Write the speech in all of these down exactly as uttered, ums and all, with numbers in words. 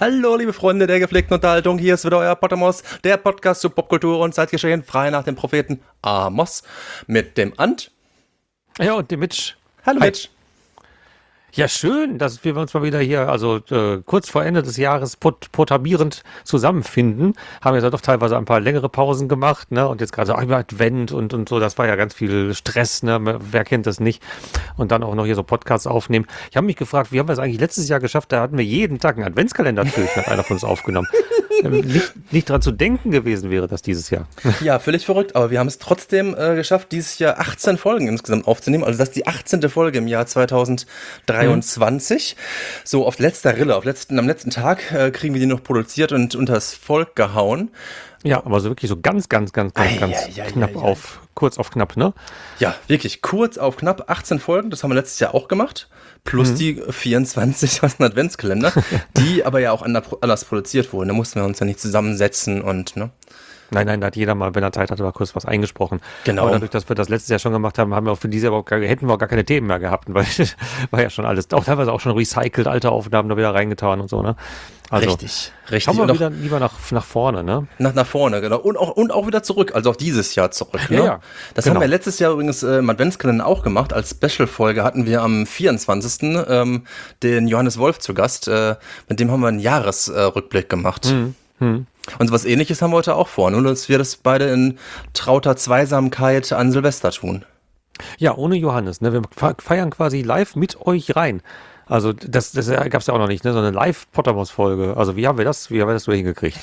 Hallo, liebe Freunde der gepflegten Unterhaltung, hier ist wieder euer Potamos, der Podcast zu Popkultur und Zeitgeschehen, frei nach dem Propheten Amos, mit dem Ant. Ja, und dem Mitch. Hallo Hi. Mitch. Ja, schön, dass wir uns mal wieder hier, also äh, kurz vor Ende des Jahres pot portabierend zusammenfinden. Haben jetzt ja doch teilweise ein paar längere Pausen gemacht, ne? Und jetzt gerade so einmal Advent und, und so, das war ja ganz viel Stress, ne? Wer kennt das nicht? Und dann auch noch hier so Podcasts aufnehmen. Ich habe mich gefragt, wie haben wir es eigentlich letztes Jahr geschafft? Da hatten wir jeden Tag einen Adventskalender natürlich, hat einer von uns aufgenommen. Ähm, nicht, nicht dran zu denken gewesen wäre das dieses Jahr. Ja, völlig verrückt, aber wir haben es trotzdem äh, geschafft, dieses Jahr achtzehn Folgen insgesamt aufzunehmen. Also das ist die achtzehnte Folge im Jahr zweitausenddreiundzwanzig. Mhm. So auf letzter Rille, auf letzten, am letzten Tag äh, kriegen wir die noch produziert und unters Volk gehauen. Ja, aber so wirklich so ganz, ganz, ganz, ganz, Ei, ganz ei, ei, knapp ei, ei. auf, kurz auf knapp, ne? Ja, wirklich kurz auf knapp achtzehn Folgen, das haben wir letztes Jahr auch gemacht. Plus mhm. die vierundzwanzig aus dem Adventskalender, die aber ja auch anders produziert wurden. Da mussten wir uns ja nicht zusammensetzen und, ne? Nein, nein, da hat jeder mal, wenn er Zeit hatte, mal kurz was eingesprochen. Genau. Aber dadurch, dass wir das letztes Jahr schon gemacht haben, haben wir auch für diese Jahr gar, hätten wir auch gar keine Themen mehr gehabt, weil war ja schon alles, auch teilweise auch schon recycelt, alte Aufnahmen da wieder reingetan und so, ne? Also, richtig, richtig. Schauen wir Und wieder lieber nach, nach vorne, ne? Nach, nach vorne, genau. Und auch, und auch wieder zurück, also auf dieses Jahr zurück. Ne? Ja, ja. Das Genau. haben wir letztes Jahr übrigens äh, im Adventskalender auch gemacht. Als Special-Folge hatten wir am vierundzwanzigsten Ähm, den Johannes Wolf zu Gast. Äh, mit dem haben wir einen Jahresrückblick äh, gemacht. Hm, hm. Und was Ähnliches haben wir heute auch vor. Nur, dass wir das beide in trauter Zweisamkeit an Silvester tun. Ja, ohne Johannes, ne? Wir feiern quasi live mit euch rein. Also das, das gab es ja auch noch nicht, ne? So eine Live-Pottermos-Folge. Also wie haben wir das, wie haben wir das so hingekriegt?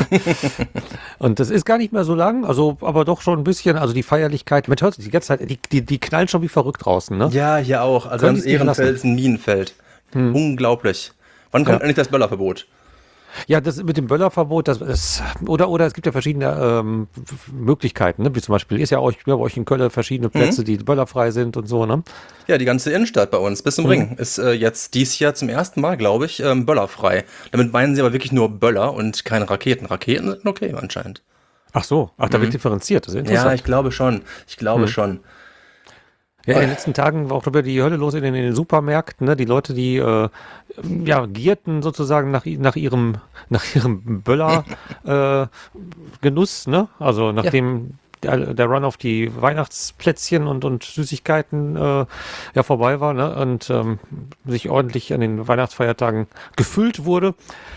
Und das ist gar nicht mehr so lang, also aber doch schon ein bisschen, also die Feierlichkeit, man hört die ganze Zeit, die, die, die knallen schon wie verrückt draußen, ne? Ja, hier auch. Also Können das die's nicht Ehrenfeld lassen? ist ein Minenfeld. Hm. Unglaublich. Wann kommt Ja. endlich das Böllerverbot? Ja, das mit dem Böllerverbot, das ist, oder, oder es gibt ja verschiedene ähm, Möglichkeiten, ne? Wie zum Beispiel ist ja euch, ja, bei euch in Köln verschiedene Plätze, Mhm. die böllerfrei sind und so, ne? Ja, die ganze Innenstadt bei uns bis zum Mhm. Ring ist äh, jetzt dies Jahr zum ersten Mal, glaube ich, ähm, böllerfrei. Damit meinen sie aber wirklich nur Böller und keine Raketen. Raketen sind okay anscheinend. Ach so, ach, da wird differenziert, das ist interessant. Ja, ich glaube schon. Ich glaube Mhm. schon. Ja, in den letzten Tagen war auch wieder die Hölle los in den, in den Supermärkten, ne? Die Leute, die äh, ja, gierten sozusagen nach, i- nach ihrem, nach ihrem Böller-Genuss, äh, Genuss, ne? Also nachdem der, der Run auf die Weihnachtsplätzchen und, und Süßigkeiten äh, ja vorbei war, ne? Und ähm, sich ordentlich an den Weihnachtsfeiertagen gefüllt wurde.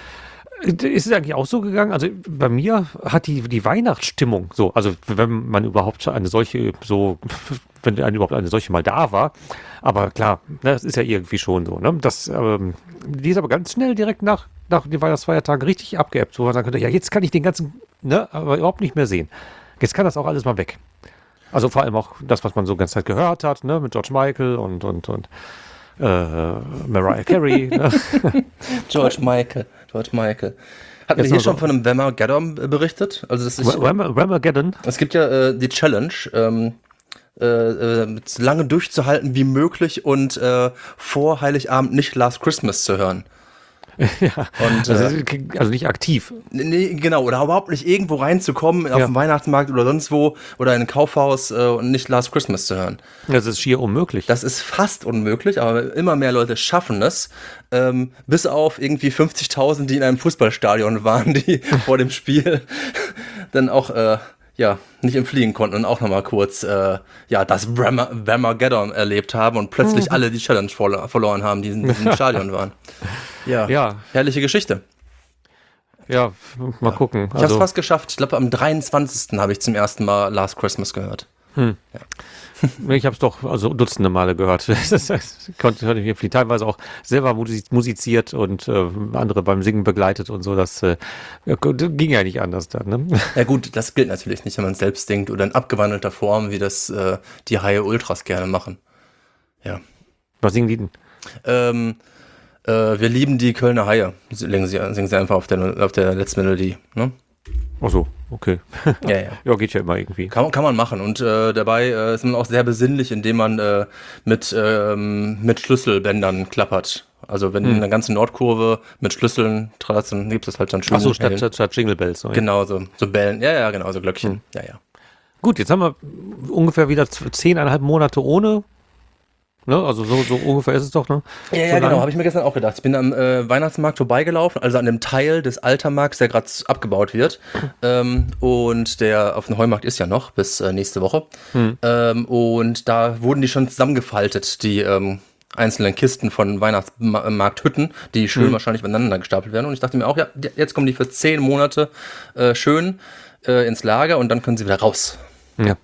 Ist es eigentlich auch so gegangen? Also bei mir hat die, die Weihnachtsstimmung so, also wenn man überhaupt eine solche, so, wenn eine überhaupt eine solche mal da war, aber klar, ne, das ist ja irgendwie schon so, ne? Das, ähm, die ist aber ganz schnell direkt nach, nach den Weihnachtsfeiertagen richtig abgeebbt, wo man sagen könnte, ja, jetzt kann ich den ganzen, ne, aber überhaupt nicht mehr sehen. Jetzt kann das auch alles mal weg. Also vor allem auch das, was man so die ganze Zeit gehört hat, ne, mit George Michael und, und, und äh, Mariah Carey, ne? George Michael. George Michael. Hatten wir Jetzt hier noch schon so- von einem Wemageddon berichtet? Also das ist, Ram- Ramageddon. es gibt ja äh, die Challenge, ähm, äh, äh, so lange durchzuhalten wie möglich und äh, vor Heiligabend nicht Last Christmas zu hören. Ja, Und, also, äh, also nicht aktiv. Nee, genau, oder überhaupt nicht irgendwo reinzukommen auf Ja. den Weihnachtsmarkt oder sonst wo oder in ein Kaufhaus äh, und nicht Last Christmas zu hören. Das ist schier unmöglich. Das ist fast unmöglich, aber immer mehr Leute schaffen es. Ähm, bis auf irgendwie fünfzigtausend, die in einem Fußballstadion waren, die vor dem Spiel dann auch äh, ja, nicht entfliehen konnten und auch nochmal kurz äh, ja, das Wemageddon erlebt haben und plötzlich alle die Challenge verlo- verloren haben, die in diesem Stadion waren. Ja, Ja. herrliche Geschichte. Ja, mal gucken. Ich habe es Also, fast geschafft. Ich glaube, am dreiundzwanzigsten habe ich zum ersten Mal Last Christmas gehört. ich habe es doch also Dutzende Male gehört. Das ist- das konnte hörte ich viel, teilweise auch selber musi- musiziert und äh, andere beim Singen begleitet und so. Das äh, ja, ging ja nicht anders dann. Ne? Ja gut, das gilt natürlich nicht, wenn man es selbst singt oder in abgewandelter Form, wie das äh, die Haie Ultras gerne machen. Ja. Was singen die denn? Ähm, äh, wir lieben die Kölner Haie. Singen sie, singen sie einfach auf der, auf der letzten Melodie. Ne? Ach so, okay. Ja, ja. Ja, geht ja immer irgendwie. Kann, kann man machen. Und äh, dabei äh, ist man auch sehr besinnlich, indem man äh, mit, ähm, mit Schlüsselbändern klappert. Also wenn Hm. eine ganze Nordkurve mit Schlüsseln trat, dann gibt es halt dann Ach so, Schlüssel. statt, statt, statt Jingle Bells. So, ja. Genau, so, so Bällen. Ja, ja, genau, so Glöckchen. Hm. Ja, ja. Gut, jetzt haben wir ungefähr wieder z- zehneinhalb Monate ohne Ne? Also so, so ungefähr ist es doch, ne? Ja, ja, so genau, habe ich mir gestern auch gedacht. Ich bin am äh, Weihnachtsmarkt vorbeigelaufen, also an dem Teil des Altermarkts, der gerade abgebaut wird. Ähm, und der auf dem Heumarkt ist ja noch bis äh, nächste Woche. Hm. Ähm, und da wurden die schon zusammengefaltet, die ähm, einzelnen Kisten von Weihnachtsmarkthütten, die schön Hm. wahrscheinlich beieinander gestapelt werden. Und ich dachte mir auch, ja, jetzt kommen die für zehn Monate äh, schön äh, ins Lager und dann können sie wieder raus. Ja.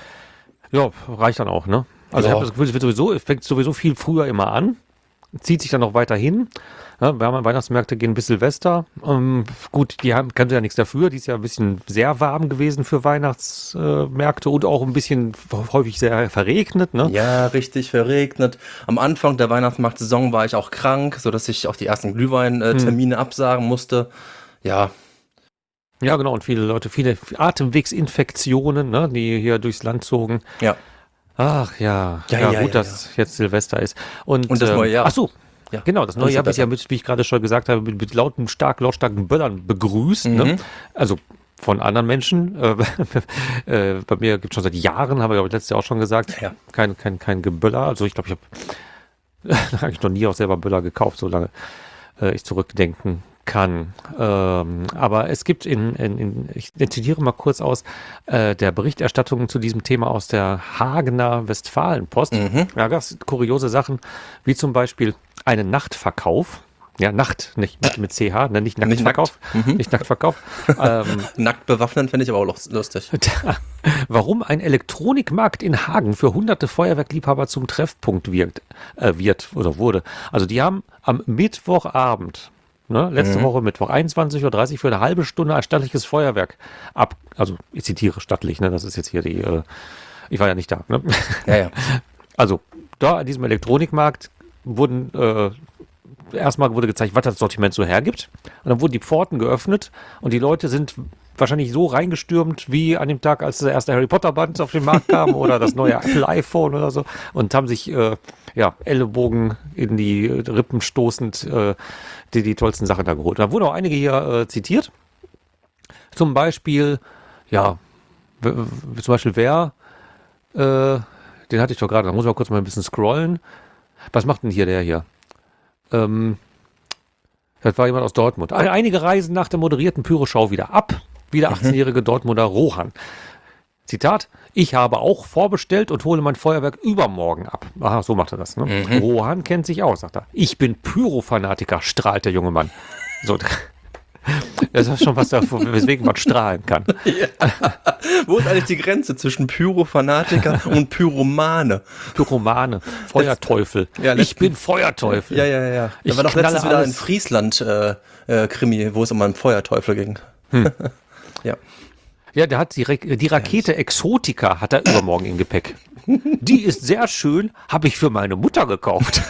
Ja, reicht dann auch, ne? Also Ja. ich habe das Gefühl, es wird sowieso, es fängt sowieso viel früher immer an, zieht sich dann noch weiter hin. Ja, wir haben Weihnachtsmärkte gehen bis Silvester. Ähm, gut, die haben, kannte ja nichts dafür. Die ist ja ein bisschen sehr warm gewesen für Weihnachtsmärkte und auch ein bisschen häufig sehr verregnet, ne? Ja, richtig verregnet. Am Anfang der Weihnachtsmarktsaison war ich auch krank, sodass ich auch die ersten Glühwein-Termine hm. absagen musste. Ja. Ja, genau. Und viele Leute, viele Atemwegsinfektionen, ne, die hier durchs Land zogen. Ja. Ach ja, ja, ja, ja gut, ja, dass ja. jetzt Silvester ist. Und, und das neue Jahr. Ach so, ja. Genau, das neue Jahr wird ja, mit, wie ich gerade schon gesagt habe, mit, mit lauten, stark lautstarken Böllern begrüßt. Mhm. Ne? Also von anderen Menschen. äh, bei mir gibt es schon seit Jahren, habe ich aber letztes Jahr auch schon gesagt, ja. kein, kein, kein Geböller. Also ich glaube, ich habe eigentlich noch nie auch selber Böller gekauft, solange äh, ich zurückdenken kann. Ähm, aber es gibt in, in, in, ich zitiere mal kurz aus äh, der Berichterstattung zu diesem Thema aus der Hagener Westfalenpost. Mhm. Ja, das sind kuriose Sachen, wie zum Beispiel einen Nachtverkauf. Ja, Nacht, nicht mit, mit C H, ne, nicht Nacktverkauf. Nicht, nackt. mhm. nicht Nacktverkauf. ähm, Nackt bewaffnen finde ich aber auch lustig. Warum ein Elektronikmarkt in Hagen für hunderte Feuerwerkliebhaber zum Treffpunkt wirkt, äh, wird oder wurde. Also die haben am Mittwochabend, Ne, letzte mhm. Woche Mittwoch, einundzwanzig Uhr dreißig für eine halbe Stunde ein stattliches Feuerwerk ab, also ich zitiere stattlich, ne, das ist jetzt hier die, äh, ich war ja nicht da, ne? Ja, ja. Also, da an diesem Elektronikmarkt wurden, äh, erstmal wurde gezeigt, was das Sortiment so hergibt und dann wurden die Pforten geöffnet und die Leute sind wahrscheinlich so reingestürmt, wie an dem Tag, als der erste Harry Potter Band auf den Markt kam oder das neue Apple iPhone oder so und haben sich, äh, ja, Ellenbogen in die Rippen stoßend, äh, die, die tollsten Sachen da geholt. Da wurden auch einige hier äh, zitiert. Zum Beispiel, ja, w- w- zum Beispiel wer, äh, den hatte ich doch gerade, da muss ich mal kurz mal ein bisschen scrollen. Was macht denn hier der hier? Ähm, das war jemand aus Dortmund. Einige reisen nach der moderierten Pyroschau wieder ab. Wie der achtzehnjährige Dortmunder Rohan. Zitat, ich habe auch vorbestellt und hole mein Feuerwerk übermorgen ab. Aha, so macht er das. Ne? Mhm. Rohan kennt sich aus, sagt er. Ich bin Pyrofanatiker, strahlt der junge Mann. So, das ist schon was, da, weswegen man strahlen kann. Ja. Wo ist eigentlich die Grenze zwischen Pyrofanatiker und Pyromane? Pyromane, Feuerteufel. Ja, ich bin Feuerteufel. Ja, ja, ja. Da ich war doch letztens wieder ein Friesland-Krimi, äh, wo es um einen Feuerteufel ging. Hm. Ja. Ja, der hat die, Ra- die Rakete Exotica hat er übermorgen im Gepäck. Die ist sehr schön, habe ich für meine Mutter gekauft.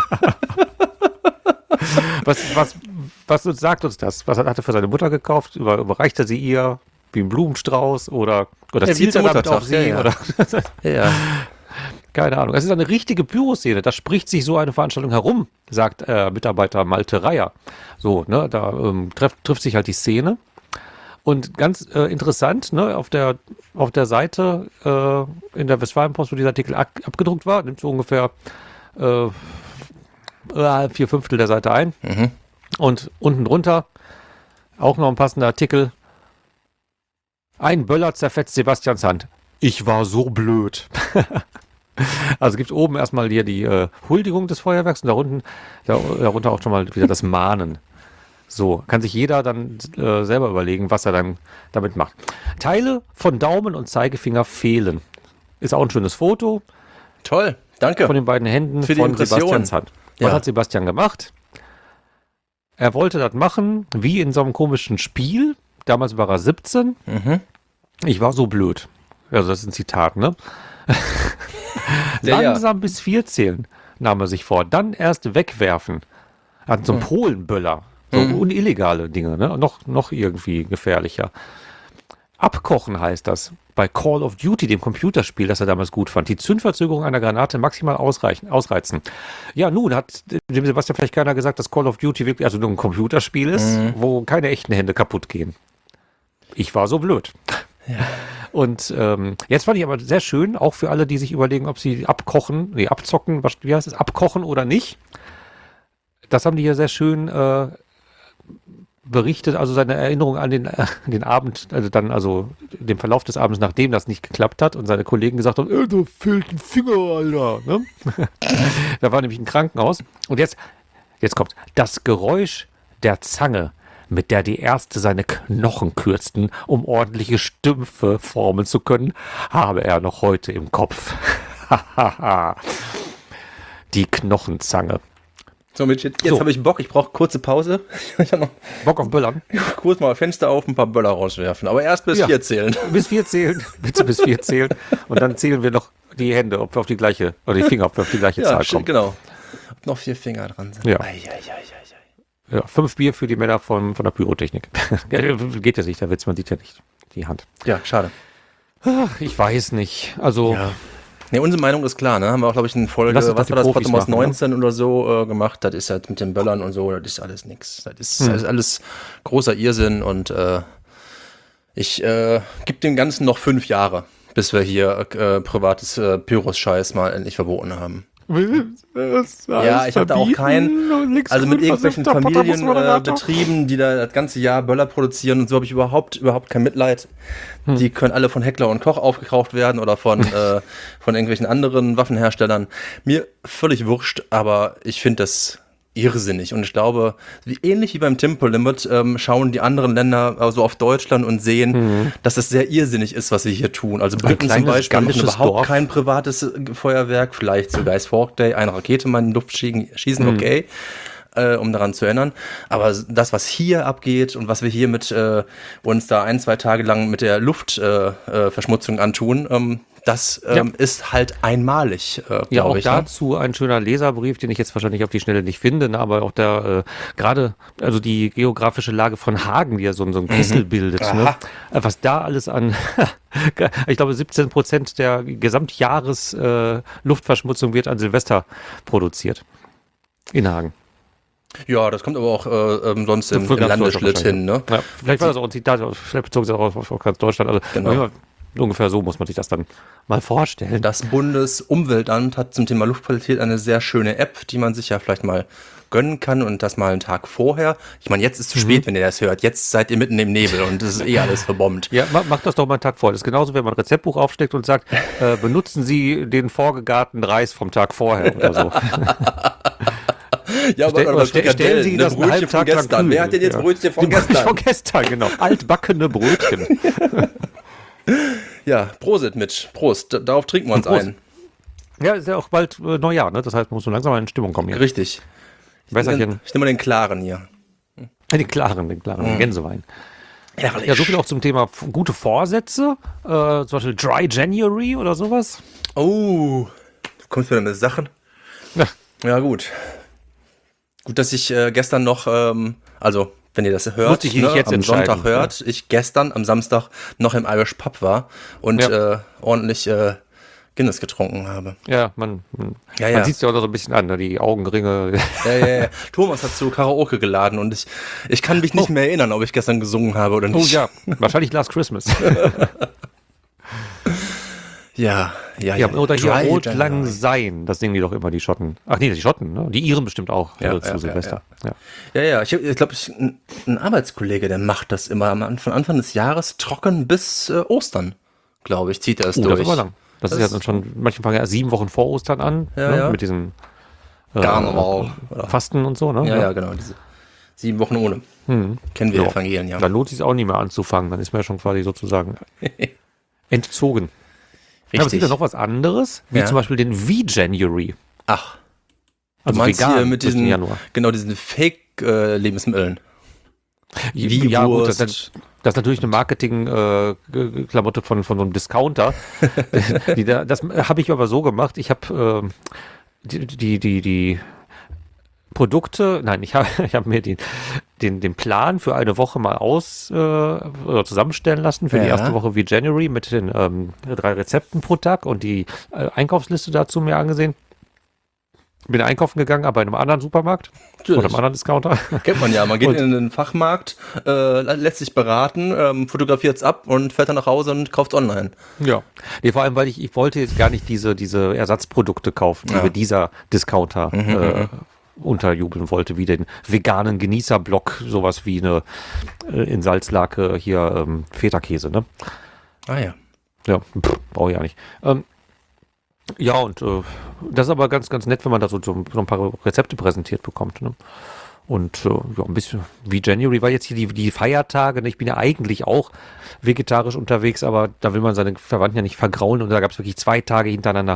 was, was, was sagt uns das? Was hat er für seine Mutter gekauft? Über, überreicht er sie ihr wie ein Blumenstrauß oder, oder ja, zielt er damit auf sie? Ja, ja. Oder? Ja. Keine Ahnung. Es ist eine richtige Pyroszene. Da spricht sich so eine Veranstaltung herum, sagt äh, Mitarbeiter Malte Reier. So, ne, da ähm, treff, trifft sich halt die Szene. Und ganz äh, interessant, ne, auf der, auf der Seite äh, in der Westfalenpost, wo dieser Artikel ab, abgedruckt war, nimmt so ungefähr äh, vier Fünftel der Seite ein. Mhm. Und unten drunter auch noch ein passender Artikel. Ein Böller zerfetzt Sebastians Hand. Ich war so blöd. Also gibt es oben erstmal hier die äh, Huldigung des Feuerwerks und darunter, darunter auch schon mal wieder das Mahnen. So, kann sich jeder dann äh, selber überlegen, was er dann damit macht. Teile von Daumen und Zeigefinger fehlen. Ist auch ein schönes Foto. Toll, danke. Von den beiden Händen für von Sebastians Hand. Was ja. hat Sebastian gemacht? Er wollte das machen, wie in so einem komischen Spiel. Damals war er siebzehn. Mhm. Ich war so blöd. Also das ist ein Zitat, ne? ja, Langsam ja. bis vier zählen nahm er sich vor. Dann erst wegwerfen. Er hat so einen mhm. Polenböller. So mhm. illegale Dinge, ne? Noch, noch irgendwie gefährlicher. Abkochen heißt das. Bei Call of Duty, dem Computerspiel, das er damals gut fand. Die Zündverzögerung einer Granate maximal ausreichen, ausreizen. Ja, nun hat dem Sebastian vielleicht keiner gesagt, dass Call of Duty wirklich also nur ein Computerspiel ist, mhm. wo keine echten Hände kaputt gehen. Ich war so blöd. Und ähm, jetzt fand ich aber sehr schön, auch für alle, die sich überlegen, ob sie abkochen, nee, abzocken, was, wie heißt es, abkochen oder nicht. Das haben die hier sehr schön äh, berichtet, also seine Erinnerung an den, äh, den Abend, also dann, also den Verlauf des Abends, nachdem das nicht geklappt hat und seine Kollegen gesagt haben, äh, da fehlt ein Finger, Alter. Ne? Da war nämlich ein Krankenhaus. Und jetzt, jetzt kommt das Geräusch der Zange, mit der die Ärzte seine Knochen kürzten, um ordentliche Stümpfe formen zu können, habe er noch heute im Kopf. Die Knochenzange. So, Mitch, jetzt, jetzt So. habe ich Bock, ich brauche kurze Pause. Ich habe noch Bock auf Böllern? kurz mal Fenster auf, ein paar Böller rauswerfen. Aber erst bis Ja. vier zählen. Bis vier zählen. Bitte bis vier zählen. Und dann zählen wir noch die Hände, ob wir auf die gleiche, oder die Finger, ob wir auf die gleiche Ja, Zahl shit, kommen. genau. Ob noch vier Finger dran sind. Ja. Ei, ei, ei, ei, ei. Ja, fünf Bier für die Männer von, von der Pyrotechnik. Geht ja nicht, der Witz, man sieht ja nicht die Hand. Ja, schade. Ach, ich weiß nicht. Also, Ja. Ne, unsere Meinung ist klar, ne? Haben wir auch, glaube ich, eine Folge, Lass uns was doch war die das, Profis Potomos machen, ne? neunzehn oder so äh, gemacht. Das ist halt mit den Böllern und so, das ist alles nix. Das ist, Hm. das ist alles großer Irrsinn und äh, ich äh, gebe dem Ganzen noch fünf Jahre, bis wir hier äh, privates äh, Pyros-Scheiß mal endlich verboten haben. Ja, ich habe da auch keinen, also mit irgendwelchen Familienbetrieben, äh, die da das ganze Jahr Böller produzieren und so, habe ich überhaupt überhaupt kein Mitleid. Hm. Die können alle von Heckler und Koch aufgekauft werden oder von, äh, von irgendwelchen anderen Waffenherstellern. Mir völlig wurscht, aber ich finde das irrsinnig. Und ich glaube, wie ähnlich wie beim Tempolimit ähm, schauen die anderen Länder also auf Deutschland und sehen, Mhm. dass es sehr irrsinnig ist, was wir hier tun. Also Briten zum kleines Beispiel machen gallisches überhaupt Dorf. kein privates äh, Feuerwerk, vielleicht zu Guys Fork Day, eine Rakete mal in die Luft schießen, schießen Mhm. okay, äh, um daran zu erinnern. Aber das, was hier abgeht und was wir hier mit äh, uns da ein, zwei Tage lang mit der Luftverschmutzung äh, äh, Verschmutzung antun, ähm, das ähm, Ja. ist halt einmalig, äh, Ja, glaube auch ich. Ne? dazu ein schöner Leserbrief, den ich jetzt wahrscheinlich auf die Schnelle nicht finde, ne, aber auch da äh, gerade, also die geografische Lage von Hagen, die ja so, so ein Kessel bildet, ne, Aha. äh, was da alles an, ich glaube siebzehn Prozent der Gesamtjahres äh, Luftverschmutzung wird an Silvester produziert. In Hagen. Ja, das kommt aber auch äh, ähm, sonst im, Für im ganz Landesschnitt Deutschland hin, ne? Ja, vielleicht war das auch ein Zitat, vielleicht bezog sich auch auf, auf ganz Deutschland. Also Genau. ja, ungefähr so muss man sich das dann mal vorstellen. Das Bundesumweltamt hat zum Thema Luftqualität eine sehr schöne App, die man sich ja vielleicht mal gönnen kann und das mal einen Tag vorher. Ich meine, jetzt ist zu spät, wenn ihr das hört. Jetzt seid ihr mitten im Nebel und es ist eh alles verbombt. Ja, ma- macht das doch mal einen Tag vorher. Das ist genauso, wenn man ein Rezeptbuch aufsteckt und sagt, äh, benutzen Sie den vorgegarten Reis vom Tag vorher oder so. Ja, Stell- aber oder das stell- stellen Sie ne? das einen Brötchen halben von Tag lang gestern. kühl. Wer hat denn jetzt Ja. Brötchen von Die Brötchen gestern? von gestern, genau. Altbackene Brötchen. Ja, Prosit, Mitch. Prost. Da- Darauf trinken wir uns Prost. ein. Ja, ist ja auch bald äh, Neujahr, ne? Das heißt, man muss so langsam mal in Stimmung kommen hier. Richtig. Wässerchen. Ich nehme mal den klaren hier. Ja, den klaren, den klaren, den Gänsewein. Ja, weil Ja, so viel auch zum Thema f- gute Vorsätze. Äh, zum Beispiel Dry January oder sowas. Oh, du kommst wieder mit Sachen. Ja. Ja, gut. Gut, dass ich äh, gestern noch, ähm, also wenn ihr das hört, Musste ich nicht jetzt am entscheiden, Sonntag hört, ich gestern am Samstag noch im Irish Pub war und Ja. äh, ordentlich äh, Guinness getrunken habe. Ja, man, man, Ja, man ja. sieht es ja auch noch so ein bisschen an, ne? Die Augenringe. Ja, ja, ja. Thomas hat zu Karaoke geladen und ich, ich kann mich nicht mehr erinnern, ob ich gestern gesungen habe oder Oh nicht. ja, wahrscheinlich Last Christmas. Ja, ja, Ja, oder hier Dry Old January. Lang Sein, das singen die doch immer, die Schotten. Ach nee, die Schotten, ne? Die Iren bestimmt auch Ja, äh, zu ja, Silvester. Ja, Ja, ja, ich, ich glaube, ein, ein Arbeitskollege, der macht das immer am An- von Anfang des Jahres trocken bis äh, Ostern, glaube ich, zieht er es Uh, das durch. ist aber lang. Das, Das ist ja ist- dann schon, manche fangen ja sieben Wochen vor Ostern an, Ja, ne? ja. Mit diesem äh, Karneval. Oder? Fasten und so, ne? Ja, ja, genau. Diese sieben Wochen ohne. Hm. Kennen wir Ja. Evangelien, ja. Dann lohnt es sich auch nicht mehr anzufangen, dann ist man ja schon quasi sozusagen entzogen. Ja, aber es gibt ja noch was anderes, wie Ja. zum Beispiel den V-January. Ach, Also du meinst vegan hier mit bis in diesen, Januar. genau, diesen Fake-Lebensmitteln. Wie ja, gut, Wurst. das, das ist natürlich eine Marketing-Klamotte von, von so einem Discounter. die da, das habe ich aber so gemacht. Ich habe ähm, die, die, die, die Produkte, nein, ich habe ich hab mir den, den, den Plan für eine Woche mal aus äh, oder zusammenstellen lassen für die Ja. erste Woche wie January mit den ähm, drei Rezepten pro Tag und die äh, Einkaufsliste dazu mir angesehen. bin einkaufen gegangen, aber in einem anderen Supermarkt Natürlich. oder einem anderen Discounter. Kennt man ja, man geht Und- in den Fachmarkt, äh, lässt sich beraten, ähm, fotografiert es ab und fährt dann nach Hause und kauft online. Ja. Nee, vor allem, weil ich, ich wollte jetzt gar nicht diese, diese Ersatzprodukte kaufen, die Ja. mir dieser Discounter äh, unterjubeln wollte, wie den veganen Genießerblock, sowas wie eine äh, in Salzlake hier ähm, Feta-Käse, ne? Ah ja. Ja, pff, brauche ich ja nicht. Ähm, ja, und äh, das ist aber ganz, ganz nett, wenn man da so, so, so ein paar Rezepte präsentiert bekommt. Ne? Und äh, ja, ein bisschen wie January, weil jetzt hier die, die Feiertage, ne? Ich bin ja eigentlich auch vegetarisch unterwegs, aber da will man seine Verwandten ja nicht vergraulen und da gab es wirklich zwei Tage hintereinander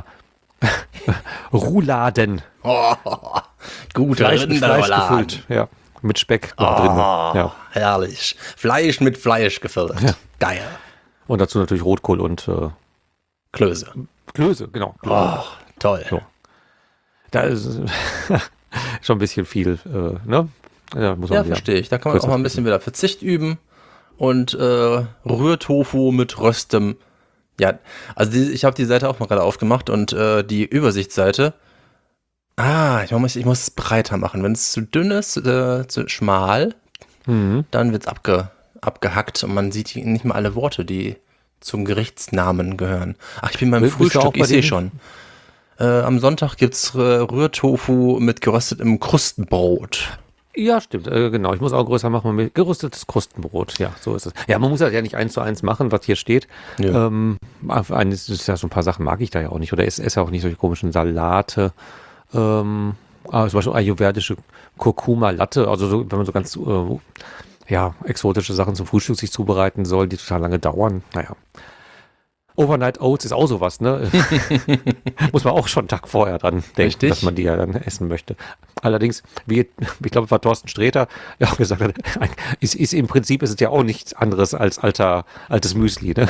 Rouladen. Oh, gute Fleisch mit Fleisch Rinderrouladen. gefüllt. Ja, mit Speck noch Oh, drin. Ja. herrlich. Fleisch mit Fleisch gefüllt. Geil. Und dazu natürlich Rotkohl und äh, Klöße. Klöße, genau. Oh, toll. So. Da ist schon ein bisschen viel, äh, ne? Ja, muss man Ja, wieder- verstehe ich. Da kann man kurz auch mal ein bisschen wieder Verzicht üben und äh, Rührtofu mit Röstem. Ja, also die, ich habe die Seite auch mal gerade aufgemacht und äh, die Übersichtsseite. Ah, ich muss, ich muss es breiter machen. Wenn es zu dünn ist, äh, zu schmal, Mhm. dann wird es abge, abgehackt und man sieht nicht mal alle Worte, die zum Gerichtsnamen gehören. Ach, ich bin beim Bist du auch Frühstück, bei ich sehe denen? schon. Äh, am Sonntag gibt es äh, Rührtofu mit geröstetem Krustenbrot. Ja, stimmt, äh, genau. Ich muss auch größer machen mit gerüstetes Krustenbrot. Ja, so ist es. Ja, man muss das ja nicht eins zu eins machen, was hier steht. Ja. Ähm, eines ist ja so ein paar Sachen mag ich da ja auch nicht. Oder esse esse auch nicht solche komischen Salate. Ähm, aber zum Beispiel ayurvedische Kurkuma-Latte. Also so, wenn man so ganz äh, ja, exotische Sachen zum Frühstück sich zubereiten soll, die total lange dauern. Naja. Overnight Oats ist auch sowas, ne? Muss man auch schon einen Tag vorher dran denken, Richtig. dass man die ja dann essen möchte. Allerdings, wie, ich glaube, es war Thorsten Sträter, der auch gesagt hat, ist, ist im Prinzip ist es ja auch nichts anderes als alter, altes Müsli, ne?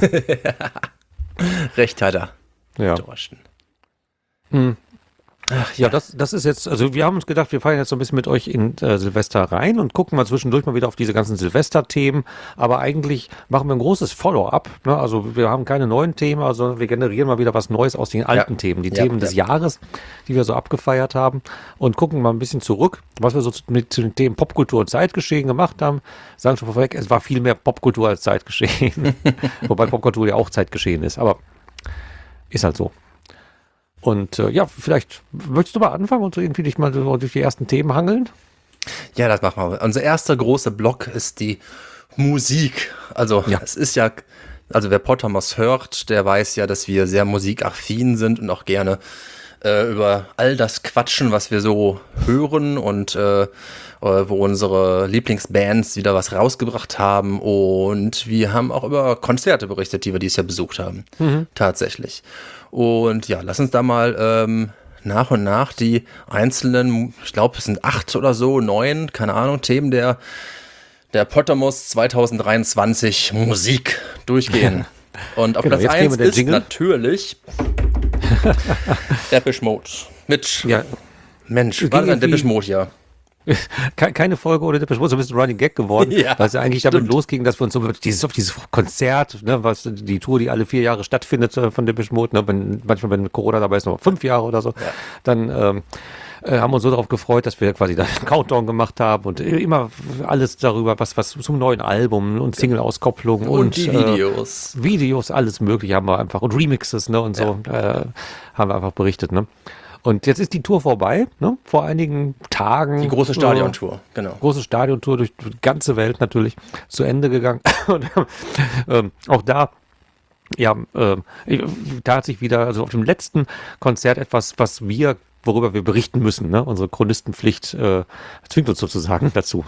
Recht hat er. Ja. Thorsten. Hm. Ach Ja, das, das ist jetzt, also wir haben uns gedacht, wir feiern jetzt so ein bisschen mit euch in äh, Silvester rein und gucken mal zwischendurch mal wieder auf diese ganzen Silvester-Themen, aber eigentlich machen wir ein großes Follow-up, ne? Also wir haben keine neuen Themen, also wir generieren mal wieder was Neues aus den alten Ja. Themen, die Ja, Themen des ja. Jahres, die wir so abgefeiert haben und gucken mal ein bisschen zurück, was wir so zu, mit zu den Themen Popkultur und Zeitgeschehen gemacht haben. Sagen schon vorweg, es war viel mehr Popkultur als Zeitgeschehen, wobei Popkultur ja auch Zeitgeschehen ist, aber ist halt so. Und äh, ja, vielleicht möchtest du mal anfangen und so irgendwie dich mal so durch die ersten Themen hangeln? Ja, das machen wir. Unser erster großer Block ist die Musik. Also Ja. es ist ja, also wer Pottermos hört, der weiß ja, dass wir sehr musikaffin sind und auch gerne äh, über all das quatschen, was wir so hören und äh, äh, wo unsere Lieblingsbands wieder was rausgebracht haben. Und wir haben auch über Konzerte berichtet, die wir dieses Jahr besucht haben. Tatsächlich. Und ja, lass uns da mal ähm, nach und nach die einzelnen, ich glaube, es sind acht oder so, neun, keine Ahnung, Themen der, der Pottermos zwanzig dreiundzwanzig Musik durchgehen. Und auf Genau, Platz jetzt nehmen eins wir den ist Jingle. natürlich Depeche Mode. Mit, Ja, Mensch, ging war das ein irgendwie- Depeche Mode, ja. ke- keine Folge ohne Depeche Mode, so ein bisschen Running Gag geworden, Ja, weil es ja eigentlich damit stimmt. losging, dass wir uns so auf dieses, auf dieses Konzert, ne, was die Tour, die alle vier Jahre stattfindet äh, von Depeche Mode, ne, wenn, manchmal wenn Corona dabei ist, noch fünf Jahre oder so, dann ähm, äh, haben wir uns so darauf gefreut, dass wir quasi da einen Countdown gemacht haben und immer alles darüber, was, was zum neuen Album und Single-Auskopplung und, Und, die Videos. Äh, Videos, alles mögliche haben wir einfach und Remixes, ne, und so äh, haben wir einfach berichtet, ne. Und jetzt ist die Tour vorbei, ne? Vor einigen Tagen. Die große äh, Stadiontour, genau. Große Stadiontour durch die ganze Welt natürlich zu Ende gegangen. Und ähm, auch da, ja, ähm, tat sich wieder, also auf dem letzten Konzert etwas, was wir, worüber wir berichten müssen, ne? Unsere Chronistenpflicht äh, zwingt uns sozusagen dazu.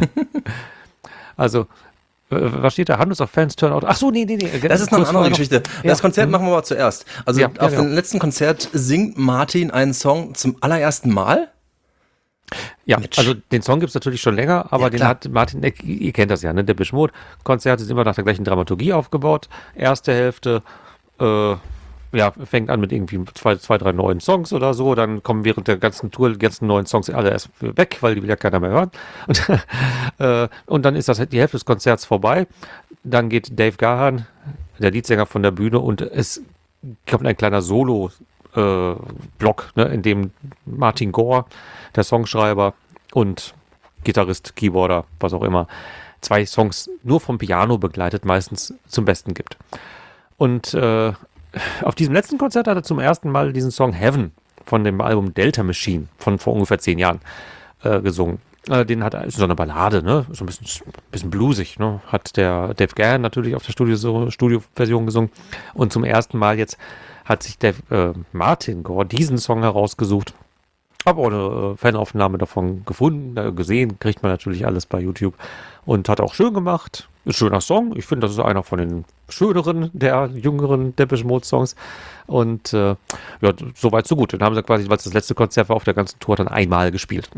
Also, äh, was steht da? Hundreds of Fans turn out. Ach so, nee, nee, nee. Das ist noch eine Kurz andere vorher Geschichte. Ja. Das Konzert machen wir aber zuerst. Also Ja, ja, auf genau. dem letzten Konzert singt Martin einen Song zum allerersten Mal. Ja, Mensch. also den Song gibt es natürlich schon länger, aber Ja, den klar. hat Martin, ihr ihr kennt das ja, ne? Der Depeche Mode Konzerte sind immer nach der gleichen Dramaturgie aufgebaut. Erste Hälfte, äh, ja, fängt an mit irgendwie zwei, zwei, drei neuen Songs oder so, dann kommen während der ganzen Tour die ganzen neuen Songs alle erst weg, weil die will ja keiner mehr hören. Und, äh, und dann ist das die Hälfte des Konzerts vorbei. Dann geht Dave Gahan, der Leadsänger, von der Bühne und es kommt ein kleiner Solo äh, Block, ne, in dem Martin Gore, der Songschreiber und Gitarrist, Keyboarder, was auch immer, zwei Songs nur vom Piano begleitet meistens zum Besten gibt. Und äh, auf diesem letzten Konzert hat er zum ersten Mal diesen Song Heaven von dem Album Delta Machine von vor ungefähr zehn Jahren äh, gesungen. Äh, den hat er, ist so eine Ballade, ne? So ein bisschen, bisschen bluesig, ne? Hat der Dave Gahan natürlich auf der Studio, so, Studio-Version gesungen. Und zum ersten Mal jetzt hat sich der äh, Martin Gore diesen Song herausgesucht. Habe auch eine äh, Fanaufnahme davon gefunden, äh, gesehen, kriegt man natürlich alles bei YouTube. Und hat auch schön gemacht. Ist ein schöner Song. Ich finde, das ist einer von den schöneren der jüngeren Depeche Mode Songs. Und äh, ja, soweit so gut. Den haben sie quasi, weil es das letzte Konzert war, auf der ganzen Tour dann einmal gespielt.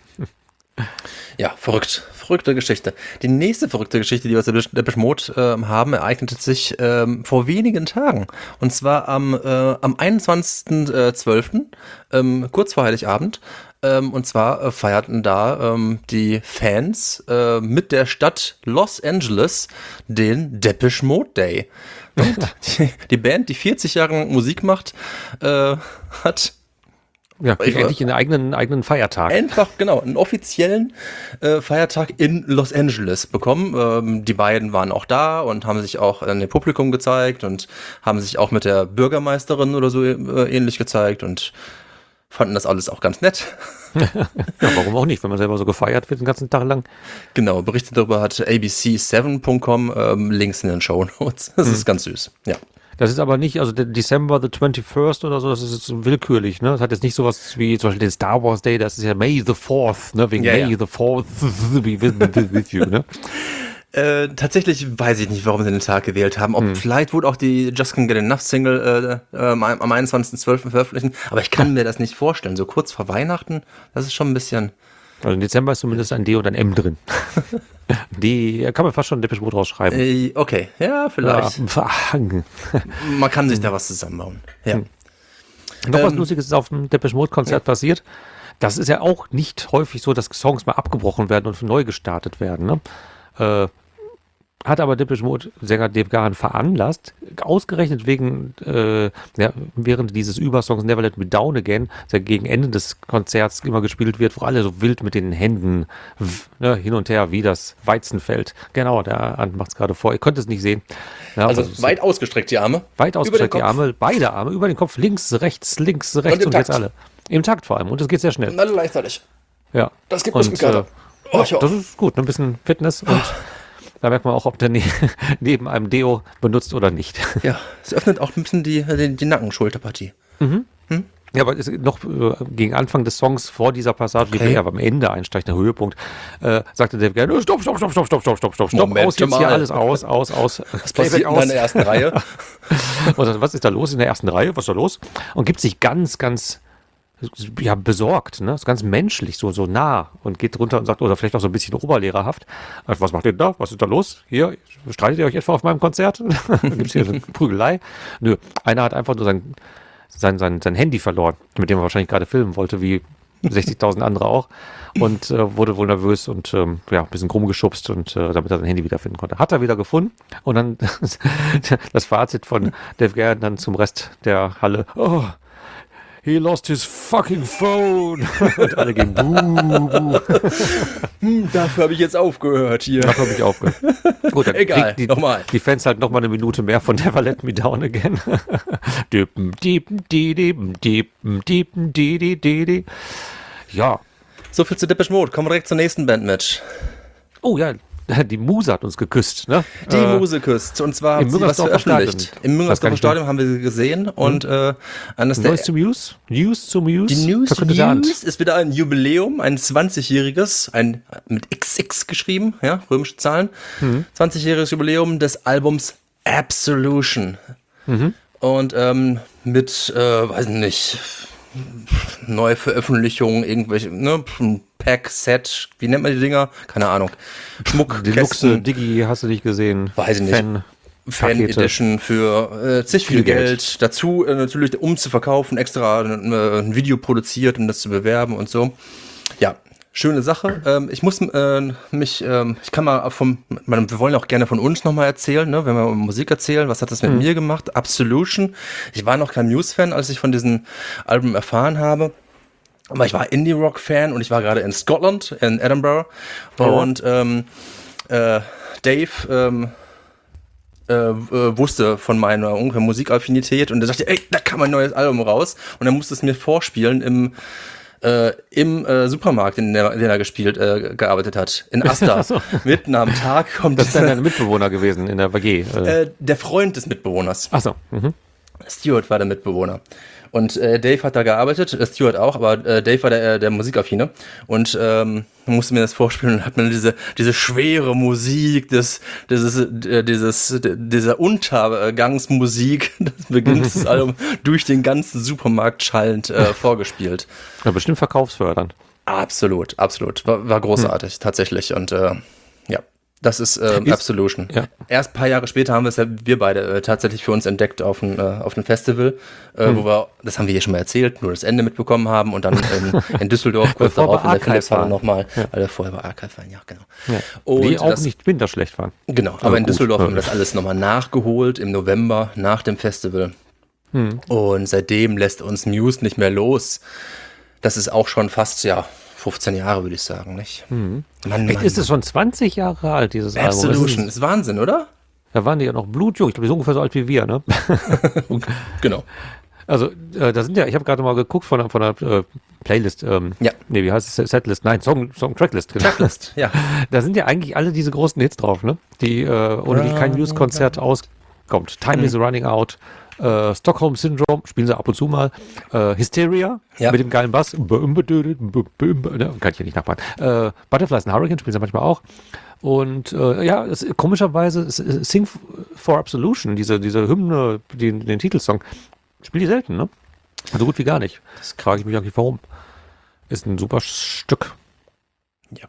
Ja, verrückt. Verrückte Geschichte. Die nächste verrückte Geschichte, die wir aus Depeche Mode äh, haben, ereignete sich ähm, vor wenigen Tagen. Und zwar am, äh, am einundzwanzigsten zwölften, ähm, kurz vor Heiligabend. Ähm, und zwar äh, feierten da ähm, die Fans äh, mit der Stadt Los Angeles den Depeche Mode Day. Und die, die Band, die vierzig Jahre lang Musik macht, äh, hat Ja, ich, endlich einen eigenen, eigenen Feiertag. Einfach, genau, einen offiziellen äh, Feiertag in Los Angeles bekommen. Ähm, die beiden waren auch da und haben sich auch in dem Publikum gezeigt und haben sich auch mit der Bürgermeisterin oder so äh, ähnlich gezeigt und fanden das alles auch ganz nett. Ja, warum auch nicht, wenn man selber so gefeiert wird den ganzen Tag lang. Genau, berichtet darüber hat A B C seven Punkt com, ähm, Links in den Shownotes. Das hm. ist ganz süß, ja. Das ist aber nicht, also der December the twenty-first oder so, das ist jetzt willkürlich, ne? Das hat jetzt nicht sowas wie zum Beispiel den Star Wars Day, das ist ja May the fourth, ne? Wegen ja, May ja. the fourth be with, with you, ne? Äh, tatsächlich weiß ich nicht, warum sie den Tag gewählt haben. Ob hm. vielleicht wurde auch die Just Can't Get Enough Single äh, äh, am einundzwanzigsten zwölften veröffentlichen, aber ich kann mir das nicht vorstellen. So kurz vor Weihnachten, das ist schon ein bisschen... Also im Dezember ist zumindest ein D und ein M drin. Die kann man fast schon Depeche Mode rausschreiben. Äh, okay, ja, vielleicht. Ja. Man kann sich da was zusammenbauen. Ja. Hm. Noch Ähm, was Lustiges ist auf dem Depeche Mode Konzert ja. passiert. Das ist ja auch nicht häufig so, dass Songs mal abgebrochen werden und neu gestartet werden. Ne? Äh, hat aber Depeche Mode Sänger Dave Gahan veranlasst, ausgerechnet wegen, äh, ja, während dieses Übersongs Never Let Me Down Again, der gegen Ende des Konzerts immer gespielt wird, wo alle so wild mit den Händen w, ne, hin und her wie das Weizenfeld. Genau, der Ant macht es gerade vor. Ihr könnt es nicht sehen. Ja, also also weit ausgestreckt die Arme. Weit ausgestreckt die Arme, beide Arme, über den Kopf, links, rechts, links, rechts und, und jetzt alle. Im Takt vor allem. Und es geht sehr schnell. Und alle gleichzeitig. Ja. Das gibt Muskelkater. Äh, oh, das ist gut, ein bisschen Fitness und da merkt man auch, ob der ne- neben einem Deo benutzt oder nicht. Ja, es öffnet auch ein bisschen die, die, die Nacken-Schulterpartie. Mhm. Hm? Ja, aber es, noch äh, gegen Anfang des Songs vor dieser Passage, okay. die aber am Ende einsteigt, der Höhepunkt, äh, sagte Dave Gahan, stopp, stopp, stopp, stopp, stopp, stopp, stopp, stopp, stopp, Moment, aus, jetzt mal. hier alles aus, aus, aus. Was passiert in der ersten Reihe? Und dann, was ist da los in der ersten Reihe? Was ist da los? Und gibt sich ganz, ganz ja, besorgt, ne? Ist ganz menschlich, so, so nah und geht runter und sagt, oder vielleicht auch so ein bisschen oberlehrerhaft, was macht ihr denn da? Was ist da los? Hier, streitet ihr euch etwa auf meinem Konzert? Gibt es hier eine Prügelei? Nö, einer hat einfach nur sein, sein, sein, sein Handy verloren, mit dem er wahrscheinlich gerade filmen wollte, wie sechzigtausend andere auch und äh, wurde wohl nervös und ähm, ja, ein bisschen krumm geschubst und äh, damit er sein Handy wiederfinden konnte. Hat er wieder gefunden und dann das Fazit von Dave Gahan dann zum Rest der Halle, oh, he lost his fucking phone. Und alle gehen buh, buh. Hm, dafür habe ich jetzt aufgehört hier. Dafür habe ich aufgehört. Gut, dann egal, die, nochmal. Die Fans halt nochmal eine Minute mehr von Never Let Me Down Again. Dippen, dippen, di, dippen, dippen, dippen, di, di, di, di. Ja. So viel zu Depeche Mode. Kommen wir direkt zur nächsten Bandmatch. Oh ja, die Muse hat uns geküsst, ne? Die äh, Muse küsst. Und zwar im hat sie was veröffentlicht. Stadion. Im Müngersdorfer Stadion haben wir sie gesehen. Und äh, eines Neues zum Muse? News zum Muse? Die News to Muse ist wieder ein Jubiläum, ein zwanzigjähriges, ein mit X X geschrieben, ja, römische Zahlen. Mhm. zwanzigjähriges Jubiläum des Albums Absolution. Mhm. Und ähm, mit, äh, weiß nicht, neue Veröffentlichungen, irgendwelche, ne, Pack, Set, wie nennt man die Dinger? Keine Ahnung. Schmuck, Deluxe, Digi, hast du nicht gesehen? Weiß ich nicht. Fan, Fan Edition für äh, zig viel, viel Geld. Geld. Dazu äh, natürlich, um zu verkaufen, extra äh, ein Video produziert, um das zu bewerben und so. Ja, Schöne Sache. Ähm, ich muss äh, mich, ähm, ich kann mal vom, man, wir wollen auch gerne von uns nochmal erzählen, ne? Wenn wir über Musik erzählen, was hat das mit mhm. mir gemacht? Absolution. Ich war noch kein Muse-Fan, als ich von diesem Album erfahren habe. Aber ich war Indie-Rock-Fan und ich war gerade in Scotland, in Edinburgh. Oh. Und ähm, äh, Dave ähm, äh, äh, wusste von meiner ungefähr Musikaffinität und er sagte, ey, da kam ein neues Album raus. Und er musste es mir vorspielen im Äh, im äh, Supermarkt, in, der, in dem er gespielt, äh, gearbeitet hat, in Asta. So. Mitten am Tag kommt das. Das ist dann dein Mitbewohner gewesen in der W G? Äh, der Freund des Mitbewohners. Ach so. Mhm. Stuart war der Mitbewohner. Und äh, Dave hat da gearbeitet, äh, Stuart auch, aber äh, Dave war der, der Musikaffine. Und ähm, musste mir das vorspielen und hat mir diese, diese schwere Musik, das, dieses, äh, dieses, dieser Untergangsmusik, das Beginn des Albums, durch den ganzen Supermarkt schallend äh, vorgespielt. Ja, bestimmt verkaufsfördernd. Absolut, absolut. War, war großartig, hm. tatsächlich. Und äh, ja. Das ist, äh, ist Absolution. Ja. Erst ein paar Jahre später haben wir es ja, wir beide, äh, tatsächlich für uns entdeckt auf einem äh, auf einem Festival, äh, hm. wo wir, das haben wir hier schon mal erzählt, nur das Ende mitbekommen haben und dann in, in Düsseldorf kurz darauf in der Philips-Halle nochmal, ja. weil wir vorher bei Archive waren, ja, genau. Ja. Und die auch das, nicht winterschlecht waren. Genau, aber, aber in gut. Düsseldorf ja. haben wir das alles nochmal nachgeholt im November nach dem Festival. Hm. Und seitdem lässt uns Muse nicht mehr los. Das ist auch schon fast, ja, fünfzehn Jahre, würde ich sagen, nicht? Mhm. Mann, Mann, ist es schon zwanzig Jahre alt, dieses Album? Absolution, ist, ist Wahnsinn, oder? Da waren die ja noch blutjung. Ich glaube, die sind ungefähr so alt wie wir, ne? Genau. Also, äh, da sind ja, ich habe gerade mal geguckt von, von der äh, Playlist, ähm, ja. nee, wie heißt es? Setlist? Nein, Song, Song Tracklist. Genau. Tracklist, ja. Da sind ja eigentlich alle diese großen Hits drauf, ne? Die, äh, ohne die kein Muse-Konzert auskommt. Time mhm. is running out. Uh, Stockholm Syndrome, spielen sie ab und zu mal. Uh, Hysteria, ja. mit dem geilen Bass. Kann ich hier nicht nachbauen. Uh, Butterflies and Hurricane spielen sie manchmal auch. Und uh, ja, es, komischerweise, Sing for Absolution, diese, diese Hymne, die, den Titelsong, spielen die selten, ne? So gut wie gar nicht. Das frage ich mich eigentlich, warum. Ist ein super Stück. Ja.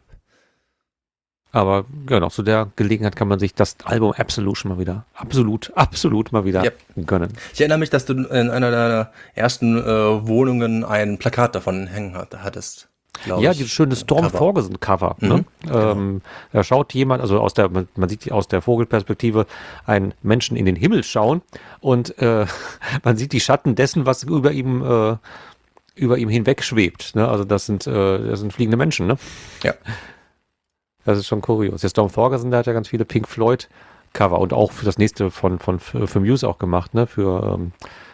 Aber genau, zu der Gelegenheit kann man sich das Album Absolution mal wieder, absolut, absolut mal wieder yep. gönnen. Ich erinnere mich, dass du in einer deiner ersten äh, Wohnungen ein Plakat davon hängen hattest. Ja, dieses schöne Storm Thorgerson Cover. Mhm. Ne? Genau. Ähm, da schaut jemand, also aus der, man sieht aus der Vogelperspektive einen Menschen in den Himmel schauen und äh, man sieht die Schatten dessen, was über ihm äh, über ihm hinweg schwebt. Ne? Also das sind, äh, das sind fliegende Menschen, ne? Ja. Das ist schon kurios. Der Storm Thorgerson, der hat ja ganz viele Pink Floyd Cover und auch für das nächste von, von für, für Muse auch gemacht, ne? Für ähm,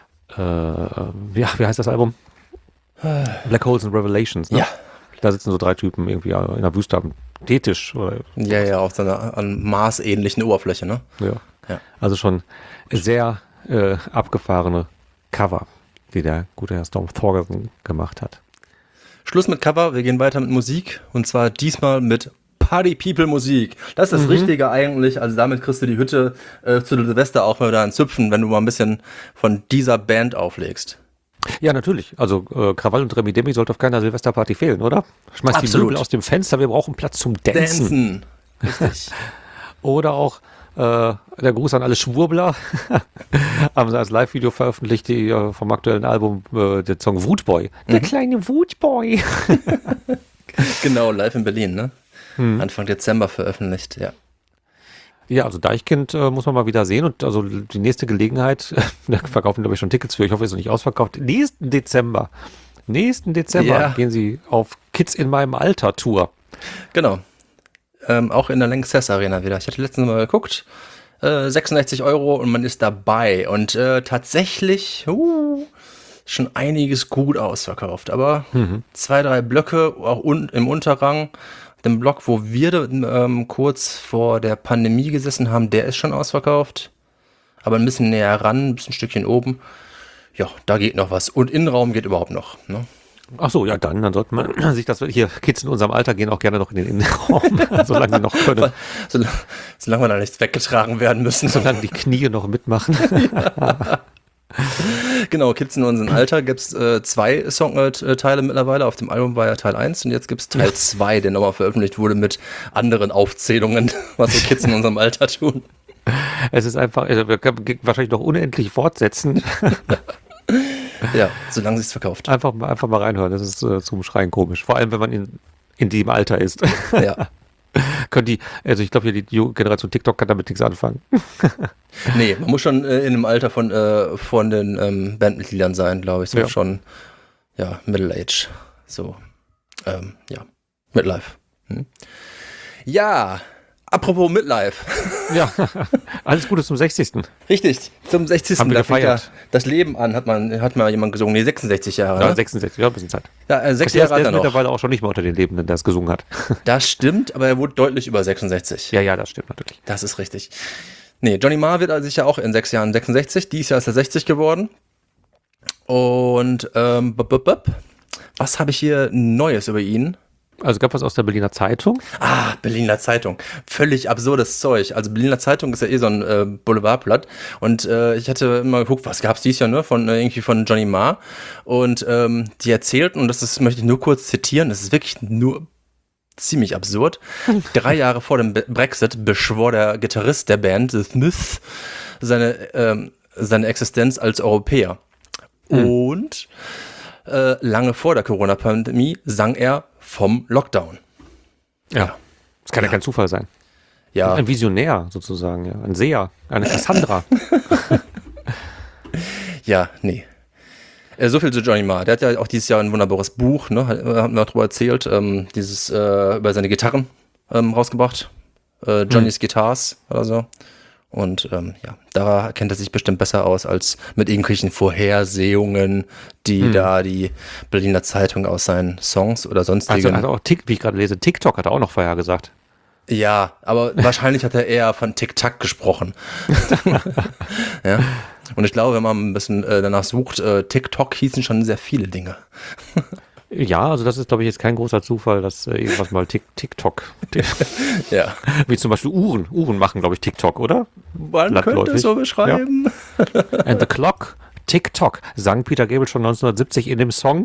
äh, ja, wie heißt das Album? Black Holes and Revelations, ne? Ja. Da sitzen so drei Typen irgendwie in der Wüste am Teetisch. Oder ja, ja, auf so einer an Mars-ähnlichen Oberfläche, ne? Ja. ja. Also schon sehr äh, abgefahrene Cover, die der gute Herr Storm Thorgerson gemacht hat. Schluss mit Cover, wir gehen weiter mit Musik und zwar diesmal mit Party People Musik. Das ist das mhm. Richtige eigentlich. Also damit kriegst du die Hütte äh, zu Silvester auch mal wieder ein Züpfen, wenn du mal ein bisschen von dieser Band auflegst. Ja, natürlich. Also äh, Krawall und Remi Demi sollte auf keiner Silvesterparty fehlen, oder? Schmeiß Absolut. die Möbel aus dem Fenster, wir brauchen Platz zum Dancen. Dancen. Richtig. Oder auch äh, der Gruß an alle Schwurbler. Haben sie als Live-Video veröffentlicht, die äh, vom aktuellen Album, äh, der Song Wutboy. Der mhm. kleine Wutboy. Genau, live in Berlin, ne? Hm. Anfang Dezember veröffentlicht, ja. Ja, also Deichkind äh, muss man mal wieder sehen und also die nächste Gelegenheit, da verkaufen glaube ich schon Tickets für, ich hoffe, es ist noch nicht ausverkauft. Nächsten Dezember, nächsten Dezember ja. gehen sie auf Kids in meinem Alter Tour. Genau, ähm, auch in der Lanxess Arena wieder. Ich hatte letztens mal geguckt, äh, sechsundsechzig Euro und man ist dabei und äh, tatsächlich, uh, schon einiges gut ausverkauft, aber mhm. zwei, drei Blöcke auch un- im Unterrang. Den Block, wo wir ähm, kurz vor der Pandemie gesessen haben, der ist schon ausverkauft. Aber ein bisschen näher ran, ein bisschen ein Stückchen oben. Ja, da geht noch was. Und Innenraum geht überhaupt noch. Ne? Ach so, ja, dann, dann sollte man sich das, hier, Kids in unserem Alter gehen auch gerne noch in den Innenraum, solange sie noch können. Solange, solange wir da nicht weggetragen werden müssen. Solange die Knie noch mitmachen. Ja. Genau, Kids in unserem Alter gibt es äh, zwei Songteile mittlerweile. Auf dem Album war ja Teil eins und jetzt gibt es Teil zwei, der nochmal veröffentlicht wurde mit anderen Aufzählungen, was so Kids in unserem Alter tun. Es ist einfach, also wir können wahrscheinlich noch unendlich fortsetzen. Ja, solange sie es verkauft. Einfach, einfach mal reinhören, das ist äh, zum Schreien komisch. Vor allem, wenn man in, in dem Alter ist. Ja. Können die, also ich glaube, hier die Generation TikTok kann damit nichts anfangen. Nee, man muss schon äh, in dem Alter von, äh, von den ähm, Bandmitgliedern sein, glaube ich. So Ja. schon, ja, Middle Age. So, ähm, ja, Midlife. Hm. Ja, apropos Midlife. Ja, alles Gute zum sechzigsten. Richtig, zum sechzigsten Haben wir Da fängt ja gefeiert. das Leben an, hat man, hat mal jemand gesungen. Nee, sechsundsechzig Jahre. Ja, Ne? sechsundsechzig, ja, ein bisschen Zeit. Ja, äh, sechs Der ist, Jahre der hat ist er noch. mittlerweile auch schon nicht mehr unter den Lebenden, der es gesungen hat. Das stimmt, aber er wurde deutlich über sechsundsechzig. Ja, ja, das stimmt natürlich. Das ist richtig. Nee, Johnny Marr wird also sicher auch in sechs Jahren sechsundsechzig. Dieses Jahr ist er sechzig geworden. Und ähm, bup, bup, bup. Was habe ich hier Neues über ihn? Also gab was aus der Berliner Zeitung. Ah, Berliner Zeitung. Völlig absurdes Zeug. Also Berliner Zeitung ist ja eh so ein äh, Boulevardblatt. Und äh, ich hatte immer geguckt, was gab's dieses Jahr, ne? Von äh, irgendwie von Johnny Marr. Und ähm, die erzählten, und das ist, möchte ich nur kurz zitieren, das ist wirklich nur ziemlich absurd. Drei Jahre vor dem Be- Brexit beschwor der Gitarrist der Band, The Smiths, seine, ähm, seine Existenz als Europäer. Hm. Und äh, lange vor der Corona-Pandemie sang er vom Lockdown. Ja. Das kann ja, Ja. kein Zufall sein. Ja, Ein Visionär sozusagen, ja. Ein Seher, eine Cassandra. ja, nee. Äh, so viel zu Johnny Marr. Der hat ja auch dieses Jahr ein wunderbares Buch, ne? Hat- Haben wir darüber erzählt, ähm, dieses äh, über seine Gitarren ähm, rausgebracht. Äh, Johnny's Guitars oder so. Und ähm, ja, da kennt er sich bestimmt besser aus als mit irgendwelchen Vorhersehungen, die Hm. da die Berliner Zeitung aus seinen Songs oder Also sonstigen. hat er auch, Tik- wie ich gerade lese, TikTok hat er auch noch vorher gesagt. Ja, aber wahrscheinlich hat er eher von Tic-Tac gesprochen. Ja. Und ich glaube, wenn man ein bisschen äh, danach sucht, äh, TikTok hießen schon sehr viele Dinge. Ja, also das ist, glaube ich, jetzt kein großer Zufall, dass äh, irgendwas mal Tik TikTok, Ja. wie zum Beispiel Uhren. Uhren machen, glaube ich, TikTok, oder? Man könnte Landläufig. es so beschreiben. And the clock, TikTok, sang Peter Gabriel schon neunzehnhundertsiebzig in dem Song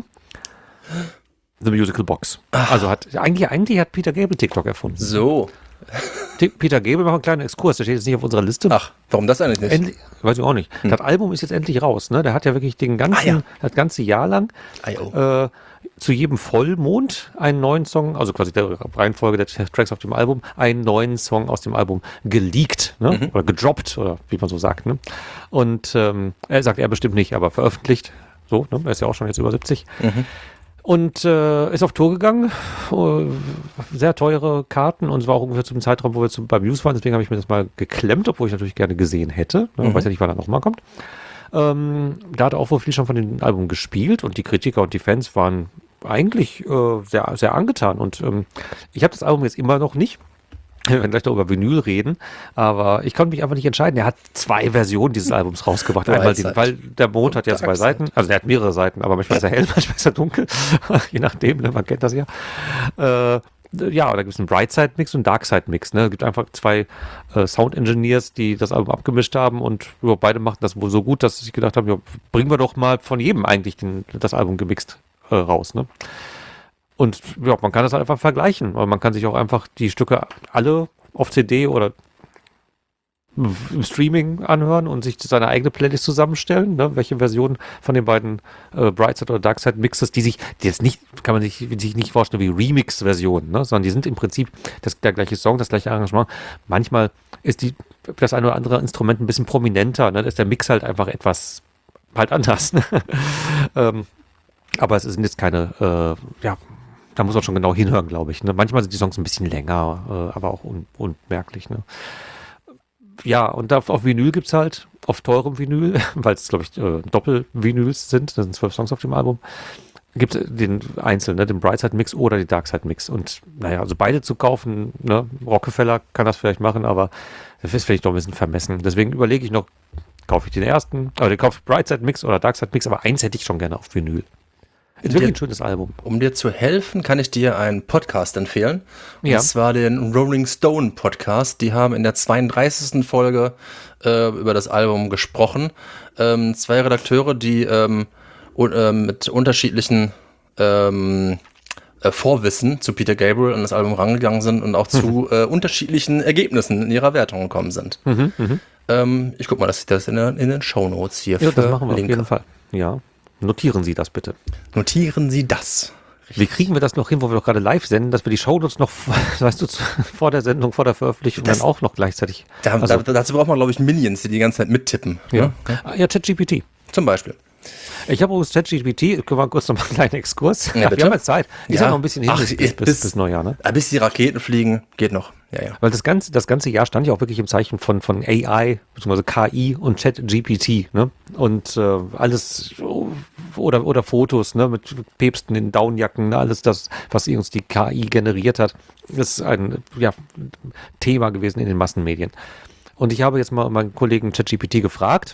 The Musical Box. Also hat, eigentlich, eigentlich hat Peter Gabriel TikTok erfunden. So. Ti- Peter Gabriel macht einen kleinen Exkurs, der steht jetzt nicht auf unserer Liste. Ach, warum das eigentlich nicht? Endlich, weiß ich auch nicht. Das Album ist jetzt endlich raus, ne? Der hat ja wirklich den ganzen, Ah, ja. das ganze Jahr lang Ah, jo. äh, zu jedem Vollmond einen neuen Song, also quasi der Reihenfolge der Tracks auf dem Album, einen neuen Song aus dem Album geleakt, ne? Oder gedroppt, oder wie man so sagt, ne? Und ähm, er sagt er bestimmt nicht, aber veröffentlicht. So, ne? Er ist ja auch schon jetzt über siebzig. Und äh, ist auf Tour gegangen, äh, sehr teure Karten, und es war auch ungefähr zum Zeitraum, wo wir zum, beim News waren, deswegen habe ich mir das mal geklemmt, obwohl ich natürlich gerne gesehen hätte. Ne? Ich weiß ja nicht, wann er nochmal kommt. Ähm, da hat er auch wohl viel schon von dem Album gespielt, und die Kritiker und die Fans waren eigentlich äh, sehr, sehr angetan. Und ähm, ich habe das Album jetzt immer noch nicht. Wir werden gleich noch über Vinyl reden, aber ich konnte mich einfach nicht entscheiden. Er hat zwei Versionen dieses Albums rausgebracht. Einmal den, weil der Mond hat ja zwei Seiten, also er hat mehrere Seiten, aber manchmal ist er hell, manchmal ist er dunkel, je nachdem, ne, man kennt das ja. Äh, ja, da gibt es einen Brightside-Mix und einen Darkside-Mix. Ne? Es gibt einfach zwei äh, Sound-Engineers, die das Album abgemischt haben, und ja, beide machen das wohl so gut, dass ich gedacht habe, ja, bringen wir doch mal von jedem eigentlich den, das Album gemixt äh, raus. Ne? Und ja, man kann das halt einfach vergleichen. Oder man kann sich auch einfach die Stücke alle auf C D oder im Streaming anhören und sich seine eigene Playlist zusammenstellen, ne? Welche Version von den beiden äh, Brightside oder Darkside Mixes, die sich, die jetzt nicht, kann man sich, sich nicht vorstellen wie Remix-Versionen, ne? Sondern die sind im Prinzip das, der gleiche Song, das gleiche Arrangement. Manchmal ist die, das eine oder andere Instrument ein bisschen prominenter, ne? Da ist der Mix halt einfach etwas halt anders. Ne? ähm, aber es sind jetzt keine, äh, ja, da muss man schon genau hinhören, glaube ich. Ne? Manchmal sind die Songs ein bisschen länger, äh, aber auch un unmerklich. Ne? Ja, und auf, auf Vinyl gibt es halt, auf teurem Vinyl, weil es, glaube ich, äh, Doppel-Vinyls sind, das sind zwölf Songs auf dem Album, gibt es den einzelnen, ne, den Brightside-Mix oder den Darkside-Mix. Und naja, also beide zu kaufen, ne, Rockefeller kann das vielleicht machen, aber das ist vielleicht doch ein bisschen vermessen. Deswegen überlege ich noch, kaufe ich den ersten, oder kaufe ich Brightside-Mix oder Darkside-Mix, aber eins hätte ich schon gerne auf Vinyl. Ist wirklich ein schönes Album. Um dir zu helfen, kann ich dir einen Podcast empfehlen. Und Ja. zwar den Rolling Stone Podcast. Die haben in der zweiunddreißigsten Folge äh, über das Album gesprochen. Ähm, zwei Redakteure, die ähm, un äh, mit unterschiedlichen ähm, äh, Vorwissen zu Peter Gabriel an das Album rangegangen sind und auch zu äh, unterschiedlichen Ergebnissen in ihrer Wertung gekommen sind. Mhm, mhm. Ähm, ich guck mal, dass ich das in, der, in den Shownotes hier Ja, das machen wir auf verlinke. jeden Fall. Ja, notieren Sie das bitte. Notieren Sie das. Wie kriegen wir das noch hin, wo wir doch gerade live senden, dass wir die Shownotes noch, weißt du, vor der Sendung, vor der Veröffentlichung das, dann auch noch gleichzeitig. Da, also, da, dazu braucht man, glaube ich, Minions, die die ganze Zeit mittippen. Ja, ja, ja ChatGPT. Zum Beispiel. Ich habe übrigens ChatGPT, können wir kurz noch mal einen kleinen Exkurs. Ja, wir haben jetzt Zeit. Ist ja, ja noch ein bisschen hin Ach, bis, bis, bis, bis Neujahr, ne? Bis die Raketen fliegen, geht noch. Ja, ja. Weil das ganze, das ganze Jahr stand ja auch wirklich im Zeichen von, von A I, beziehungsweise K I und ChatGPT, ne? Und äh, alles, oder, oder Fotos, ne? Mit Päpsten in Downjacken, ne? Alles das, was uns die K I generiert hat, ist ein ja, Thema gewesen in den Massenmedien. Und ich habe jetzt mal meinen Kollegen ChatGPT gefragt,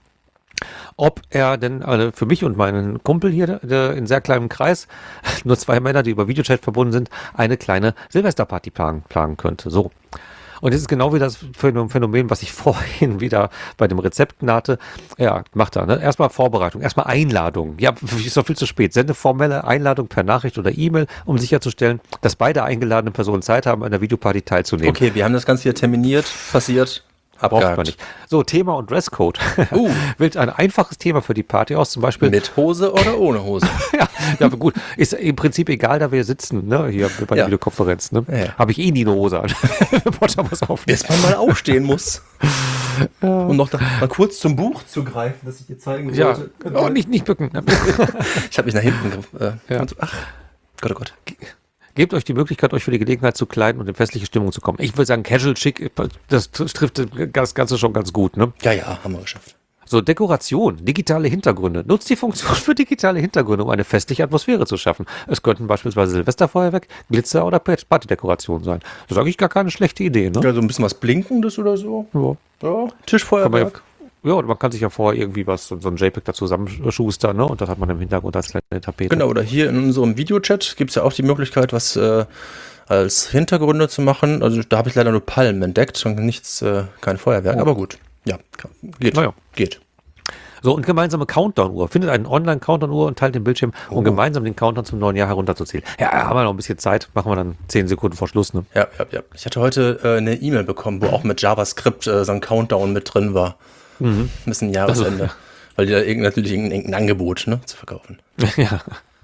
ob er denn also für mich und meinen Kumpel hier der, in sehr kleinem Kreis, nur zwei Männer, die über Videochat verbunden sind, eine kleine Silvesterparty planen, planen könnte. So. Und das ist genau wie das Phänomen, was ich vorhin wieder bei dem Rezept nannte. Ja, macht er. Ne? Erstmal Vorbereitung, erstmal Einladung. Ja, ist doch viel zu spät. Sende formelle Einladung per Nachricht oder E-Mail, um sicherzustellen, dass beide eingeladenen Personen Zeit haben, an der Videoparty teilzunehmen. Okay, wir haben das Ganze hier terminiert, passiert. Braucht man nicht. So, Thema und Dresscode. Uh. Wählt ein einfaches Thema für die Party aus, zum Beispiel. Mit Hose oder ohne Hose? ja, ja, aber gut. Ist im Prinzip egal, da wir sitzen, ne, hier bei der ja. Videokonferenz, ne. Ja. Habe ich eh nie eine Hose an. Bis man mal aufstehen muss. ja. Und noch da, mal kurz zum Buch zu greifen, das ich dir zeigen wollte. Ja. Oh, nicht, nicht bücken. ich habe mich nach hinten. Äh, ja. Ach, Gott, oh Gott. Gebt euch die Möglichkeit, euch für die Gelegenheit zu kleiden und in festliche Stimmung zu kommen. Ich würde sagen, casual, schick, das trifft das Ganze schon ganz gut, ne? Ja, ja, haben wir geschafft. So, Dekoration, digitale Hintergründe. Nutzt die Funktion für digitale Hintergründe, um eine festliche Atmosphäre zu schaffen. Es könnten beispielsweise Silvesterfeuerwerk, Glitzer oder Partydekoration sein. Das ist eigentlich gar keine schlechte Idee, ne? Ja, so ein bisschen was Blinkendes oder so. Ja. Ja, Tischfeuerwerk. Ja, und man kann sich ja vorher irgendwie was, so ein JPEG da zusammenschustern, ne? Und das hat man im Hintergrund als kleine Tapete. Genau, oder hier in unserem Videochat gibt es ja auch die Möglichkeit, was äh, als Hintergründe zu machen. Also da habe ich leider nur Palmen entdeckt und nichts, äh, kein Feuerwerk, oh. aber gut. Ja, geht. Naja. Geht. So, und gemeinsame Countdown-Uhr. Findet einen Online-Countdown-Uhr und teilt den Bildschirm, um oh. gemeinsam den Countdown zum neuen Jahr herunterzuzählen. Ja, haben wir noch ein bisschen Zeit. Machen wir dann zehn Sekunden vor Schluss, ne? Ja, ja, ja. Ich hatte heute äh, eine E-Mail bekommen, wo auch mit JavaScript äh, so ein Countdown mit drin war. Mhm. Bis ein Jahresende. Also, weil die da irgend, natürlich irgendein Angebot, ne, zu verkaufen. Ja.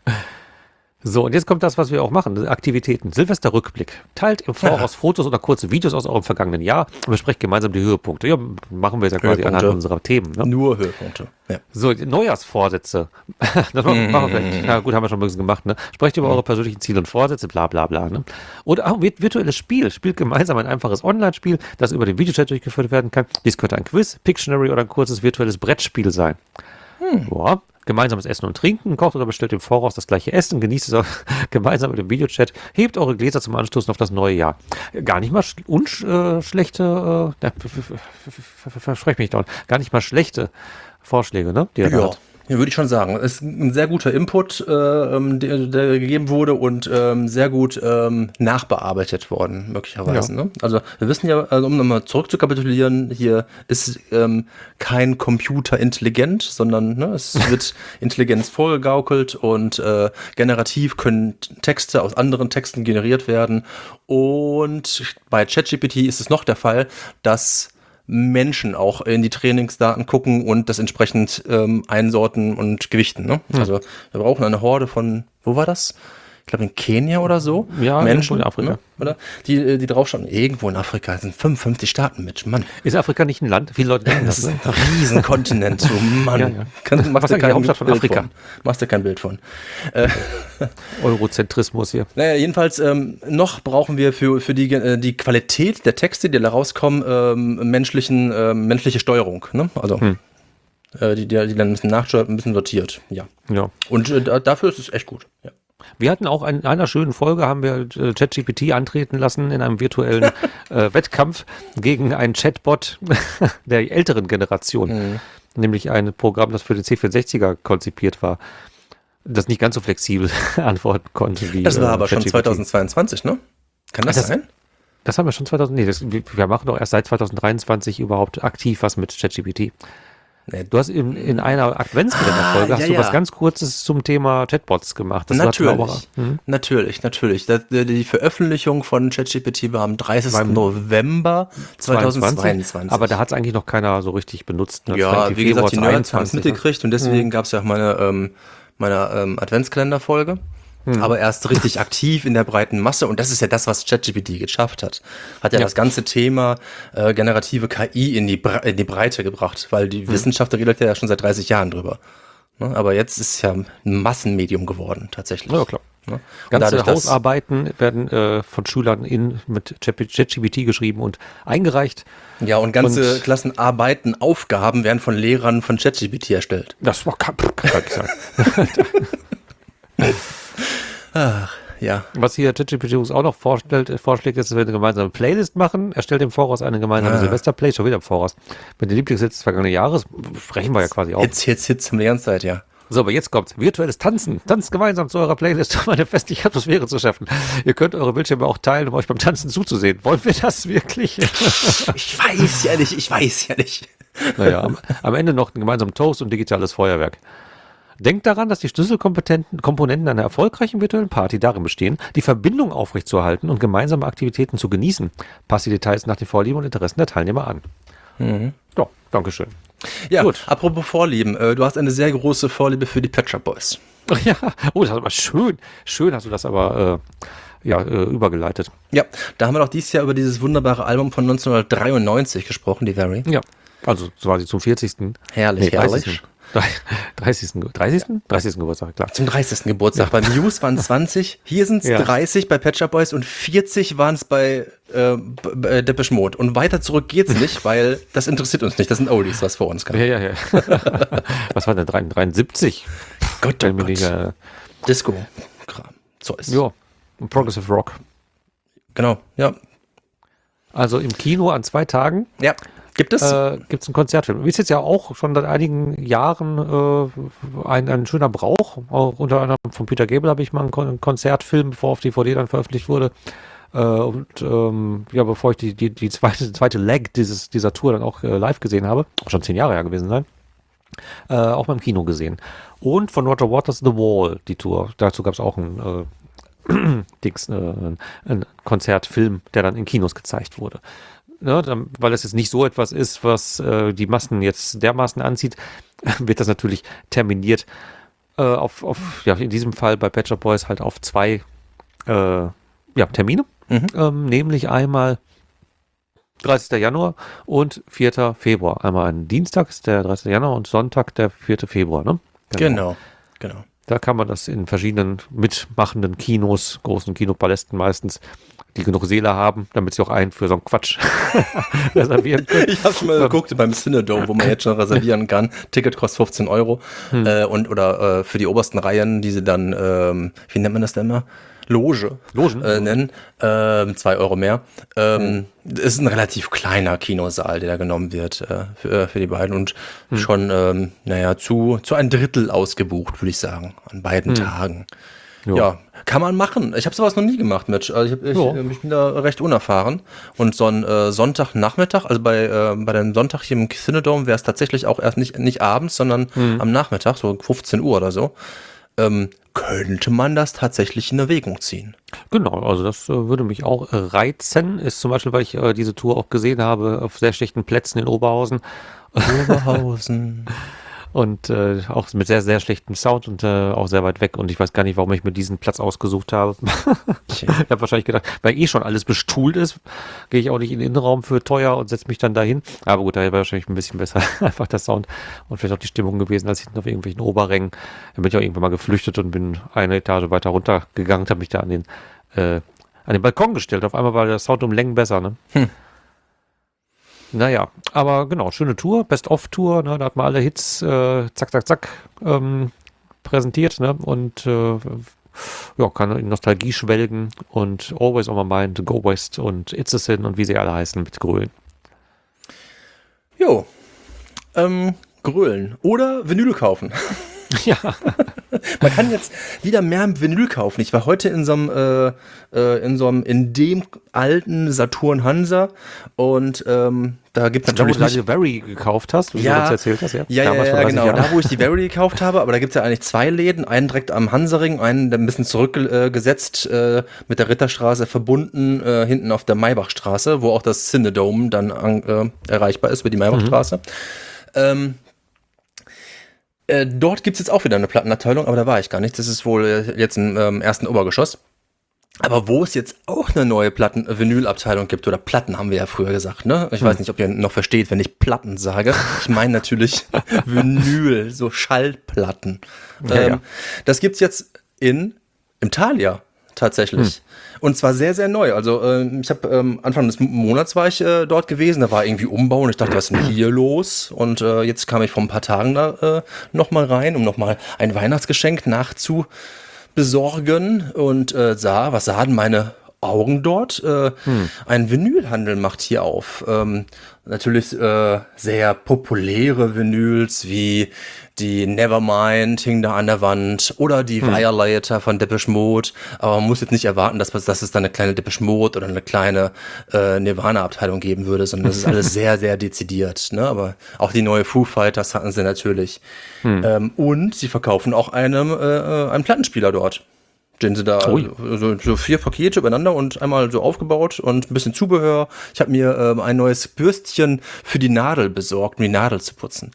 So, und jetzt kommt das, was wir auch machen, Aktivitäten. Silvesterrückblick. Teilt im Voraus ja. Fotos oder kurze Videos aus eurem vergangenen Jahr und besprecht gemeinsam die Höhepunkte. Ja, machen wir jetzt ja quasi anhand unserer Themen. Ne? Nur Höhepunkte. Ja. So, Neujahrsvorsätze. Das machen wir vielleicht. Ja, gut, haben wir schon ein bisschen gemacht. Ne? Sprecht über mhm. eure persönlichen Ziele und Vorsätze, bla bla bla. Ne? Oder auch virtuelles Spiel. Spielt gemeinsam ein einfaches Online-Spiel, das über den Videochat durchgeführt werden kann. Dies könnte ein Quiz, Pictionary oder ein kurzes virtuelles Brettspiel sein. Hm. Boah. Gemeinsames Essen und Trinken, kocht oder bestellt im Voraus das gleiche Essen, genießt es auch gemeinsam mit dem Videochat, hebt eure Gläser zum Anstoßen auf das neue Jahr. Gar nicht mal unschlechte, äh, äh, verspreche mich dauernd, gar nicht mal schlechte Vorschläge, ne? Die er ja. hat. Ja, würde ich schon sagen. Es ist ein sehr guter Input, äh, der, der gegeben wurde und ähm, sehr gut ähm, nachbearbeitet worden, möglicherweise. Ja. Ne? Also wir wissen ja, also, um nochmal zurückzukapitulieren, hier ist ähm, kein Computer intelligent, sondern ne, es wird Intelligenz vorgegaukelt und äh, generativ können Texte aus anderen Texten generiert werden. Und bei ChatGPT ist es noch der Fall, dass Menschen auch in die Trainingsdaten gucken und das entsprechend ähm, einsorten und gewichten. Ne? Hm. Also wir brauchen eine Horde von, wo war das? Ich glaube in Kenia oder so. Ja, Menschen in Afrika. Ne? Oder? Die, die draufschauen, irgendwo in Afrika, es sind fünfundfünfzig Staaten mit, Mann. Ist Afrika nicht ein Land? Viele Leute denken das. Das ist ein Riesenkontinent, so Mann. Ja, ja. Kann, Was ist die Hauptstadt von Bild Afrika? Von. Machst du kein Bild von. Äh, Eurozentrismus hier. Naja, jedenfalls ähm, noch brauchen wir für, für die, äh, die Qualität der Texte, die da rauskommen, ähm, menschlichen, äh, menschliche Steuerung. Ne? Also hm. äh, die, die, die dann ein bisschen nachsteuert, ein bisschen sortiert. Ja. ja. Und äh, dafür ist es echt gut. Ja. Wir hatten auch in einer schönen Folge, haben wir äh, ChatGPT antreten lassen in einem virtuellen äh, Wettkampf gegen einen Chatbot der älteren Generation. Mhm. Nämlich ein Programm, das für den C vierhundertsechziger konzipiert war, das nicht ganz so flexibel antworten konnte wie Das war äh, aber schon zweitausendzweiundzwanzig, ne? Kann das, das sein? Das haben wir schon zweitausend, nee, das, wir machen doch erst seit zweitausenddreiundzwanzig überhaupt aktiv was mit ChatGPT. Nee, du hast in, in einer Adventskalender-Folge ah, hast ja, du was ja. ganz Kurzes zum Thema Chatbots gemacht. Das natürlich, war hm? natürlich, natürlich. Das, die, die Veröffentlichung von ChatGPT war am dreißigsten November zweitausendzweiundzwanzig. Aber da hat es eigentlich noch keiner so richtig benutzt. Ne? Ja, wie gesagt, die Nerds haben es mitgekriegt und deswegen hm. gab es ja auch meine, ähm, meine ähm, Adventskalender-Folge. hm. aber erst richtig aktiv in der breiten Masse. Und das ist ja das, was ChatGPT geschafft hat. Hat ja, ja. das ganze Thema äh, generative K I in die, Bre- in die Breite gebracht, weil die hm. Wissenschaft redet ja schon seit dreißig Jahren drüber. Ne? Aber jetzt ist es ja ein Massenmedium geworden, tatsächlich. Ja, klar. Ne? Ganze dadurch, Hausarbeiten werden äh, von Schülern in, mit ChatGPT geschrieben und eingereicht. Ja, und ganze und Klassenarbeiten, Aufgaben werden von Lehrern von ChatGPT erstellt. Das war kann, kann ich sagen. Ach, ja. Was hier ChatGPT uns auch noch vorstellt, vorschlägt, ist, dass wir eine gemeinsame Playlist machen. Erstellt im Voraus eine gemeinsame ah. Silvester-Playlist, schon wieder im Voraus. Mit den Lieblingshits des vergangenen Jahres sprechen wir ja quasi auch. Hits, Hits, Hits haben wir die ganze Zeit, ja. So, aber jetzt kommt's. Virtuelles Tanzen. Tanzt gemeinsam zu eurer Playlist, um eine festliche Atmosphäre zu schaffen. Ihr könnt eure Bildschirme auch teilen, um euch beim Tanzen zuzusehen. Wollen wir das wirklich? Ich weiß ja nicht, ich weiß ja nicht. Naja, am, am Ende noch ein gemeinsamen Toast und digitales Feuerwerk. Denkt daran, dass die Schlüsselkomponenten einer erfolgreichen virtuellen Party darin bestehen, die Verbindung aufrechtzuerhalten und gemeinsame Aktivitäten zu genießen. Passt die Details nach den Vorlieben und Interessen der Teilnehmer an. Mhm. Ja, Dankeschön. Ja, gut. Apropos Vorlieben, äh, du hast eine sehr große Vorliebe für die Pet Shop Boys. Ja, oh, das ist aber schön. Schön hast du das aber äh, ja, äh, übergeleitet. Ja, da haben wir doch dieses Jahr über dieses wunderbare Album von neunzehnhundertdreiundneunzig gesprochen, die Very. Ja, also quasi zum vierzigsten Herrlich, nee, herrlich. dreißigsten. dreißigsten? dreißigsten Geburtstag, klar. Zum dreißigsten Geburtstag. Ja. Bei Muse waren es zwanzig, hier sind es ja. dreißig bei Pet Shop Boys und vierzig waren es bei, äh, bei Depeche Mode. Und weiter zurück geht's nicht, weil das interessiert uns nicht. Das sind Oldies, was vor uns kam. Ja, ja, ja. Was war denn dreiundsiebzig? Gott, oh Gott. Ich, äh, Disco. Zeus. Ja, Progressive Rock. Genau, ja. Also im Kino an zwei Tagen. Ja. Gibt es? Äh, gibt es einen Konzertfilm. Ist jetzt ja auch schon seit einigen Jahren äh, ein, ein schöner Brauch. Auch unter anderem von Peter Gabriel habe ich mal einen Kon- Konzertfilm, bevor auf D V D dann veröffentlicht wurde. Äh, und ähm, ja, bevor ich die, die, die zweite, zweite Leg dieses, dieser Tour dann auch äh, live gesehen habe, schon zehn Jahre her gewesen sein, äh, auch mal im Kino gesehen. Und von Roger Waters The Wall, die Tour. Dazu gab es auch einen äh, Dings, äh, ein Konzertfilm, der dann in Kinos gezeigt wurde. Ne, dann, weil das jetzt nicht so etwas ist, was äh, die Massen jetzt dermaßen anzieht, wird das natürlich terminiert äh, auf, auf, ja, in diesem Fall bei Pet Shop Boys halt auf zwei äh, ja, Termine, mhm. ähm, nämlich einmal dreißigsten Januar und vierten Februar. Einmal ein Dienstag ist der dreißigsten Januar und Sonntag der vierten Februar. Ne? Genau, genau. genau. Da kann man das in verschiedenen mitmachenden Kinos, großen Kinopalästen meistens, die genug Seele haben, damit sie auch einen für so einen Quatsch reservieren können. Ich habe schon mal geguckt beim Cinedome, wo man jetzt schon reservieren kann. Ticket kostet fünfzehn Euro. Hm. Äh, und, oder äh, für die obersten Reihen, die sie dann, ähm, wie nennt man das denn immer? Loge Logen? Äh, nennen. Ähm, zwei Euro mehr. Ähm, hm. ist ein relativ kleiner Kinosaal, der da genommen wird äh, für, für die beiden. Und hm. schon, ähm, naja, zu, zu ein Drittel ausgebucht, würde ich sagen, an beiden hm. Tagen. Jo. Ja, kann man machen. Ich habe sowas noch nie gemacht, Mitch. Also ich, hab, ich, jo. ich bin da recht unerfahren. Und so ein äh, Sonntagnachmittag, also bei, äh, bei dem Sonntag hier im Cinedome wäre es tatsächlich auch erst nicht, nicht abends, sondern hm. am Nachmittag, so fünfzehn Uhr oder so, ähm, könnte man das tatsächlich in Erwägung ziehen. Genau, also das äh, würde mich auch äh, reizen. Ist zum Beispiel, weil ich äh, diese Tour auch gesehen habe auf sehr schlechten Plätzen in Oberhausen. Oberhausen. Und äh, auch mit sehr, sehr schlechtem Sound und äh, auch sehr weit weg. Und ich weiß gar nicht, warum ich mir diesen Platz ausgesucht habe. Ich habe wahrscheinlich gedacht, weil eh schon alles bestuhlt ist, gehe ich auch nicht in den Innenraum für teuer und setze mich dann dahin. Aber gut, da wäre wahrscheinlich ein bisschen besser einfach der Sound und vielleicht auch die Stimmung gewesen, als hinten auf irgendwelchen Oberrängen. Da bin ich auch irgendwann mal geflüchtet und bin eine Etage weiter runtergegangen, habe mich da an den, äh, an den Balkon gestellt. Auf einmal war der Sound um Längen besser, ne? Hm. Naja, aber genau, schöne Tour, Best-of-Tour, ne, da hat man alle Hits, äh, zack, zack, zack, ähm, präsentiert, ne, und äh, ja, kann in Nostalgie schwelgen und Always on my mind, Go West und It's a Sin und wie sie alle heißen mit Grölen. Jo, ähm, Grölen oder Vinyl kaufen. Ja. Man kann jetzt wieder mehr Vinyl kaufen. Ich war heute in so einem, äh, äh, in so einem, in dem alten Saturn Hansa und ähm, da gibt es natürlich. Da, wo du die Very gekauft hast, wie ja, du uns erzählt hast, ja? Ja, ja, ja, genau. Jahren. Da, wo ich die Very gekauft habe, aber da gibt es ja eigentlich zwei Läden. Einen direkt am Hansaring, einen ein bisschen zurückgesetzt, äh, mit der Ritterstraße verbunden, äh, hinten auf der Maybachstraße, wo auch das Cinedome dann an, äh, erreichbar ist, über die Maybachstraße. Mhm. Ähm, Äh, dort gibt es jetzt auch wieder eine Plattenabteilung, aber da war ich gar nicht. Das ist wohl äh, jetzt im ähm, ersten Obergeschoss. Aber wo es jetzt auch eine neue Platten-Vinyl-Abteilung gibt, oder Platten haben wir ja früher gesagt, ne? Ich hm. weiß nicht, ob ihr noch versteht, wenn ich Platten sage. Ich meine natürlich Vinyl, so Schallplatten. Ja, ähm, ja. Das gibt's jetzt in im Thalia tatsächlich. Hm. Und zwar sehr, sehr neu. Also äh, ich habe ähm, Anfang des Monats war ich äh, dort gewesen, da war irgendwie Umbau und ich dachte, was ist denn hier los? Und äh, jetzt kam ich vor ein paar Tagen da äh, nochmal rein, um nochmal ein Weihnachtsgeschenk nachzu besorgen und äh, sah, was sahen meine Augen dort? Äh, hm. Ein Vinylhandel macht hier auf. Ähm, natürlich äh, sehr populäre Vinyls wie die Nevermind hing da an der Wand oder die hm. Violator von Depeche Mode. Aber man muss jetzt nicht erwarten, dass, dass es da eine kleine Depeche Mode oder eine kleine äh, Nirvana-Abteilung geben würde, sondern das ist alles sehr, sehr dezidiert. Ne? Aber auch die neue Foo Fighters hatten sie natürlich. Hm. Ähm, und sie verkaufen auch einem, äh, einen Plattenspieler dort. Den sie da so, so vier Pakete übereinander und einmal so aufgebaut und ein bisschen Zubehör. Ich habe mir ähm, ein neues Bürstchen für die Nadel besorgt, um die Nadel zu putzen.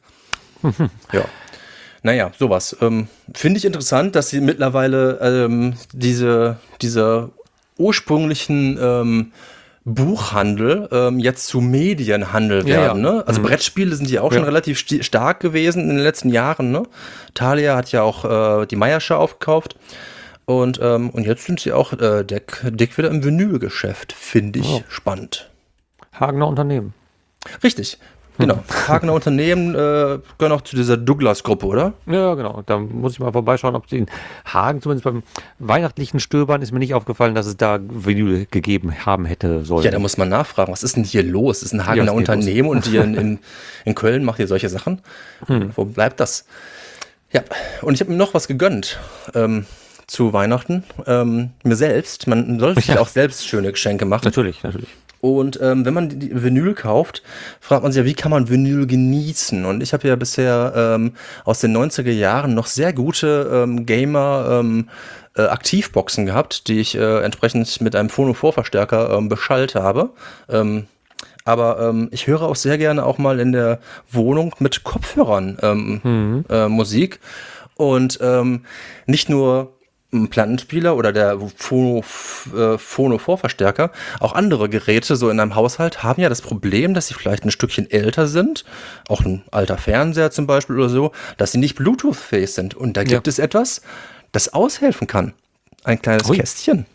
Ja. Naja, sowas. Ähm, Finde ich interessant, dass sie mittlerweile ähm, diese, diese ursprünglichen ähm, Buchhandel ähm, jetzt zu Medienhandel werden. Ja, ja. Ne? Also mhm. Brettspiele sind ja auch schon ja. relativ st- stark gewesen in den letzten Jahren. Ne? Thalia hat ja auch äh, die Meiersche aufgekauft. Und, ähm, und jetzt sind sie auch äh, dick, dick wieder im Vinylgeschäft. Finde ich oh. spannend. Hagener Unternehmen. Richtig. Genau. Hagener Unternehmen äh, gehören auch zu dieser Douglas-Gruppe, oder? Ja, genau. Da muss ich mal vorbeischauen, ob sie in Hagen, zumindest beim weihnachtlichen Stöbern, ist mir nicht aufgefallen, dass es da Vinyl gegeben haben hätte sollen. Ja, da muss man nachfragen, was ist denn hier los? Das ist ein Hagener ja, Unternehmen los. Und hier in, in, in Köln macht ihr solche Sachen? Hm. Wo bleibt das? Ja, und ich habe mir noch was gegönnt ähm, zu Weihnachten. Ähm, mir selbst. Man sollte sich ja auch selbst schöne Geschenke machen. Natürlich, natürlich. Und ähm, wenn man die Vinyl kauft, fragt man sich ja, wie kann man Vinyl genießen? Und ich habe ja bisher ähm, aus den neunziger Jahren noch sehr gute ähm, Gamer ähm, äh, Aktivboxen gehabt, die ich äh, entsprechend mit einem Phono-Vorverstärker ähm, beschallt habe. Ähm, aber ähm, ich höre auch sehr gerne auch mal in der Wohnung mit Kopfhörern ähm, mhm. äh, Musik. Und ähm, nicht nur ein Plattenspieler oder der Phono, äh, Phono-Vorverstärker, auch andere Geräte so in einem Haushalt haben ja das Problem, dass sie vielleicht ein Stückchen älter sind, auch ein alter Fernseher zum Beispiel oder so, dass sie nicht Bluetooth-fähig sind. Und da gibt ja. es etwas, das aushelfen kann. Ein kleines Ui. Kästchen.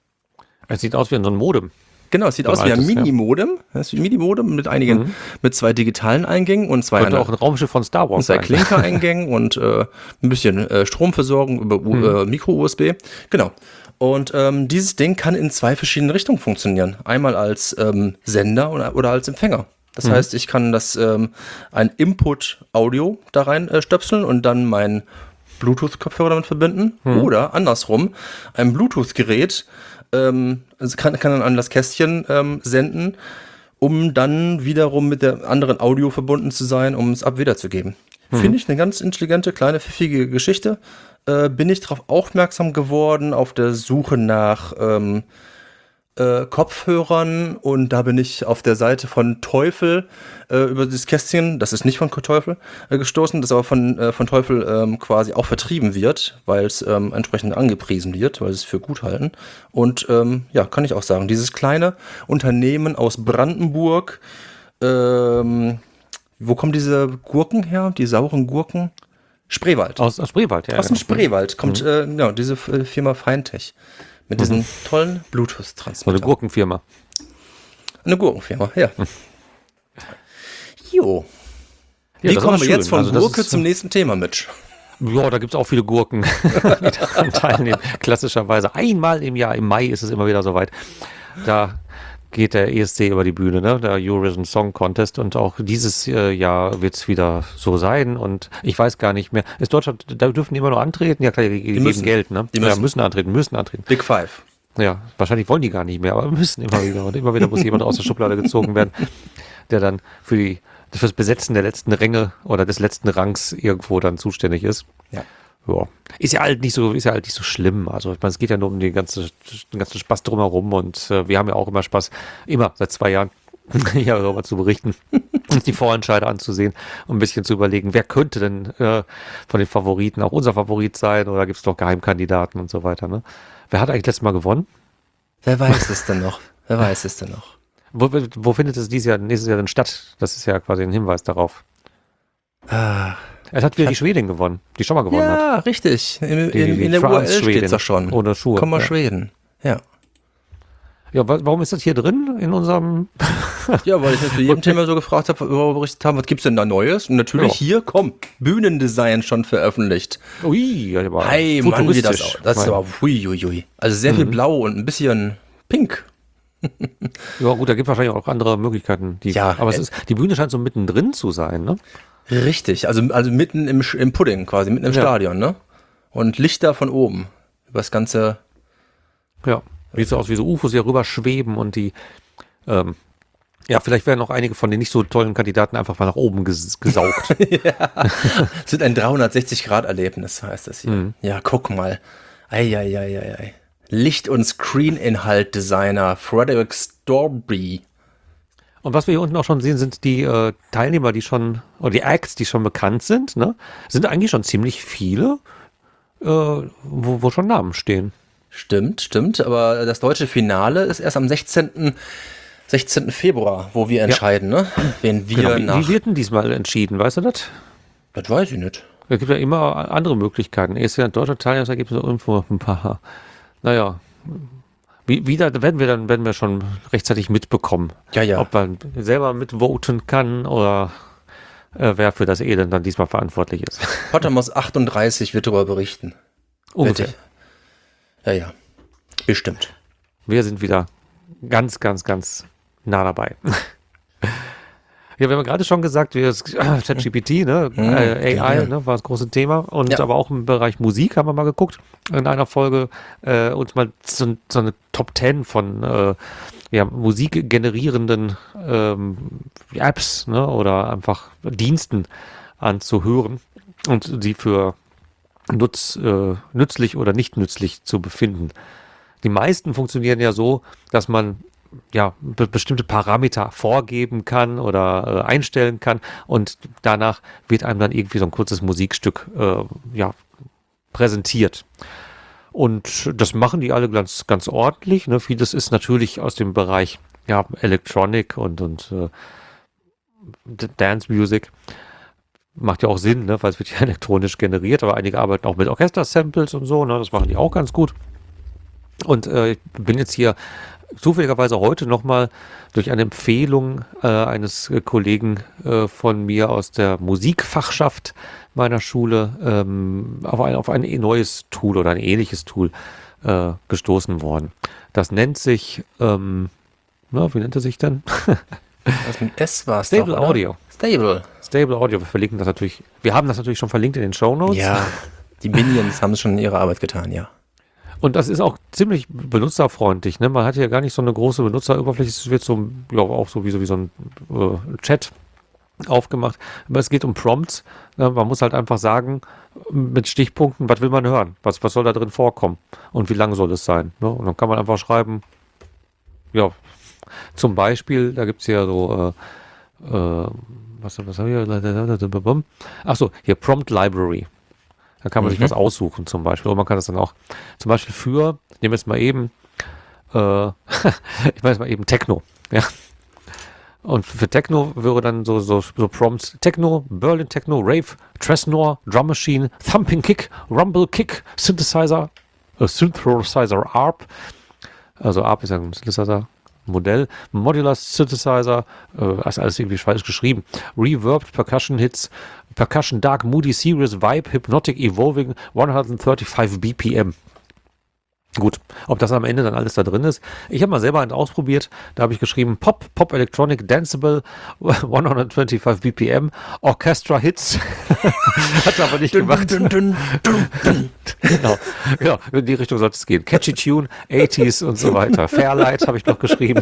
Es sieht aus wie so ein Modem. Genau, es sieht so aus wie ein Mini-Modem. Das ist ein Mini-Modem mit einigen, mhm. mit zwei digitalen Eingängen und zwei Könnte auch ein Raumschiff von Star Wars sein. Zwei Klinker-Eingängen und äh, ein bisschen äh, Stromversorgung über mhm. äh, Micro-U S B. Genau. Und ähm, dieses Ding kann in zwei verschiedenen Richtungen funktionieren. Einmal als ähm, Sender oder, oder als Empfänger. Das mhm. heißt, ich kann das ähm, ein Input-Audio da rein äh, stöpseln und dann mein Bluetooth-Kopfhörer damit verbinden. Mhm. Oder andersrum, ein Bluetooth-Gerät ähm, kann, kann dann an das Kästchen ähm, senden, um dann wiederum mit der anderen Audio verbunden zu sein, um es ab wiederzugeben. Mhm. Finde ich eine ganz intelligente, kleine, pfiffige Geschichte. Äh, bin ich darauf aufmerksam geworden, auf der Suche nach ähm, äh, Kopfhörern, und da bin ich auf der Seite von Teufel äh, über das Kästchen, das ist nicht von Teufel äh, gestoßen, das aber von, äh, von Teufel ähm, quasi auch vertrieben wird, weil es ähm, entsprechend angepriesen wird, weil sie es für gut halten. Und ähm, ja, kann ich auch sagen, dieses kleine Unternehmen aus Brandenburg, ähm, wo kommen diese Gurken her, die sauren Gurken? Spreewald. Aus, aus Spreewald, ja. Aus dem Spreewald kommt mhm. äh, ja, diese Firma Feintech. Mit diesen mhm. tollen Bluetooth-Transmittern. Eine Gurkenfirma. Eine Gurkenfirma, ja. Jo. Ja, Wie kommen wir schön. jetzt von also Gurke ist, zum nächsten Thema, Mitch? Ja, da gibt es auch viele Gurken, die daran teilnehmen. Klassischerweise einmal im Jahr, im Mai ist es immer wieder soweit. Da geht der E S C über die Bühne, ne? Der Eurovision Song Contest, und auch dieses äh, Jahr wird es wieder so sein, und ich weiß gar nicht mehr, ist Deutschland, da dürfen die immer nur antreten? Ja klar, die, die geben müssen. Geld, ne? Die müssen. Ja, müssen antreten, müssen antreten. Big Five. Ja, wahrscheinlich wollen die gar nicht mehr, aber müssen immer wieder, und immer wieder muss jemand aus der Schublade gezogen werden, der dann für die, für das Besetzen der letzten Ränge oder des letzten Rangs irgendwo dann zuständig ist. Ja. Ja. Ist ja halt nicht so, ist ja halt nicht so schlimm. Also ich meine, es geht ja nur um den ganzen, den ganzen Spaß drumherum, und äh, wir haben ja auch immer Spaß, immer seit zwei Jahren, ja, darüber zu berichten. uns die Vorentscheide anzusehen und ein bisschen zu überlegen, wer könnte denn äh, von den Favoriten auch unser Favorit sein oder gibt es noch Geheimkandidaten und so weiter. Ne? Wer hat eigentlich letztes Mal gewonnen? Wer weiß es denn noch? Wer weiß es denn noch? Wo, wo findet es dieses Jahr, nächstes Jahr denn statt? Das ist ja quasi ein Hinweis darauf. Ah, Es hat wieder die Schwedin gewonnen, die schon mal gewonnen hat. ja, richtig. In, Die- in, die in der U R L France-Schwedin. steht es doch schon. Ohne Schuhe. Komm mal Ja. Schweden. Ja. Ja, wa- warum ist das hier drin in unserem... Ja, weil ich mir zu jedem Thema so gefragt habe, worüber wir berichtet haben, was gibt's denn da Neues? Und natürlich Ja. hier, komm, Bühnendesign schon veröffentlicht. Ui, ja, aber Hey, Mann, wie das futuristisch. aus. Das ist aber hui, hui, hui. Also sehr viel blau und ein bisschen pink. Ja gut, da gibt es wahrscheinlich auch andere Möglichkeiten. Die, Ja, aber es äh, ist, die Bühne scheint so mittendrin zu sein, ne? Richtig, also, also mitten im, Sch- im Pudding quasi, mitten im Ja. Stadion, ne? Und Lichter von oben. Über das ganze. Ja. Sieht so aus wie so U F Os, die rüber schweben und die, ähm, ja, vielleicht werden auch einige von den nicht so tollen Kandidaten einfach mal nach oben ges gesaugt. Es wird ein dreihundertsechzig-Grad-Erlebnis, heißt das hier. Mhm. Ja, guck mal. Eieieiei. Licht- und Screen-Inhalt-Designer Frederick Storby. Und was wir hier unten auch schon sehen, sind die äh, Teilnehmer, die schon, oder die Acts, die schon bekannt sind, ne? Sind eigentlich schon ziemlich viele, äh, wo, wo schon Namen stehen. Stimmt, stimmt, aber das deutsche Finale ist erst am sechzehnten Februar, wo wir entscheiden, ne? Wen wir Genau. Wie, nach. wie wird denn diesmal entschieden, weißt du das? Das weiß ich nicht. Es gibt ja immer andere Möglichkeiten. Erst ja deutsche Teilnehmersergebnisse irgendwo ein paar. Naja. Wie, wieder werden wir dann, werden wir schon rechtzeitig mitbekommen. Ja, ja. Ob man selber mitvoten kann oder äh, wer für das Elend dann diesmal verantwortlich ist. Pottermos achtunddreißig wird darüber berichten. Ungefähr. Wette ich. Ja, ja. Bestimmt. Wir sind wieder ganz, ganz, ganz nah dabei. Ja, wir haben ja gerade schon gesagt, wir äh, ChatGPT, ne, äh, A I, ja. ne, war das große Thema. Und Ja. aber auch im Bereich Musik haben wir mal geguckt in einer Folge äh, uns mal so, so eine Top Ten von äh, ja, musikgenerierenden ähm, Apps, ne, oder einfach Diensten anzuhören und sie für nutz, äh, nützlich oder nicht nützlich zu befinden. Die meisten funktionieren ja so, dass man ja be bestimmte Parameter vorgeben kann oder äh, einstellen kann und danach wird einem dann irgendwie so ein kurzes Musikstück äh, ja, präsentiert. Und das machen die alle ganz, ganz ordentlich. Ne? Vieles ist natürlich aus dem Bereich ja, Electronic und, und äh, Dance Music. Macht ja auch Sinn, ne? Weil es wird ja elektronisch generiert, aber einige arbeiten auch mit Orchester-Samples und so, ne? Das machen die auch ganz gut. Und äh, ich bin jetzt hier zufälligerweise heute nochmal durch eine Empfehlung äh, eines äh, Kollegen äh, von mir aus der Musikfachschaft meiner Schule ähm, auf, ein, auf ein neues Tool oder ein ähnliches Tool äh, gestoßen worden. Das nennt sich, ähm, na, wie nennt es sich denn? Was mit S war es Stable doch, oder? Audio. Stable. Stable Audio, wir verlinken das natürlich. Wir haben das natürlich schon verlinkt in den Shownotes. Ja, die Minions haben schon ihre Arbeit getan, ja. Und das ist auch ziemlich benutzerfreundlich. Ne? Man hat ja gar nicht so eine große Benutzeroberfläche. Es wird so, ja, auch so wie, so wie so ein äh, Chat aufgemacht. Aber es geht um Prompts. Ne? Man muss halt einfach sagen, mit Stichpunkten, was will man hören? Was, was soll da drin vorkommen? Und wie lang soll es sein? Ne? Und dann kann man einfach schreiben, ja, zum Beispiel, da gibt es ja so, äh, äh, was, was haben wir? Achso, hier Prompt Library. Da kann man sich was aussuchen zum Beispiel. Oder man kann das dann auch zum Beispiel für, ich nehme jetzt mal eben, äh, ich weiß mal eben Techno. Ja. Und für Techno wäre dann so, so, so Prompts Techno, Berlin Techno, Rave, Tresnor, Drum Machine, Thumping Kick, Rumble Kick, Synthesizer, äh, Synthesizer A R P. Also A R P ist ja ein Synthesizer. Modell, Modular Synthesizer, äh, ist alles irgendwie falsch geschrieben, Reverbed, Percussion Hits, Percussion Dark, Moody, Serious, Vibe, Hypnotic, Evolving, hundertfünfunddreißig B P M. Gut, ob das am Ende dann alles da drin ist. Ich habe mal selber eins ausprobiert, da habe ich geschrieben Pop, Pop Electronic, Danceable, hundertfünfundzwanzig B P M, Orchestra Hits. Hat aber nicht gemacht. Dun, dun, dun, dun. Genau, genau, in die Richtung sollte es gehen. Catchy Tune, achtziger und so weiter. Fairlight habe ich noch geschrieben.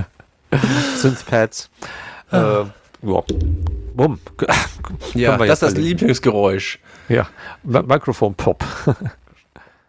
Synthpads. Äh, ja. Bumm. Ja, wir das ist das verlinken. Lieblingsgeräusch. Ja, Mikrofon Pop.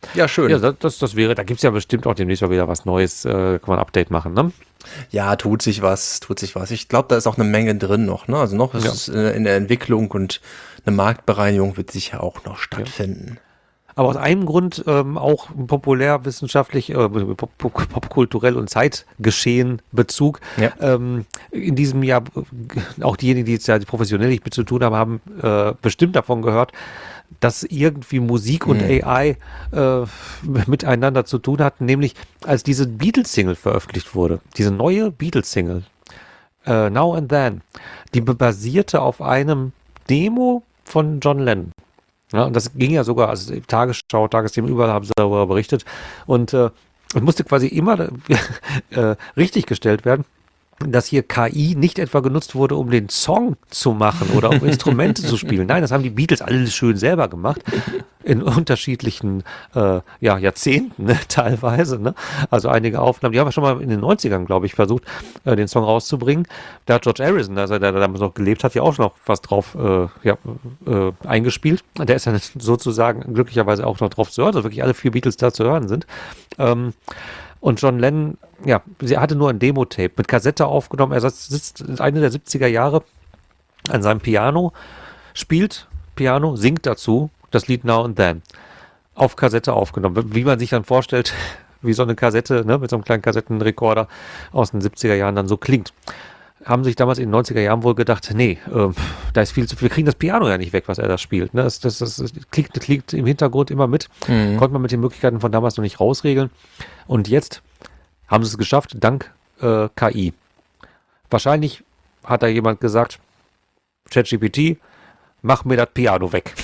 Ja, schön. Ja, das, das, das wäre, da gibt es ja bestimmt auch demnächst mal wieder was Neues, äh, kann man ein Update machen, ne? Ja, tut sich was, tut sich was. Ich glaube, da ist auch eine Menge drin noch, ne? Also noch ist Ja. es äh, in der Entwicklung und eine Marktbereinigung wird sicher auch noch stattfinden. Aber aus einem Grund ähm, auch populärwissenschaftlich, äh, pop, pop, popkulturell und Zeitgeschehen Bezug. Ja. Ähm, in diesem Jahr, äh, auch diejenigen, die jetzt ja professionell nicht mit zu tun haben, haben äh, bestimmt davon gehört, dass irgendwie Musik und Mhm. A I äh, miteinander zu tun hatten, nämlich als diese Beatles-Single veröffentlicht wurde, diese neue Beatles-Single, äh, Now and Then, die basierte auf einem Demo von John Lennon. Ja, und das ging ja sogar, also Tagesschau, Tagesthemen, überall haben sie darüber berichtet. Und äh, es musste quasi immer äh, richtig gestellt werden, dass hier K I nicht etwa genutzt wurde, um den Song zu machen oder um Instrumente zu spielen. Nein, das haben die Beatles alle schön selber gemacht. In unterschiedlichen äh, ja, Jahrzehnten, ne, teilweise. Ne? Also einige Aufnahmen, die haben wir schon mal in den neunzigern, glaube ich, versucht, äh, den Song rauszubringen. Da hat George Harrison, also der, der damals noch gelebt hat, ja auch noch was drauf äh, ja, äh, eingespielt. Der ist dann sozusagen glücklicherweise auch noch drauf zu hören, dass wirklich alle vier Beatles da zu hören sind. Ähm, Und John Lennon, ja, sie hatte nur ein Demo-Tape mit Kassette aufgenommen. Er sitzt Ende der siebziger Jahre an seinem Piano, spielt Piano, singt dazu das Lied Now and Then. Auf Kassette aufgenommen. Wie man sich dann vorstellt, wie so eine Kassette, ne, mit so einem kleinen Kassettenrekorder aus den siebziger Jahren dann so klingt. Haben sich damals in den neunziger Jahren wohl gedacht, nee, äh, da ist viel zu viel, wir kriegen das Piano ja nicht weg, was er da spielt. Ne? Das, das, das, das klingt, klingt im Hintergrund immer mit. Mhm. Konnte man mit den Möglichkeiten von damals noch nicht rausregeln. Und jetzt haben sie es geschafft, dank äh, K I. Wahrscheinlich hat da jemand gesagt, ChatGPT, mach mir das Piano weg.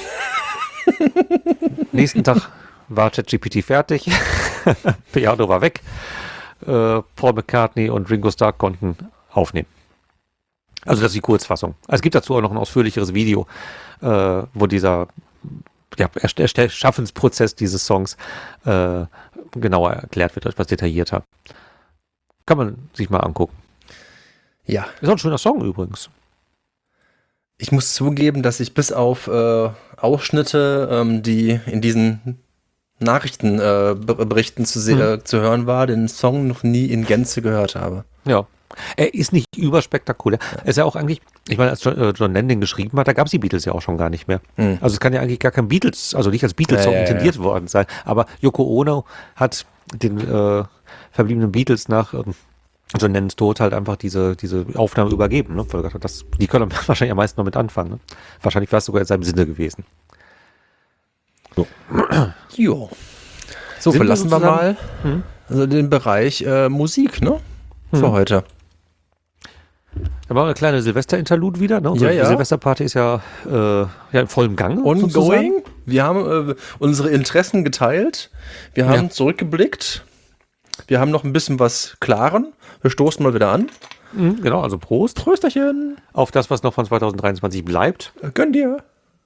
Nächsten Tag war ChatGPT fertig, Piano war weg, äh, Paul McCartney und Ringo Starr konnten aufnehmen. Also das ist die Kurzfassung. Es gibt dazu auch noch ein ausführlicheres Video, äh, wo dieser ja, Erst- Erst- Schaffensprozess dieses Songs äh, genauer erklärt wird, etwas detaillierter. Kann man sich mal angucken. Ja, Ist auch ein schöner Song übrigens. ich muss zugeben, dass ich bis auf äh, Ausschnitte, ähm, die in diesen Nachrichtenberichten äh, zu, se- Mhm. äh, zu hören war, den Song noch nie in Gänze gehört habe. Ja. Er ist nicht überspektakulär. Er ist ja auch eigentlich, ich meine, als John, äh, John Lennon den geschrieben hat, da gab es die Beatles ja auch schon gar nicht mehr. Mhm. Also es kann ja eigentlich gar kein Beatles, also nicht als Beatles-Song Ja, ja, ja. intendiert worden sein. Aber Yoko Ono hat den äh, verbliebenen Beatles nach ähm, John Lennons Tod halt einfach diese, diese Aufnahme übergeben. Ne? Weil er gesagt hat, das, die können wahrscheinlich am meisten noch mit anfangen. Ne? Wahrscheinlich war es sogar in seinem Sinne gewesen. Jo. So, Sind wir verlassen wir sozusagen- mal Hm? also den Bereich äh, Musik, ne? Für Hm. heute. Da war eine kleine Silvester-Interlude wieder. Ne? Unsere Ja, ja. Silvesterparty ist ja, äh, ja in vollem Gange. sozusagen. Ongoing. Wir haben äh, unsere Interessen geteilt. Wir haben Ja. zurückgeblickt. Wir haben noch ein bisschen was klaren. Wir stoßen mal wieder an. Mhm, genau, also Prost. Trösterchen. Auf das, was noch von zwanzig dreiundzwanzig bleibt. Äh, Gönn dir.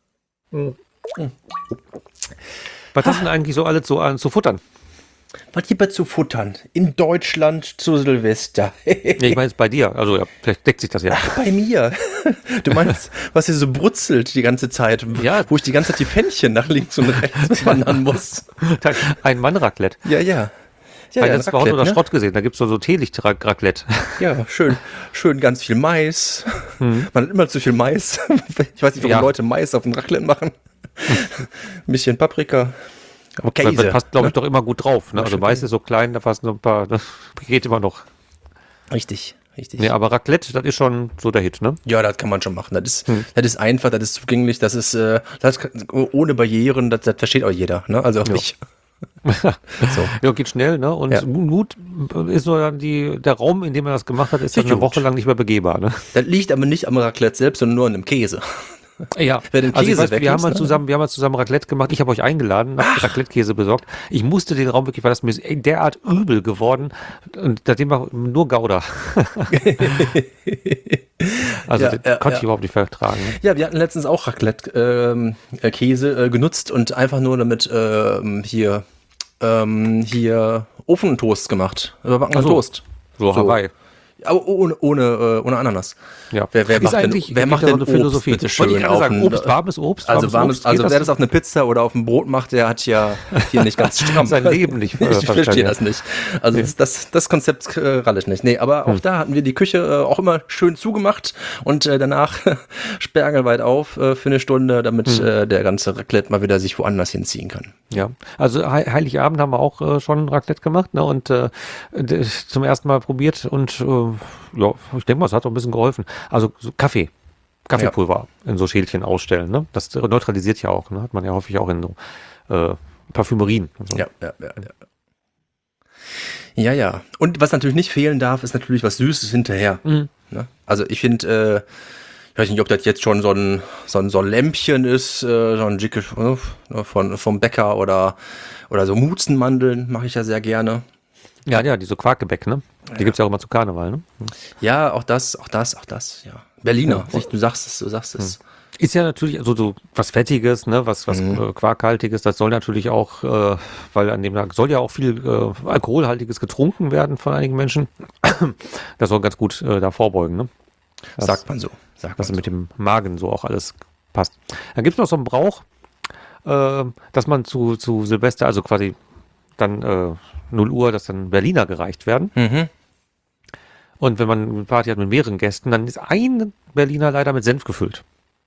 Was hast du denn eigentlich so alles so an zu futtern? Was gibt es zu futtern? In Deutschland zu Silvester. Ja, ich meine jetzt bei dir. Also ja, vielleicht deckt sich das ja. Bei mir. Du meinst, was hier so brutzelt die ganze Zeit, Ja. wo ich die ganze Zeit die Fännchen nach links und rechts wandern muss. Ein Mann-Raclette. Ja, ja. Ja, Bei ja, das war heute Raclette, oder ne? Schrott gesehen. Da gibt es so, so Teelicht-Raclette. Ja, schön, schön ganz viel Mais. Man hat immer zu viel Mais. Ich weiß nicht, warum Ja. Leute Mais auf dem Raclette machen. Ein bisschen Paprika. Aber Das Käse. passt, glaube ne? ich, doch immer gut drauf. Ne? Also stimmt. Mais ist so klein, da passen so ein paar, das geht immer noch. Richtig, richtig. Nee, aber Raclette, das ist schon so der Hit, ne? Ja, das kann man schon machen. Das ist, Hm. das ist einfach, das ist zugänglich, das ist äh, das kann, ohne Barrieren, das, das versteht auch jeder. Ne? Also Ja. ich. So. Ja, geht schnell, ne? Und Ja. gut ist nur dann die, der Raum, in dem er das gemacht hat, ist dann Nicht eine gut. Woche lang nicht mehr begehbar, ne? Das liegt aber nicht am Raclette selbst, sondern nur an dem Käse. Ja, Wer den also ich Käse weiß, wir weglässt, haben mal ne? zusammen, wir haben mal zusammen Raclette gemacht. Ich habe euch eingeladen, habe Raclette-Käse besorgt. Ich musste den Raum wirklich, weil das mir ist derart übel geworden. Und seitdem war nur Gouda. also Ja, das ja, konnte ja. ich überhaupt nicht vertragen. Ne? Ja, wir hatten letztens auch Raclette-Käse äh, genutzt und einfach nur damit ähm, hier, ähm, hier Ofentoast gemacht. Überbackenen Ach so. Toast. So, So. Hawaii. Aber ohne, ohne, äh, ohne Ananas. Ja. Wer, wer Ist macht denn, eigentlich- wer geht macht ja denn so eine Obst, Philosophie. bitte Wollte ich schön? gerade auf sagen, ein- Obst, warmes Obst, Also, warmes warmes, Obst, also geht wer das auf eine Pizza oder auf ein Brot macht, der hat ja hier nicht ganz stramm. Sein Leben nicht, äh, Ich verstehe verstanden, das nicht. Also Nee. das, das, das Konzept äh, ralle ich nicht. Nee, aber auch da hatten wir die Küche äh, auch immer schön zugemacht und äh, danach sperrangelweit auf äh, für eine Stunde, damit äh, der ganze Raclette mal wieder sich woanders hinziehen kann. Ja, also He Heiligabend haben wir auch äh, schon Raclette gemacht, ne, und äh, d- zum ersten Mal probiert und äh, ja, ich denke mal, es hat auch ein bisschen geholfen. Also so Kaffee, Kaffeepulver in so Schälchen ausstellen, ne, das neutralisiert ja auch, ne, hat man ja häufig auch in so äh, Parfümerien. Und so. Ja, ja, ja, ja. Ja, ja. Und was natürlich nicht fehlen darf, ist natürlich was Süßes hinterher. Mhm. Ne? Also ich finde, äh, ich weiß nicht, ob das jetzt schon so ein, so ein, so ein Lämpchen ist, äh, so ein Jicke äh, von, vom Bäcker oder, oder so Mutzenmandeln mache ich ja sehr gerne. Ja, ja, diese Quarkgebäck, ne, die Ja. gibt's ja auch immer zu Karneval, ne. Ja, auch das, auch das, auch das, ja. Berliner, Ja. du sagst es, du sagst es. Ist ja natürlich so, so was Fettiges, ne, was, was Mhm. äh, Quarkhaltiges, das soll natürlich auch, äh, weil an dem Tag soll ja auch viel äh, Alkoholhaltiges getrunken werden von einigen Menschen. Das soll ganz gut äh, da vorbeugen, ne? Das, Sagt man so. Sagt dass man mit dem Magen so auch alles passt. Dann gibt es noch so einen Brauch, äh, dass man zu, zu Silvester, also quasi dann äh, null Uhr, dass dann Berliner gereicht werden. so. Mhm. Und wenn man eine Party hat mit mehreren Gästen, dann ist ein Berliner leider mit Senf gefüllt.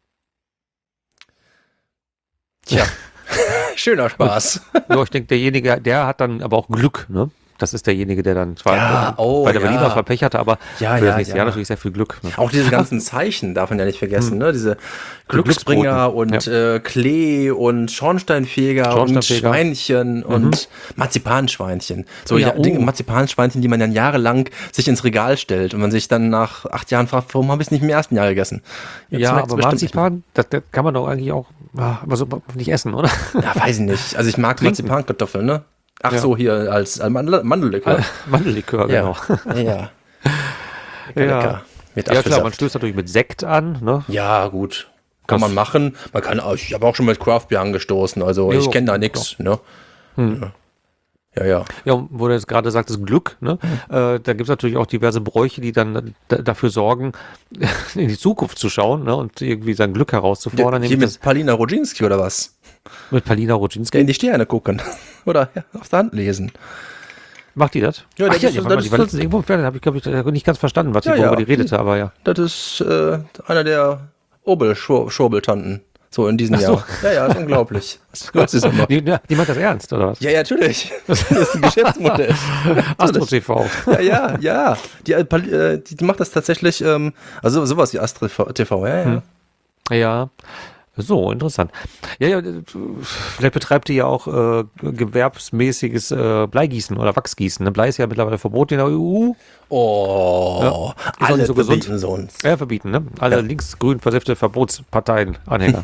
Tja, schöner Spaß. Ja, ich denke, derjenige, der hat dann aber auch Glück, ne? Das ist derjenige, der dann zwar Ja, äh, oh, bei der ja. Berliner Verpech hatte, aber Ja, für ja, das nächste ja. Jahr natürlich sehr viel Glück. Ne? Auch diese ganzen Zeichen darf man ja nicht vergessen, Hm. ne? Diese Glücksbringer und äh, Klee und Schornsteinfeger, Schornsteinfeger. und Schweinchen und Marzipanschweinchen. So Oh ja, ja, Dinge, oh. Marzipanschweinchen, die man dann jahrelang sich ins Regal stellt und man sich dann nach acht Jahren fragt, warum habe ich es nicht im ersten Jahr gegessen? Jetzt Ja, schmeckt's aber bestimmt nicht Marzipan, das, das kann man doch eigentlich auch, ah, aber so nicht essen, oder? mehr. Ja, weiß ich nicht. Also ich mag Trinken. Marzipankartoffeln, ne? Ach Ja. so, hier als, als Mandel Mandellikör. Mandellikör, genau. Ja, ja. ja. Lecker, Ja. lecker. Mit Ja, klar, Apfelsaft. man stößt natürlich mit Sekt an, ne? Ja, gut. Kann Das- man machen. Man kann auch, ich habe auch schon mit Craft Beer angestoßen, also Ja, ich so, kenne da nichts, ne? Hm. Ja, ja. Ja, und wo du jetzt gerade sagtest, Glück, ne? Äh, da gibt es natürlich auch diverse Bräuche, die dann da, dafür sorgen, in die Zukunft zu schauen, ne? Und irgendwie sein Glück herauszufordern, Hier nämlich mit Palina Rodzinski oder was? das mit Palina Der Rodzinski. in die Sterne gucken. Oder ja, auf der Hand lesen. Macht die das? Ja, Ach das ja, ist- die, das war, ist- die war letztens irgendwo im Fernsehen, habe ich, glaube ich, äh, nicht ganz verstanden, was die, Ja, worüber ja. die redete, aber ja. Das ist äh, einer der Obel-Schwurbeltanten. So in diesem Ach so. Jahr. Ja, ja, ist unglaublich. Was was ist immer? Die, die meint das ernst, oder was? Ja, ja, natürlich. Das ist ein Geschäftsmodell. Astro T V. Ja, ja, ja. Die, äh, Pal- äh, die, die macht das tatsächlich, ähm, also sowas wie Astrid T V, ja, ja. Hm. Ja, so, interessant. Ja, ja, vielleicht betreibt die ja auch äh, gewerbsmäßiges äh, Bleigießen oder Wachsgießen. Ne? Blei ist ja mittlerweile verboten in der E U. Oh, Ja. Ist auch alle nicht so gesund. verbieten so uns. Ja, verbieten, ne? Alle Ja. links-grün versiffte Verbotsparteien, Anhänger.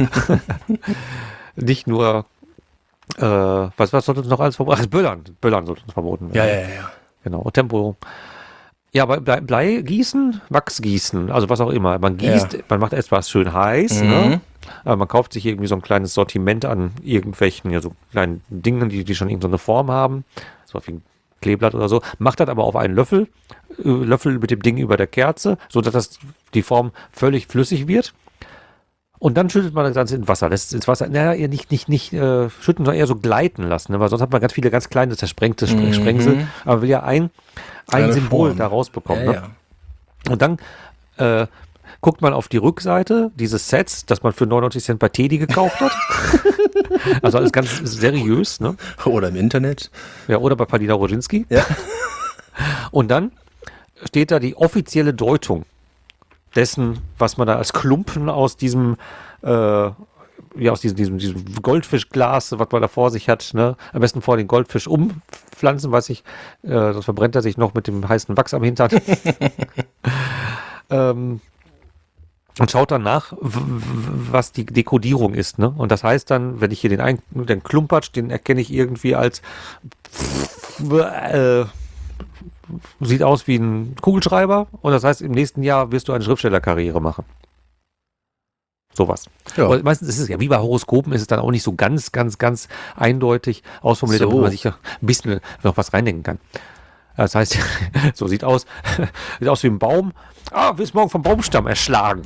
Nicht nur, äh, was, was sollte uns noch alles verboten? Ach, Böllern. Böllern sollte uns verboten Ja, werden. ja, ja. Genau, und Tempo. Ja, aber Blei, Blei gießen, Wachs gießen, also was auch immer. Man gießt, Ja. man macht etwas schön heiß, Mhm. ne? Aber man kauft sich irgendwie so ein kleines Sortiment an irgendwelchen, ja, so kleinen Dingen, die, die schon irgendeine Form haben. So wie ein Kleeblatt oder so. Macht das aber auf einen Löffel, äh, Löffel mit dem Ding über der Kerze, so dass das, die Form völlig flüssig wird. Und dann schüttet man das Ganze in Wasser, lässt es ins Wasser, naja, eher nicht, nicht, nicht äh, schütten, sondern eher so gleiten lassen, ne? Weil sonst hat man ganz viele ganz kleine zersprengte Spre Mhm. Sprengsel, aber man will ja ein, ein Eine Symbol Form. da rausbekommen. Ja, Ne? ja. Und dann äh, guckt man auf die Rückseite dieses Sets, das man für neunundneunzig Cent bei Teddy gekauft hat. Also alles ganz seriös, ne? Oder im Internet. Ja, oder bei Palina Rodzinski. Ja. Und dann steht da die offizielle Deutung dessen, was man da als Klumpen aus diesem, äh, ja, aus diesem, diesem, diesem Goldfischglas, was man da vor sich hat, ne? Am besten vor den Goldfisch umpflanzen, weiß ich, äh, sonst verbrennt er sich noch mit dem heißen Wachs am Hintern. ähm, und schaut dann nach, w- w- was die Dekodierung ist, ne? Und das heißt dann, wenn ich hier den, ein, den Klumpatsch, den erkenne ich irgendwie als äh, sieht aus wie ein Kugelschreiber und das heißt, im nächsten Jahr wirst du eine Schriftstellerkarriere machen. Sowas. Ja. Aber meistens ist es ja, wie bei Horoskopen, ist es dann auch nicht so ganz, ganz, ganz eindeutig ausformuliert, So. damit man sich ja ein bisschen noch was reindenken kann. Das heißt, so sieht aus, sieht aus wie ein Baum. Ah, wirst morgen vom Baumstamm erschlagen.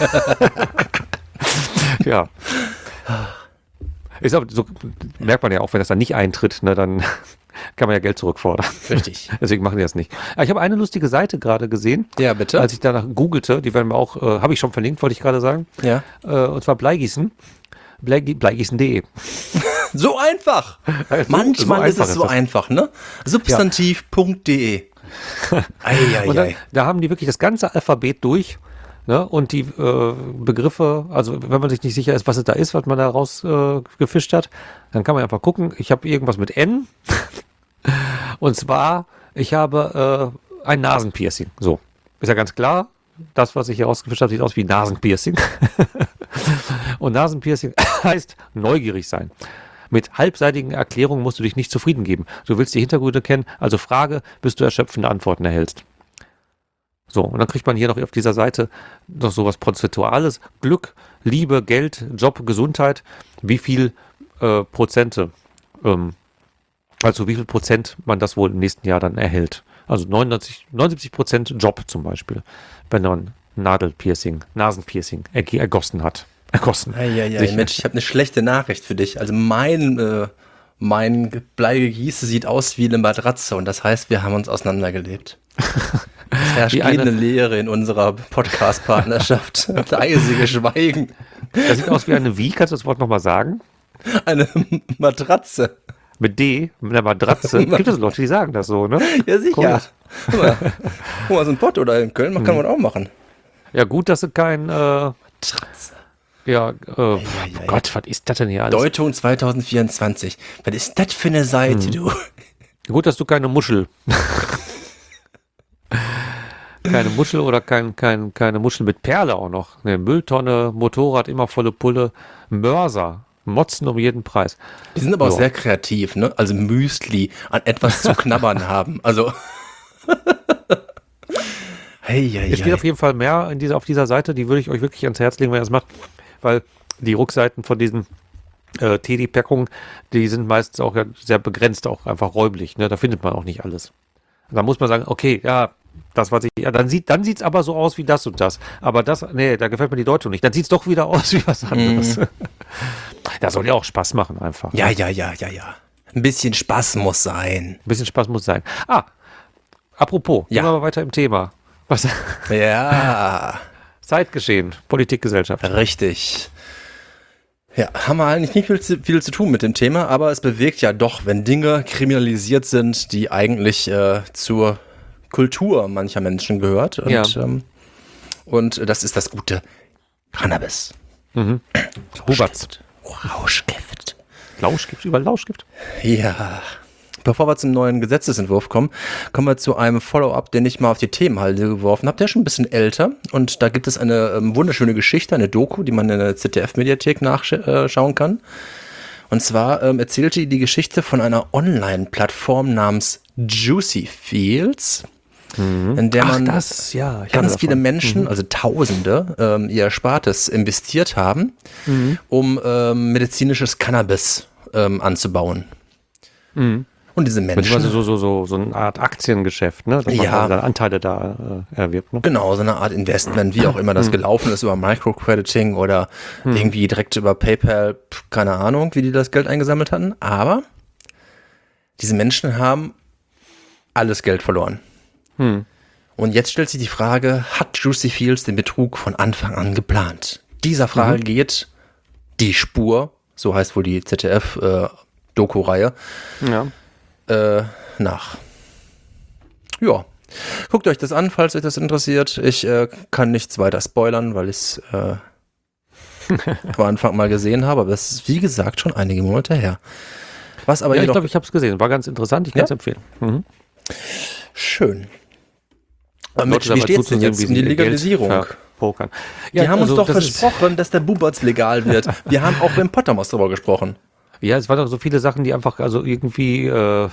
Ja. Ist aber, so merkt man ja auch, wenn das dann nicht eintritt, ne, dann kann man ja Geld zurückfordern. Richtig. Deswegen machen die das nicht. Aber ich habe eine lustige Seite gerade gesehen. Ja, bitte. Als ich danach googelte, die werden wir auch, äh, habe ich schon verlinkt, wollte ich gerade sagen. Ja. Äh, und zwar Bleigießen. Bleigi- Bleigießen punkt de. So einfach. Also, Manchmal so ist einfach es ist so das. einfach, ne? Substantiv punkt de. Und dann, da haben die wirklich das ganze Alphabet durch. Ne? Und die äh, Begriffe, also wenn man sich nicht sicher ist, was es da ist, was man da raus äh, gefischt hat, dann kann man einfach gucken. Ich habe irgendwas mit N. Und zwar, ich habe äh, ein Nasenpiercing. So, ist ja ganz klar. Das, was ich hier rausgefischt habe, sieht aus wie Nasenpiercing. Und Nasenpiercing heißt neugierig sein. Mit halbseitigen Erklärungen musst du dich nicht zufrieden geben. Du willst die Hintergründe kennen, also frage, bis du erschöpfende Antworten erhältst. So, und dann kriegt man hier noch auf dieser Seite noch sowas Prozentuales. Glück, Liebe, Geld, Job, Gesundheit. Wie viel äh, Prozente, ähm, also wie viel Prozent man das wohl im nächsten Jahr dann erhält. Also neunundneunzig, neunundsiebzig Prozent Job zum Beispiel, wenn man Nadelpiercing, Nasenpiercing erg- ergossen hat. Ergossen. Eieiei, Mensch, ich habe eine schlechte Nachricht für dich. Also mein, äh, mein Bleigieße sieht aus wie eine Matratze und das heißt, wir haben uns auseinandergelebt. Es herrscht Wie eine- eine Leere in unserer Podcast-Partnerschaft. Das eisige Schweigen. Das sieht aus wie eine Wie, kannst du das Wort nochmal sagen? Eine Matratze. Mit D, mit einer Matratze. Gibt es Leute, die sagen das so, ne? Ja, sicher. Komisch. Guck mal, guck mal, so ein Pott oder in Köln kann man auch machen. Ja, gut, dass sie kein, äh, Matratze. ja, äh, oh Gott, was ist das denn hier alles? Deutung zwanzig vierundzwanzig. Was ist das für eine Seite, du? Gut, dass du keine Muschel. Keine Muschel oder kein, kein, keine Muschel mit Perle auch noch. Ne, Mülltonne, Motorrad, immer volle Pulle, Mörser, Motzen um jeden Preis. Die sind aber auch Ja. sehr kreativ, ne? Also Müsli an etwas zu knabbern haben. Also. Hey, hey, Es geht auf jeden Fall mehr in dieser, auf dieser Seite, die würde ich euch wirklich ans Herz legen, wenn ihr das macht, weil die Rückseiten von diesen äh, Teddy-Packungen, die sind meistens auch ja sehr begrenzt, auch einfach räumlich. Ne? Da findet man auch nicht alles. Da muss man sagen, okay, ja, das, was ich, ja, dann sieht dann sieht's aber so aus wie das und das. Aber das, nee, da gefällt mir die Deutung nicht. Dann sieht's doch wieder aus wie was anderes. Mhm. Das soll ja auch Spaß machen einfach. Ja, ja, ja, ja, ja. Ein bisschen Spaß muss sein. Ein bisschen Spaß muss sein. Ah, apropos, Ja. gehen wir mal weiter im Thema. Was? Ja, Zeitgeschehen, Politik, Gesellschaft. richtig. Ja, haben wir eigentlich nicht viel zu, viel zu tun mit dem Thema, aber es bewegt ja doch, wenn Dinge kriminalisiert sind, die eigentlich äh, zur Kultur mancher Menschen gehört. Und, Ja. ähm, und das ist das gute Cannabis. Mhm. Huberts. Rauschgift. Lauschgift, überall Lauschgift. Ja. Bevor wir zum neuen Gesetzesentwurf kommen, kommen wir zu einem Follow-up, den ich mal auf die Themenhalde geworfen habe. Der ist schon ein bisschen älter und da gibt es eine ähm, wunderschöne Geschichte, eine Doku, die man in der Z D F-Mediathek nachschauen kann. Und zwar ähm, erzählte die Geschichte von einer Online-Plattform namens Juicy Fields, in der man das, ja. Ich ganz viele Menschen, also Tausende, ähm, ihr Erspartes investiert haben, um ähm, medizinisches Cannabis ähm, anzubauen. Mhm. Und diese Menschen, Also so, so, so, so eine Art Aktiengeschäft, ne? Dass man Ja. dann Anteile da äh, erwirbt, ne? genau, so eine Art Investment, wie auch immer das gelaufen ist, über Microcrediting oder irgendwie direkt über PayPal, pf, keine Ahnung, wie die das Geld eingesammelt hatten. Aber diese Menschen haben alles Geld verloren. Hm. Und jetzt stellt sich die Frage, hat Juicy Fields den Betrug von Anfang an geplant? Dieser Frage Mhm. geht die Spur, so heißt wohl die Z D F-Doku-Reihe, Ja. äh, nach. Ja, guckt euch das an, falls euch das interessiert. Ich äh, kann nichts weiter spoilern, weil ich es äh, am Anfang mal gesehen habe, aber es ist, wie gesagt, schon einige Monate her. Was aber Ja, ich jedoch glaube, ich habe es gesehen. War ganz interessant. Ich kann es Ja? empfehlen. Mhm. schön. Aber Leute mit, wie dabei steht es denn zuzusehen, jetzt wie um die sie ihr Geld Legalisierung? verpokern. Die Ja, haben also uns doch das ist- versprochen, dass der Bubatz legal wird. Wir haben auch beim Pottermos darüber gesprochen. Ja, es waren doch so viele Sachen, die einfach also irgendwie äh,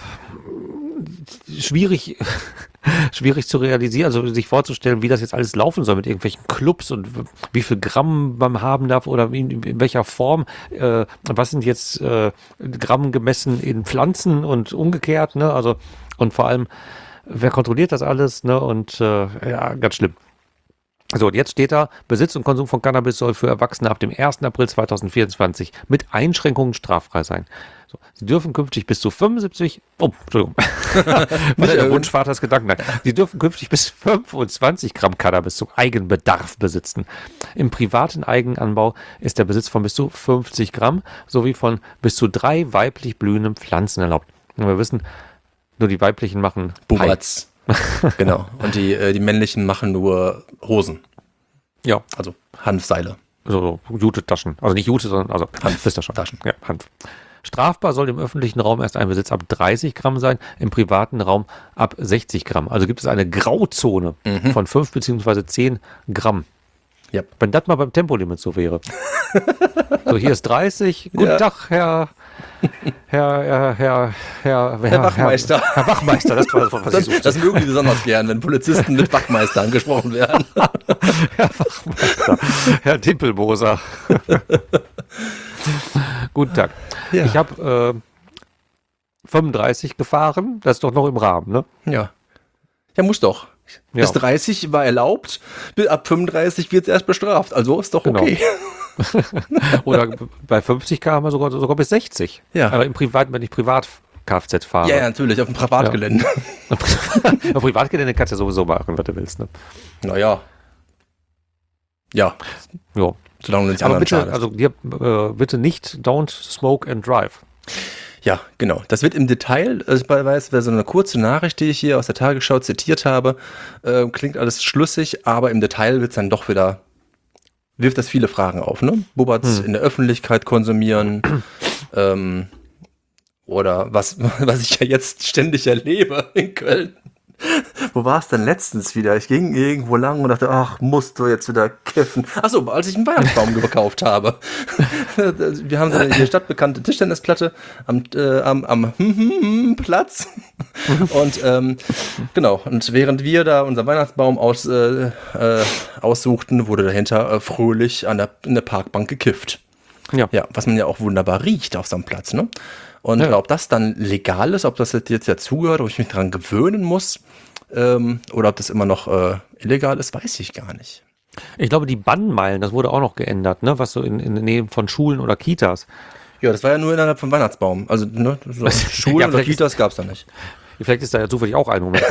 schwierig, schwierig zu realisieren, also sich vorzustellen, wie das jetzt alles laufen soll mit irgendwelchen Clubs und w- wie viel Gramm man haben darf oder in, in welcher Form. Äh, was sind jetzt äh, Gramm gemessen in Pflanzen und umgekehrt, ne? Also und vor allem wer kontrolliert das alles, ne? Und äh, ja, ganz schlimm. So, und jetzt steht da, Besitz und Konsum von Cannabis soll für Erwachsene ab dem ersten April zweitausendvierundzwanzig mit Einschränkungen straffrei sein. So, sie dürfen künftig bis zu fünfundsiebzig, oh, Entschuldigung, weil der Wunschvater das Gedanken hat. Sie dürfen künftig bis fünfundzwanzig Gramm Cannabis zum Eigenbedarf besitzen. Im privaten Eigenanbau ist der Besitz von bis zu fünfzig Gramm sowie von bis zu drei weiblich blühenden Pflanzen erlaubt. Und wir wissen, nur die weiblichen machen Bubatz. Genau. Und die, äh, die männlichen machen nur Hosen. Ja. Also Hanfseile. So, so Jute-Taschen. Also nicht Jute, sondern also Hanf-Taschen. Taschen. Ja, Hanf. Strafbar soll im öffentlichen Raum erst ein Besitz ab dreißig Gramm sein, im privaten Raum ab sechzig Gramm. Also gibt es eine Grauzone Mhm. von fünf beziehungsweise zehn Gramm. Ja. Wenn das mal beim Tempolimit so wäre. So, hier ist dreißig. Guten Ja. Tag, Herr, Herr, Herr, Herr, Herr, Herr Wachmeister. Herr, Herr Wachmeister, das war das, was ich Das, suchte. das mögen die besonders gern, wenn Polizisten mit Wachmeister angesprochen werden. Herr Wachmeister, Herr Dimpelmoser. Guten Tag. Ja. Ich habe äh, fünfunddreißig gefahren, das ist doch noch im Rahmen, ne? Ja. Ja, muss doch. Ja. Bis dreißig war erlaubt, bis ab fünfunddreißig wird es erst bestraft. Also ist doch Genau. okay. Oder bei fünfzig Kilometer haben wir sogar, sogar bis sechzig. Ja. Aber im Privat, wenn ich privat Kfz fahre. Ja, ja, natürlich, auf dem Privatgelände. Auf Privatgelände kannst du ja sowieso machen, was du willst, ne? Naja. Ja, Ja. solange du nicht Aber anderen bitte, schadest. also dir, äh, bitte nicht don't smoke and drive. Ja, genau. Das wird im Detail, also bei weiß, wer so eine kurze Nachricht, die ich hier aus der Tagesschau zitiert habe, äh, klingt alles schlüssig, aber im Detail wird es dann doch wieder, wirft das viele Fragen auf, ne? Bubatz Hm. in der Öffentlichkeit konsumieren, ähm, oder was, was ich ja jetzt ständig erlebe in Köln. Wo war es denn letztens wieder? Ich ging irgendwo lang und dachte, ach, musst du jetzt wieder kiffen. Achso, als ich einen Weihnachtsbaum gekauft habe. Wir haben so eine stadtbekannte Tischtennisplatte am, äh, am, am Platz. Und ähm, genau, und während wir da unseren Weihnachtsbaum aus, äh, äh, aussuchten, wurde dahinter äh, fröhlich an der, in der Parkbank gekifft. Ja. Ja, was man ja auch wunderbar riecht auf so einem Platz, ne? Und Ja. ob das dann legal ist, ob das jetzt dazugehört, ob ich mich daran gewöhnen muss, ähm, oder ob das immer noch äh, illegal ist, weiß ich gar nicht. Ich glaube, die Bannmeilen, das wurde auch noch geändert, ne? Was so in, in der Nähe von Schulen oder Kitas. Ja, das war ja nur innerhalb vom Weihnachtsbaum. Also, ne, so Schulen Ja, oder vielleicht Kitas gab es da nicht. Vielleicht ist da ja zufällig auch ein Moment.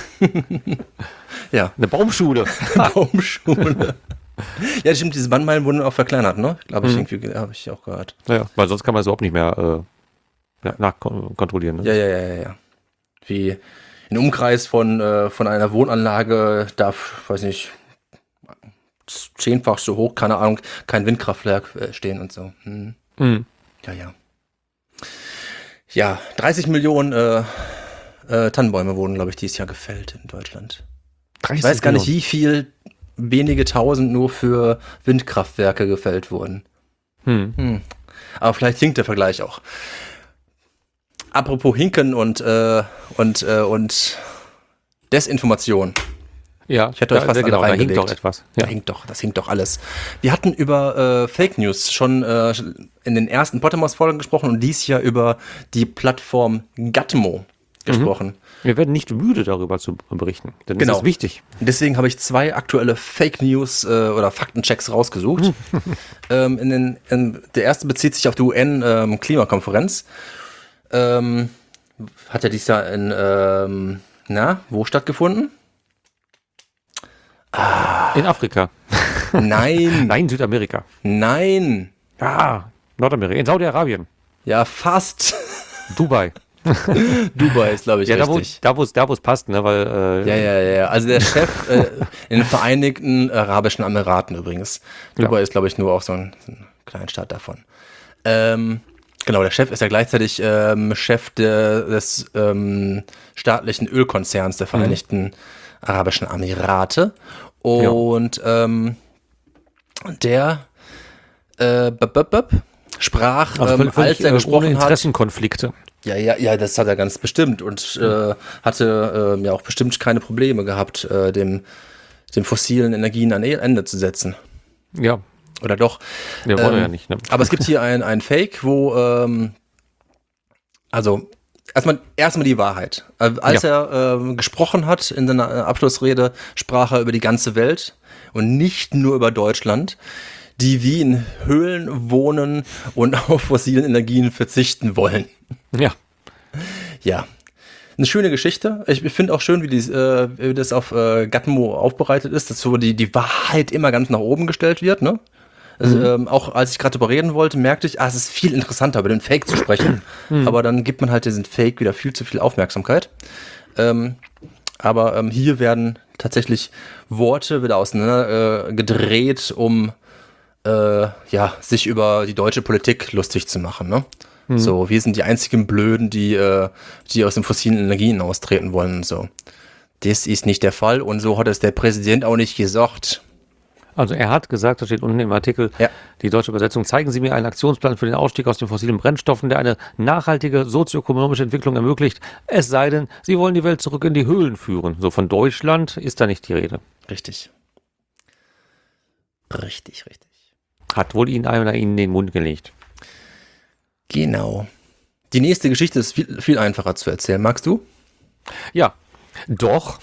Ja, Eine Baumschule. Baumschule. Ja, stimmt, diese Bannmeilen wurden auch verkleinert, ne? Glaube ich, Mhm. irgendwie, habe ich auch gehört. Ja, weil sonst kann man es überhaupt nicht mehr äh, nachkontrollieren. Ne? Ja, ja, ja, ja, ja. Wie ein Umkreis von, äh, von einer Wohnanlage darf, weiß nicht, zehnfach so hoch, keine Ahnung, kein Windkraftwerk äh, stehen und so. Hm. Mhm. Ja, ja. Ja, dreißig Millionen äh, äh, Tannenbäume wurden, glaube ich, dieses Jahr gefällt in Deutschland. Ich weiß gar nicht, wie viel wenige tausend nur für Windkraftwerke gefällt wurden. Hm. Hm. Aber vielleicht hinkt der Vergleich auch. Apropos Hinken und, äh, und, äh, und Desinformation. Ja, Ich hätte euch da, fast da, genau, alle da hinkt reingelegt. doch etwas. Ja. Ja. Da hinkt doch, das hinkt doch alles. Wir hatten über äh, Fake News schon äh, in den ersten Pottermos-Folgen gesprochen und dies Jahr über die Plattform Gatmo gesprochen. Wir werden nicht müde, darüber zu berichten, denn Genau. das ist wichtig. Deswegen habe ich zwei aktuelle Fake News äh, oder Faktenchecks rausgesucht. ähm, in den, in, der erste bezieht sich auf die U N-Klimakonferenz. Ähm, hat ja dieses Jahr in, ähm, na, wo stattgefunden? In Afrika. Nein, Nein, Südamerika. nein. Ja, Nordamerika. In Saudi-Arabien. Ja, fast. Dubai. Dubai ist, glaube ich, Ja, da wo, richtig. da, wo es, da, wo es passt, ne, weil, äh, Ja, ja, ja, ja. Also der Chef äh, in den Vereinigten Arabischen Emiraten übrigens. Dubai Ja. ist, glaube ich, nur auch so ein, so ein Kleinstaat davon. Ähm, genau, der Chef ist ja gleichzeitig ähm, Chef der, des ähm, staatlichen Ölkonzerns der Vereinigten Arabischen Emirate. Und ähm, der äh, b -b -b sprach, also ähm, völlig, völlig, als er äh, ohne gesprochen hat. Interessenkonflikte. Ja, ja, ja, das hat er ganz bestimmt und äh, hatte äh, ja auch bestimmt keine Probleme gehabt, äh, dem, dem fossilen Energien ein Ende zu setzen. Ja, Oder doch? der wollte Ähm, ja nicht, ne? Aber es gibt hier ein, ein Fake, wo, ähm, also erstmal, erstmal die Wahrheit. Äh, Als ja. er äh, gesprochen hat in seiner Abschlussrede, sprach er über die ganze Welt und nicht nur über Deutschland, die wie in Höhlen wohnen und auf fossilen Energien verzichten wollen. Ja. Ja. Eine schöne Geschichte. Ich finde auch schön, wie, die, äh, wie das auf äh, Gatmo aufbereitet ist, dass so die, die Wahrheit immer ganz nach oben gestellt wird, ne? Also, mhm. ähm, auch als ich gerade darüber reden wollte, merkte ich, ah, es ist viel interessanter, über den Fake zu sprechen. Mhm. Aber dann gibt man halt diesen Fake wieder viel zu viel Aufmerksamkeit. Ähm, aber ähm, hier werden tatsächlich Worte wieder auseinander äh, gedreht, um äh, ja, sich über die deutsche Politik lustig zu machen. Ne? Mhm. So, wir sind die einzigen Blöden, die, äh, die aus den fossilen Energien austreten wollen und so. Das ist nicht der Fall und so hat es der Präsident auch nicht gesagt. Also er hat gesagt, das steht unten im Artikel, ja. Die deutsche Übersetzung, zeigen Sie mir einen Aktionsplan für den Ausstieg aus den fossilen Brennstoffen, der eine nachhaltige sozioökonomische Entwicklung ermöglicht, es sei denn, Sie wollen die Welt zurück in die Höhlen führen. So von Deutschland ist da nicht die Rede. Richtig. Richtig, richtig. Hat wohl Ihnen einer Ihnen in den Mund gelegt. Genau. Die nächste Geschichte ist viel, viel einfacher zu erzählen. Magst du? Ja. Doch,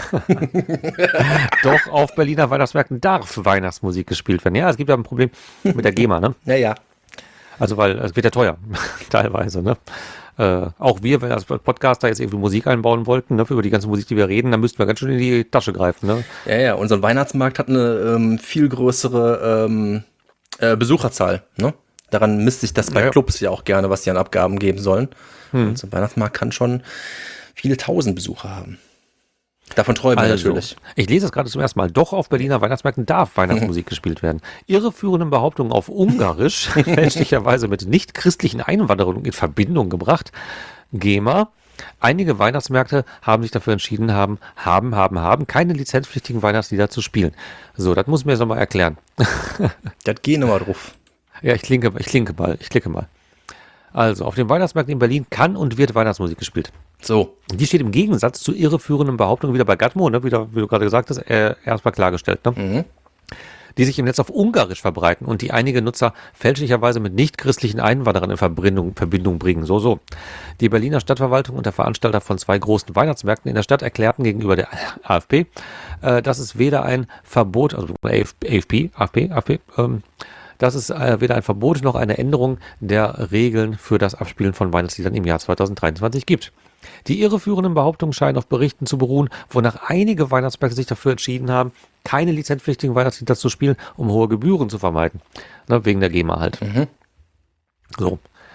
doch auf Berliner Weihnachtsmärkten darf Weihnachtsmusik gespielt werden. Ja, es gibt ja ein Problem mit der GEMA, ne? Ja, ja. Also, weil es wird ja teuer, teilweise, ne? Äh, auch wir, wenn als Podcaster jetzt irgendwie Musik einbauen wollten, ne, für über die ganze Musik, die wir reden, dann müssten wir ganz schön in die Tasche greifen, ne? Ja, ja, unser Weihnachtsmarkt hat eine ähm, viel größere ähm, äh, Besucherzahl, ne? Daran misst sich das bei ja. Clubs ja auch gerne, was die an Abgaben geben sollen. Hm. Und so ein Weihnachtsmarkt kann schon viele tausend Besucher haben. Davon träumen wir also, natürlich. Ich lese es gerade zum ersten Mal. Doch auf Berliner Weihnachtsmärkten darf Weihnachtsmusik gespielt werden. Irreführenden Behauptungen auf Ungarisch, fälschlicherweise mit nicht-christlichen Einwanderungen in Verbindung gebracht. GEMA. Einige Weihnachtsmärkte haben sich dafür entschieden, haben, haben, haben, haben, keine lizenzpflichtigen Weihnachtslieder zu spielen. So, das muss mir jetzt nochmal erklären. Das gehen nochmal drauf. Ja, ich klinke, ich klinke mal, ich klicke mal. Also, auf den Weihnachtsmärkten in Berlin kann und wird Weihnachtsmusik gespielt. So. Die steht im Gegensatz zu irreführenden Behauptungen wieder bei Gatmo, ne, wieder, wie du gerade gesagt hast, äh, erstmal klargestellt, ne? Mhm. Die sich im Netz auf Ungarisch verbreiten und die einige Nutzer fälschlicherweise mit nichtchristlichen Einwanderern in Verbindung, Verbindung bringen. So, so. Die Berliner Stadtverwaltung und der Veranstalter von zwei großen Weihnachtsmärkten in der Stadt erklärten gegenüber der AfP, äh, dass es weder ein Verbot, also AfP, AfP, AfP, ähm, dass es äh, weder ein Verbot noch eine Änderung der Regeln für das Abspielen von Weihnachtsliedern im Jahr zweitausenddreiundzwanzig gibt. Die irreführenden Behauptungen scheinen auf Berichten zu beruhen, wonach einige Weihnachtsmärkte sich dafür entschieden haben, keine lizenzpflichtigen Weihnachtslieder zu spielen, um hohe Gebühren zu vermeiden. Na, wegen der GEMA halt. Mhm. So.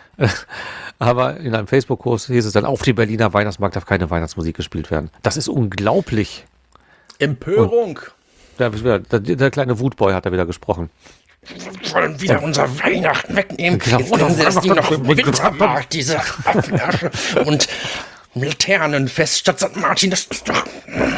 Aber in einem Facebook-Kurs hieß es dann, auf dem Berliner Weihnachtsmarkt darf keine Weihnachtsmusik gespielt werden. Das ist unglaublich. Empörung. Der, der, der kleine Wutboy hat da wieder gesprochen. Wir wollen wieder unser Weihnachten wegnehmen. Jetzt bringen sie das Ding noch im Wintermarkt, diese Affenasche und Laternenfest statt Sankt Martin. Das ist doch...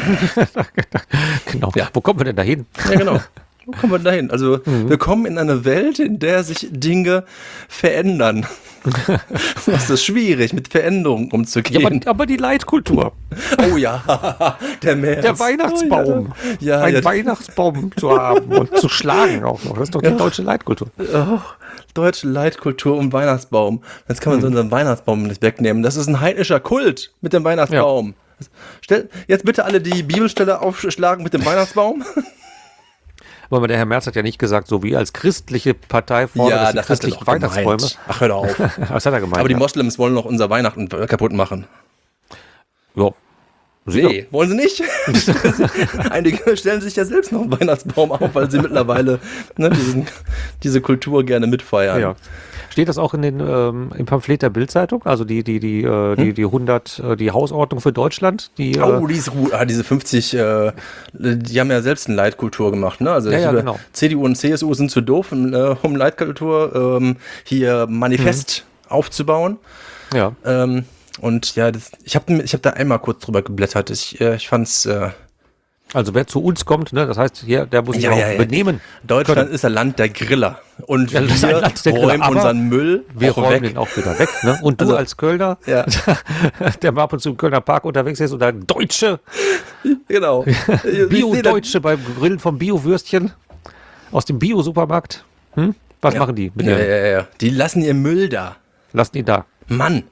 Genau. Ja. Wo kommen wir denn da hin? Ja, genau. Wo kommen wir denn da hin? Also, mhm. wir kommen in eine Welt, in der sich Dinge verändern. Das ist schwierig, mit Veränderungen umzugehen. Ja, aber, aber die Leitkultur. Oh ja, der März. Der Weihnachtsbaum. Oh, ja. Ja, Einen ja. Weihnachtsbaum zu haben und zu schlagen auch noch. Das ist doch die ja. deutsche Leitkultur. Oh, deutsche Leitkultur um Weihnachtsbaum. Jetzt kann man hm. so unseren Weihnachtsbaum nicht wegnehmen. Das ist ein heidnischer Kult mit dem Weihnachtsbaum. Ja. Stell, jetzt bitte alle die Bibelstelle aufschlagen mit dem Weihnachtsbaum. Aber der Herr Merz hat ja nicht gesagt, so wie als christliche Partei fordert, ja, dass die christlichen Weihnachtsbäume. Ach, hör doch auf. Was hat er gemeint? Aber die Moslems wollen noch unser Weihnachten kaputt machen. Ja. Nee, wollen sie nicht? Einige stellen sich ja selbst noch einen Weihnachtsbaum auf, weil sie mittlerweile ne, diesen, diese Kultur gerne mitfeiern. Ja. Steht das auch in den, ähm, im Pamphlet der Bild-Zeitung? Also die, die, die, äh, hm? die, die hundert, äh, die Hausordnung für Deutschland? Die, oh, diese, ah, diese fünfzig, äh, die haben ja selbst eine Leitkultur gemacht, ne? Also ja, ja, genau. C D U und C S U sind zu doof, um, äh, um Leitkultur ähm, hier Manifest hm. aufzubauen. Ja. Ähm, und ja, das, ich habe ich hab da einmal kurz drüber geblättert. Ich, äh, ich fand's... Äh, Also wer zu uns kommt, ne, das heißt, hier, der muss sich ja, auch ja, ja. benehmen. Deutschland können. ist ein Land der Griller. Und ja, wir der räumen Griller, unseren Müll Wir auch räumen weg. den auch wieder weg. Ne? Und du also, als Kölner, ja. der mal ab und zu im Kölner Park unterwegs ist und ein Deutsche, genau. Bio-Deutsche beim Grillen vom Bio-Würstchen aus dem Bio-Supermarkt. Hm? Was ja. machen die? Mit ja, der, ja, ja. Die lassen ihr Müll da. Lassen die da. Mann.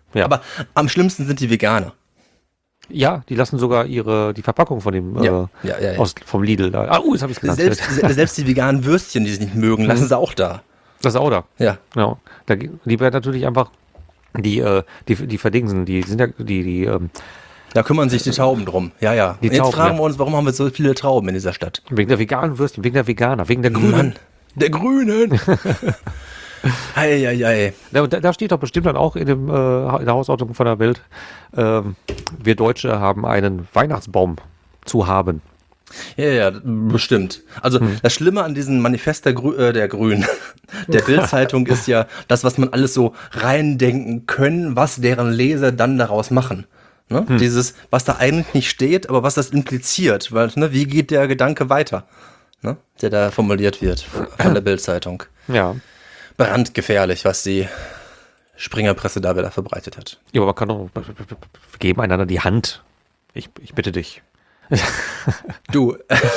Ja. Aber am schlimmsten sind die Veganer. Ja, die lassen sogar ihre die Verpackung von dem Ja. äh, Ja, ja, ja. aus vom Lidl da. Ah, uh, jetzt habe ich genannt. Selbst, se- selbst die veganen Würstchen, die sie nicht mögen, lassen sie auch da. Das ist auch da. Ja. Ja. Da, die werden natürlich einfach die äh, die die verdingsen, die sind ja die die ähm, Da kümmern sich die Tauben drum. Ja, ja. Die Und jetzt Tauben, fragen ja. wir uns, warum haben wir so viele Trauben in dieser Stadt? wegen der veganen Würstchen, wegen der Veganer, wegen der Grünen. Mann, der Grünen. Eieiei. Da, da da steht doch bestimmt dann auch in, dem, äh, in der Hausordnung von der Welt, ähm, wir Deutsche haben einen Weihnachtsbaum zu haben. Ja, ja, bestimmt. Also Hm. das Schlimme an diesem Manifest der, Grü äh, der Grünen, der Bild-Zeitung ist ja das, was man alles so reindenken können, was deren Leser dann daraus machen. Ne? Hm. Dieses, was da eigentlich nicht steht, aber was das impliziert. Weil, ne, wie geht der Gedanke weiter, ne? Der da formuliert wird von der Bild-Zeitung. Ja. Brandgefährlich, was die Springerpresse da wieder verbreitet hat. Ja, aber man kann doch, wir geben einander die Hand. Ich, ich bitte dich. Du,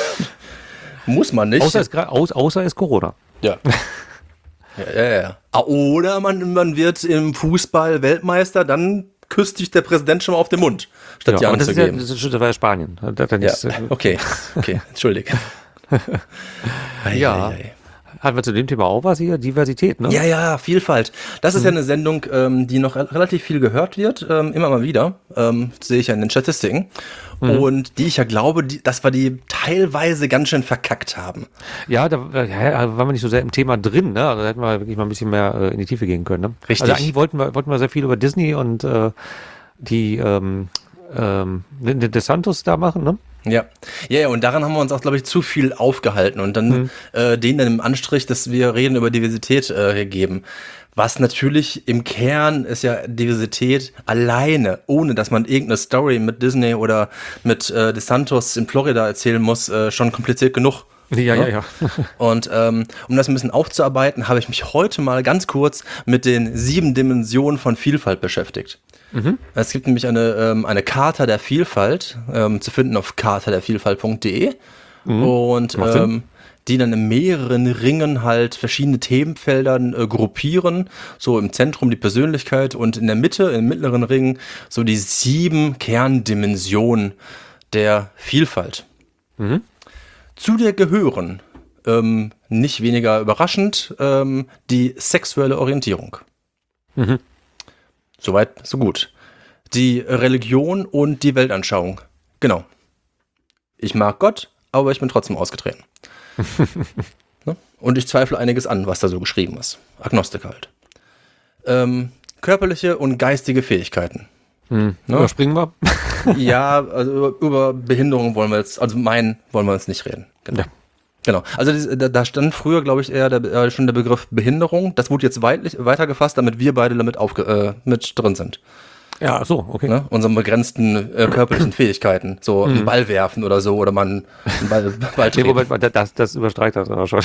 muss man nicht. Außer es, gra- aus, außer es Corona. Ja. Ja, ja, ja. Ah, oder man, man wird im Fußball Weltmeister, dann küsst dich der Präsident schon mal auf den Mund, statt die Ja, aber Hand das, zu ist ja, geben. das, ist, das war ja Spanien. Das hat ja, Ja, nichts, äh, okay, okay, entschuldige. Ei, Ja. ei, ei. Hatten wir zu dem Thema auch was hier? Diversität, ne? Ja, ja, Vielfalt. Das ist ja eine Sendung, ähm, die noch re- relativ viel gehört wird, ähm, immer mal wieder, ähm, sehe ich ja in den Statistiken. Und die ich ja glaube, die, dass wir die teilweise ganz schön verkackt haben. Ja, da, da ja, waren wir nicht so sehr im Thema drin, ne? Also da hätten wir wirklich mal ein bisschen mehr äh, in die Tiefe gehen können, ne? Richtig. Also eigentlich wollten wir, wollten wir sehr viel über Disney und äh, die ähm, ähm, den den DeSantos da machen, ne? Ja, ja, ja, und daran haben wir uns auch, glaube ich, zu viel aufgehalten und dann äh, denen dann im Anstrich, dass wir reden über Diversität äh, geben. Was natürlich im Kern ist ja Diversität alleine, ohne dass man irgendeine Story mit Disney oder mit äh, DeSantos in Florida erzählen muss, äh, schon kompliziert genug. Ja, ja, ja. Und ähm, um das ein bisschen aufzuarbeiten, habe ich mich heute mal ganz kurz mit den sieben Dimensionen von Vielfalt beschäftigt. Es gibt nämlich eine, ähm, eine Charta der Vielfalt, ähm, zu finden auf charta der vielfalt punkt de und Macht Sinn. ähm, die dann in mehreren Ringen halt verschiedene Themenfeldern äh, gruppieren. So im Zentrum die Persönlichkeit und in der Mitte, im mittleren Ring, so die sieben Kerndimensionen der Vielfalt. Zu der gehören, ähm, nicht weniger überraschend, ähm, die sexuelle Orientierung. Soweit, so gut. Die Religion und die Weltanschauung. Genau. Ich mag Gott, aber ich bin trotzdem ausgetreten. Ne? Und ich zweifle einiges an, was da so geschrieben ist. Agnostik halt. Ähm, körperliche und geistige Fähigkeiten. Hm. Ne? Überspringen wir. Ja, also über, über Behinderung wollen wir jetzt, also meinen wollen wir jetzt nicht reden. Genau. Ja. Genau. Also das, da, da stand früher, glaube ich, eher der, äh, schon der Begriff Behinderung. Das wurde jetzt weitlich, weitergefasst, damit wir beide damit aufge, äh, mit drin sind. Ja, ach so, okay. Ne? Unseren begrenzten äh, körperlichen Fähigkeiten. So einen Ball werfen oder so, oder man einen Ball, Ball Nee, treten. Moment mal, das, das überstreicht das aber schon.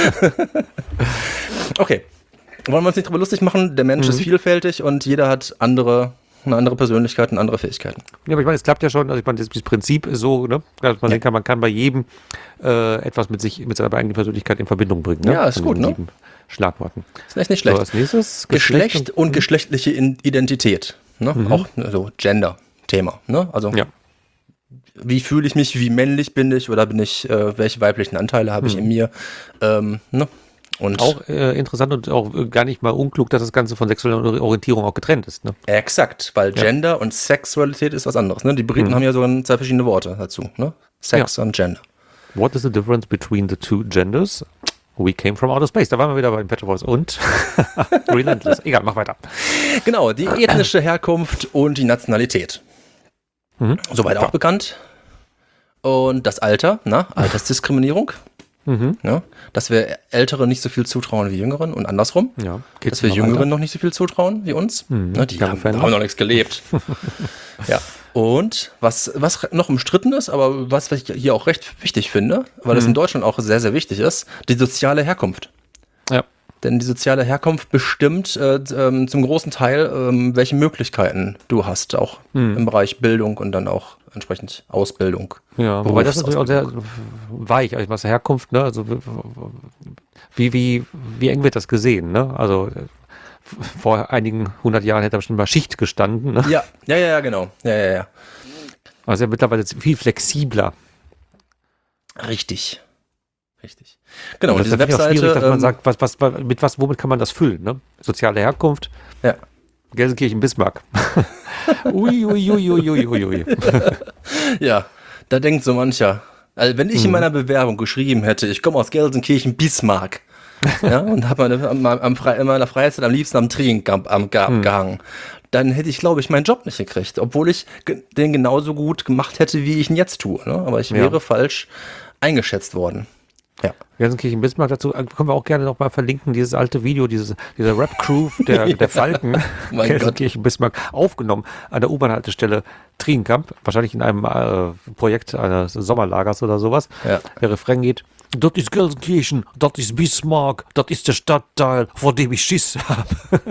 Okay. Wollen wir uns nicht drüber lustig machen? Der Mensch ist vielfältig und jeder hat andere, eine andere Persönlichkeit und andere Fähigkeiten. Ja, aber ich meine, es klappt ja schon, also ich meine, das, das Prinzip ist so, ne, dass man Ja. sehen kann, man kann bei jedem äh, etwas mit sich, mit seiner eigenen Persönlichkeit in Verbindung bringen. Ne? Ja, ist Von gut, diesen ne? sieben Schlagworten. Ist echt nicht So, schlecht. als nächstes Geschlecht und, geschlechtliche In- Identität. Ne? Auch ne, so Gender-Thema. Ne? Also Ja. wie fühle ich mich, wie männlich bin ich oder bin ich, äh, welche weiblichen Anteile habe ich in mir. Ähm, ne? Und Auch äh, interessant und auch äh, gar nicht mal unklug, dass das Ganze von sexueller Orientierung auch getrennt ist. Ne? exakt, weil Gender und Sexualität ist was anderes. Ne? Die Briten haben ja sogar zwei verschiedene Worte dazu. Ne? Sex und Gender. What is the difference between the two genders? We came from outer space. Da waren wir wieder bei den Petrovoice und Relentless. Egal, mach weiter. Genau, die ethnische Herkunft und die Nationalität. Mhm. Soweit auch bekannt. Und das Alter, na, Altersdiskriminierung. Mhm. Ja, dass wir Ältere nicht so viel zutrauen wie Jüngeren und andersrum. Ja, Dass wir noch Jüngeren weiter? noch nicht so viel zutrauen wie uns. Ne, die keine haben, Veränderung. haben noch nichts gelebt. Ja. Und was, was noch umstritten ist, aber was ich hier auch recht wichtig finde, weil das in Deutschland auch sehr, sehr wichtig ist, die soziale Herkunft. Ja. Denn die soziale Herkunft bestimmt äh, ähm, zum großen Teil, ähm, welche Möglichkeiten du hast, auch im Bereich Bildung und dann auch entsprechend Ausbildung. Ja, wobei das natürlich auch sehr Berufsausbildung. weich, also was Herkunft, ne? Also wie, wie, wie eng wird das gesehen, ne? Also vor einigen hundert Jahren hätte er bestimmt mal Schicht gestanden. Ne? Ja, ja, ja, ja, genau. Ja, ja, ja. Also er mittlerweile viel flexibler. Richtig. Richtig. Genau, und und diese das ist auch Webseite. schwierig, dass man ähm, sagt, was, was, mit was, womit kann man das füllen? Ne? Soziale Herkunft, ja. Gelsenkirchen, Bismarck. ui, ui, ui, ui, ui, ui, ui. Ja, da denkt so mancher. Also wenn ich Mhm. in meiner Bewerbung geschrieben hätte, ich komme aus Gelsenkirchen, Bismarck, ja, und habe meine, am, am Fre in meiner Freizeit am liebsten am Trainingscamp am Gab Mhm. gehangen, dann hätte ich, glaube ich, meinen Job nicht gekriegt, obwohl ich ge den genauso gut gemacht hätte, wie ich ihn jetzt tue. Ne? Aber ich Ja. wäre falsch eingeschätzt worden. Ja. Gelsenkirchen, Bismarck, dazu äh, können wir auch gerne noch mal verlinken, dieses alte Video, dieses, dieser Rap-Crew der, der Falken, Mein Gelsenkirchen, Bismarck, aufgenommen an der U-Bahn-Haltestelle Trienkamp, wahrscheinlich in einem äh, Projekt eines Sommerlagers oder sowas. Ja. Der Refrain geht, das ist Gelsenkirchen, das ist Bismarck, das ist der Stadtteil, vor dem ich Schiss habe.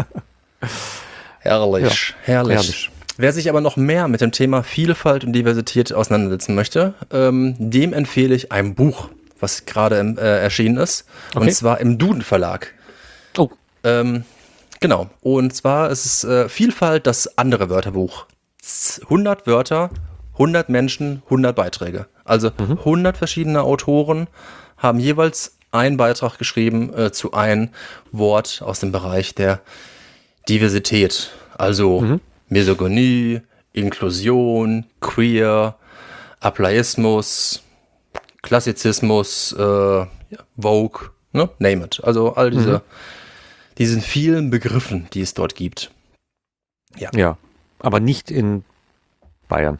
Herrlich, herrlich. herrlich. Wer sich aber noch mehr mit dem Thema Vielfalt und Diversität auseinandersetzen möchte, ähm, dem empfehle ich ein Buch, was gerade im, äh, erschienen ist. Okay. Und zwar im Duden Verlag. Oh, Ähm, genau. Und zwar ist es äh, Vielfalt, das andere Wörterbuch. hundert Wörter, hundert Menschen, hundert Beiträge. Also hundert verschiedene Autoren haben jeweils einen Beitrag geschrieben äh, zu einem Wort aus dem Bereich der Diversität. Also Misogynie, Inklusion, Queer, Ableismus, Klassizismus, äh, ja, Vogue, ne? Name it. Also all diese, diesen vielen Begriffen, die es dort gibt. ja, aber nicht in Bayern.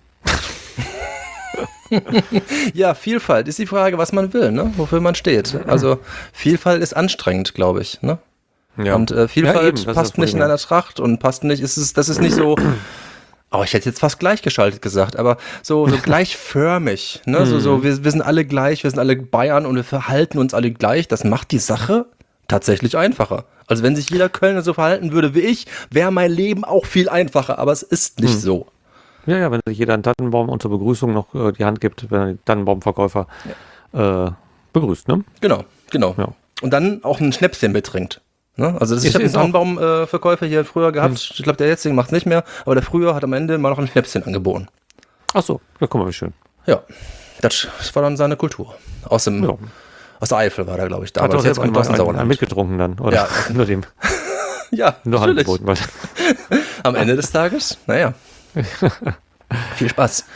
Ja, Vielfalt ist die Frage, was man will, ne? Wofür man steht. Also Vielfalt ist anstrengend, glaube ich. Ne? Ja. Und äh, Vielfalt Ja, eben, das ist das passt nicht in Problem. einer Tracht und passt nicht, ist es, das ist nicht so, oh, ich hätte jetzt fast gleichgeschaltet gesagt, aber so, so gleichförmig. Ne? So, so, wir, wir sind alle gleich, wir sind alle Bayern und wir verhalten uns alle gleich. Das macht die Sache tatsächlich einfacher. Also wenn sich jeder Kölner so verhalten würde wie ich, wäre mein Leben auch viel einfacher, aber es ist nicht so. Ja, ja, wenn sich jeder einen Tannenbaum und zur Begrüßung noch äh, die Hand gibt, wenn er den Tannenbaumverkäufer äh, begrüßt, ne? Genau, genau. Ja. Und dann auch ein Schnäpschen mitbringt. Ne? Also das, ich Ist- habe einen ist auch- Tannenbaumverkäufer hier früher gehabt. Ich glaube, der jetzige macht es nicht mehr, aber der früher hat am Ende mal noch ein Schnäpschen angeboten. Ach so, ja, guck mal, wie schön. Ja, das, das war dann seine Kultur. Aus dem, Ja. aus der Eifel war der, glaube ich, Hat damals. auch Jetzt jetzt kommt er aus dem einen, einen Sauerland. mitgetrunken dann, oder? Ja. nur dem, Ja, nur Hand natürlich. geboten. Weil, Am Ende des Tages, naja. Viel Spaß.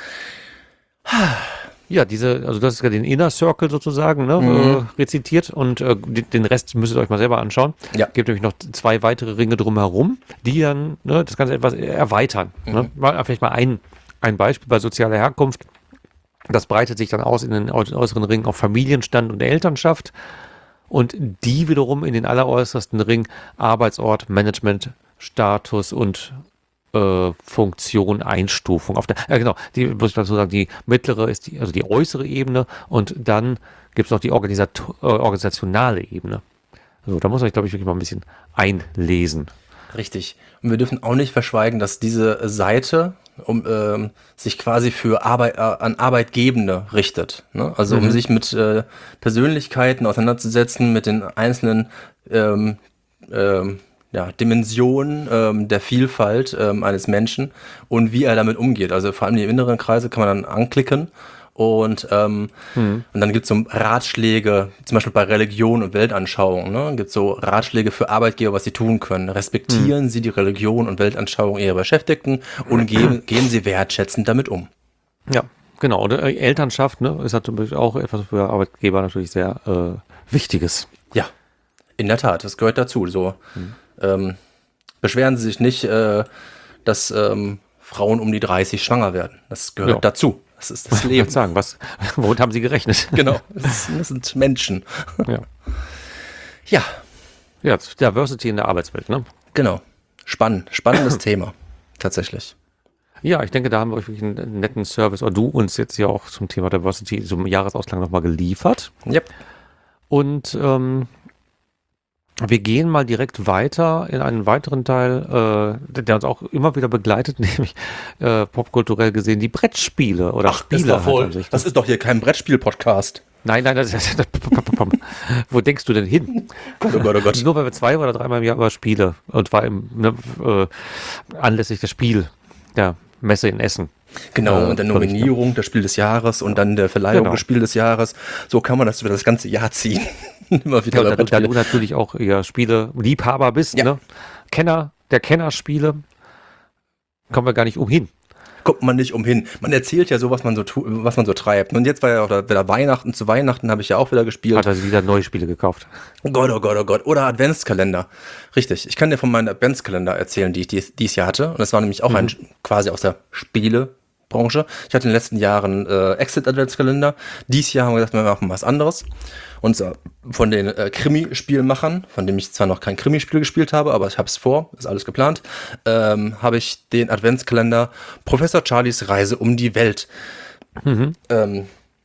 ja, diese, also das ist ja den Inner Circle sozusagen, ne, Mhm. äh, rezitiert und äh, den den Rest müsst ihr euch mal selber anschauen. Ja. Gibt nämlich noch zwei weitere Ringe drumherum, die dann ne, das Ganze etwas erweitern. Mhm. Ne? Mal, vielleicht mal ein, ein Beispiel bei sozialer Herkunft. Das breitet sich dann aus in den äu- äußeren Ring auf Familienstand und Elternschaft und die wiederum in den alleräußersten Ring Arbeitsort, Management, Status und äh, Funktion, Einstufung. Auf der, ja genau, die muss ich dazu sagen, die mittlere ist die, also die äußere Ebene und dann gibt es noch die Organisato äh, organisationale Ebene. So, da muss man sich, glaube ich, wirklich mal ein bisschen einlesen. Richtig. Und wir dürfen auch nicht verschweigen, dass diese Seite um, ähm, sich quasi für Arbeit, äh, an Arbeitgebende richtet. Ne? Also um sich mit äh, Persönlichkeiten auseinanderzusetzen, mit den einzelnen ähm, ähm, ja, Dimensionen ähm, der Vielfalt ähm, eines Menschen und wie er damit umgeht. Also vor allem die inneren Kreise kann man dann anklicken. Und, ähm, und dann gibt es so Ratschläge, zum Beispiel bei Religion und Weltanschauung, ne? Gibt es so Ratschläge für Arbeitgeber, was sie tun können. Respektieren sie die Religion und Weltanschauung ihrer Beschäftigten und gehen, gehen sie wertschätzend damit um. Ja, genau. Und, äh, Elternschaft ne, ist natürlich auch etwas für Arbeitgeber natürlich sehr äh, Wichtiges. Ja, in der Tat, das gehört dazu. So ähm, beschweren sie sich nicht, äh, dass ähm, Frauen um die dreißig schwanger werden. Das gehört Ja. dazu. Das ist das Ich Leben. würde sagen, was, womit haben Sie gerechnet? Genau, das, das sind Menschen. Ja. Ja, Ja, Diversity in der Arbeitswelt, ne? genau. Spannend, spannendes Thema, tatsächlich. Ja, ich denke, da haben wir euch wirklich einen netten Service, oder du uns jetzt ja auch zum Thema Diversity zum Jahresausklang nochmal geliefert. Yep. Und ähm, Wir gehen mal direkt weiter in einen weiteren Teil, äh, der uns auch immer wieder begleitet, nämlich äh, popkulturell gesehen die Brettspiele oder Ach, Spiele. ist doch voll. Halt an sich. Das ist doch hier kein Brettspiel-Podcast. Nein, nein, das, das, das, wo denkst du denn hin? Oh Gott, oh Gott. Nur weil wir zwei oder dreimal im Jahr über Spiele und war im, ne, äh, anlässlich des Spiel der Messe in Essen. Genau, Äh, und der berichten. Nominierung des Spiel des Jahres und dann der Verleihung Genau. des Spiel des Jahres. So kann man das über das ganze Jahr ziehen. Immer wieder Ja, über und da, da Brettspiele. du natürlich auch ja, Spiele-Liebhaber bist, Ja. ne? Kenner, der Kennerspiele, kommen wir gar nicht umhin. Kommt man nicht umhin. Man erzählt ja so, was man so, tu- was man so treibt. Und jetzt war ja auch wieder Weihnachten. Zu Weihnachten habe ich ja auch wieder gespielt. Hat also wieder neue Spiele gekauft. Oh Gott, oh Gott, oh Gott. Oder Adventskalender. Richtig. Ich kann dir von meinem Adventskalender erzählen, die ich dies, dies Jahr hatte. Und das war nämlich auch ein quasi aus der Spielebranche. Ich hatte in den letzten Jahren äh, Exit-Adventskalender. Dies Jahr haben wir gesagt, wir machen was anderes. Und zwar von den äh, Krimi-Spielmachern, von dem ich zwar noch kein Krimispiel gespielt habe, aber ich habe es vor, ist alles geplant, ähm, habe ich den Adventskalender Professor Charlies Reise um die Welt Mhm. ähm,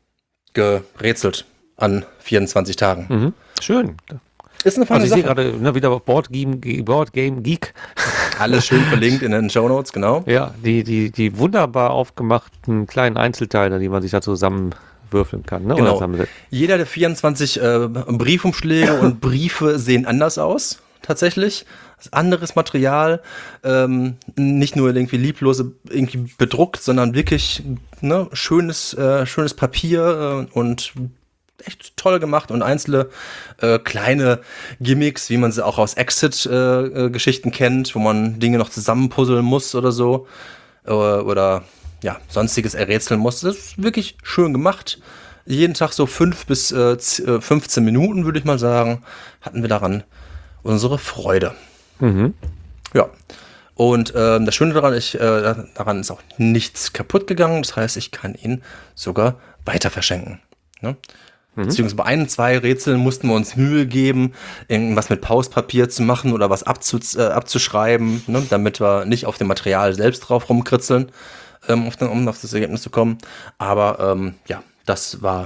gerätselt an vierundzwanzig Tagen. Mhm. Schön. Ist eine feine Also ich sehe Sache. gerade ne, wieder Board Game, Board Game Geek. Alles schön verlinkt in den Shownotes, genau. Ja, die, die, die wunderbar aufgemachten kleinen Einzelteile, die man sich da zusammenwürfeln kann. Ne? Oder Genau. zusammen- Jeder der vierundzwanzig äh, Briefumschläge und Briefe sehen anders aus, tatsächlich. Das ist anderes Material, ähm, nicht nur irgendwie lieblose irgendwie bedruckt, sondern wirklich ne, schönes, äh, schönes Papier äh, und echt toll gemacht und einzelne äh, kleine Gimmicks, wie man sie auch aus Exit-Geschichten äh, kennt, wo man Dinge noch zusammenpuzzeln muss oder so äh, oder ja, sonstiges errätseln muss. Das ist wirklich schön gemacht. Jeden Tag so fünf bis äh, z- äh, fünfzehn Minuten, würde ich mal sagen, hatten wir daran unsere Freude. Mhm. Ja. Und ähm, das Schöne daran, ich, äh, daran ist auch nichts kaputt gegangen. Das heißt, ich kann ihn sogar weiter verschenken. Ne? Beziehungsweise bei ein, zwei Rätseln mussten wir uns Mühe geben, irgendwas mit Pauspapier zu machen oder was abzu, äh, abzuschreiben, ne? Damit wir nicht auf dem Material selbst drauf rumkritzeln, ähm, auf den, um auf das Ergebnis zu kommen. Aber ähm, ja, das war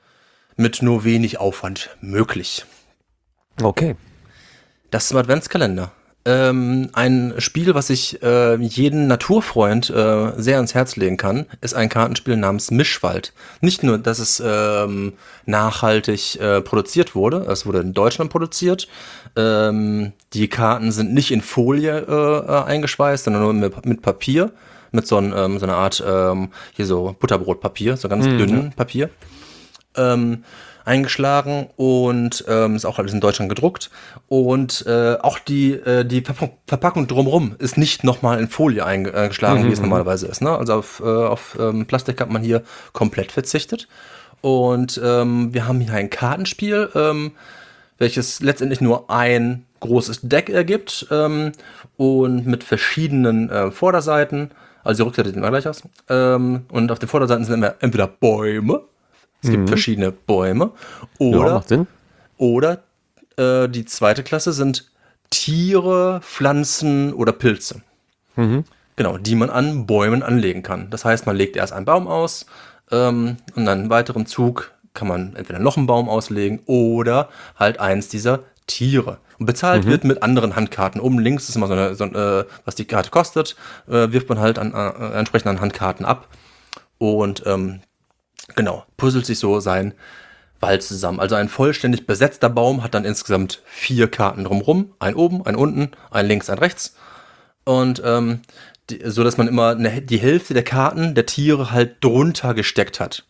mit nur wenig Aufwand möglich. Okay. Das ist ein Adventskalender. Ähm, ein Spiel, was ich äh, jeden Naturfreund äh, sehr ans Herz legen kann, ist ein Kartenspiel namens Mischwald. Nicht nur, dass es ähm, nachhaltig äh, produziert wurde, es wurde in Deutschland produziert. Ähm, die Karten sind nicht in Folie äh, äh, eingeschweißt, sondern nur mit, mit Papier, mit so, ein, ähm, so einer Art, ähm, hier so Butterbrotpapier, so ganz dünnen Papier. Ähm, eingeschlagen und ähm, ist auch alles in Deutschland gedruckt und äh, auch die, äh, die Verpack- Verpackung drumherum ist nicht nochmal in Folie einge- eingeschlagen, wie es normalerweise ist. Ne? Also auf, äh, auf ähm, Plastik hat man hier komplett verzichtet und ähm, wir haben hier ein Kartenspiel, ähm, welches letztendlich nur ein großes Deck ergibt ähm, und mit verschiedenen äh, Vorderseiten, also die Rückseite sieht immer gleich aus, ähm, und auf den Vorderseiten sind immer entweder Bäume. Es gibt verschiedene Bäume. Ja, Oder, macht Sinn. oder äh, die zweite Klasse sind Tiere, Pflanzen oder Pilze. Genau, die man an Bäumen anlegen kann. Das heißt, man legt erst einen Baum aus ähm, und dann im weiteren Zug kann man entweder noch einen Baum auslegen oder halt eins dieser Tiere. Und bezahlt wird mit anderen Handkarten. Oben links ist immer so eine, so ein, äh, was die Karte kostet, äh, wirft man halt an, äh, entsprechend an Handkarten ab. Und ähm, genau, puzzelt sich so sein Wald zusammen. Also ein vollständig besetzter Baum hat dann insgesamt vier Karten drumrum. Ein oben, ein unten, ein links, ein rechts. Und ähm, die, so, dass man immer eine, die Hälfte der Karten der Tiere halt drunter gesteckt hat.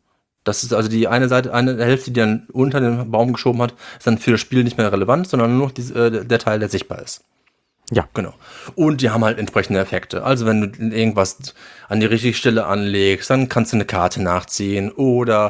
Das ist also die eine Seite, eine Hälfte, die dann unter den Baum geschoben hat, ist dann für das Spiel nicht mehr relevant, sondern nur noch die, äh, der Teil, der sichtbar ist. Ja. Genau. Und die haben halt entsprechende Effekte. Also wenn du irgendwas an die richtige Stelle anlegst, dann kannst du eine Karte nachziehen oder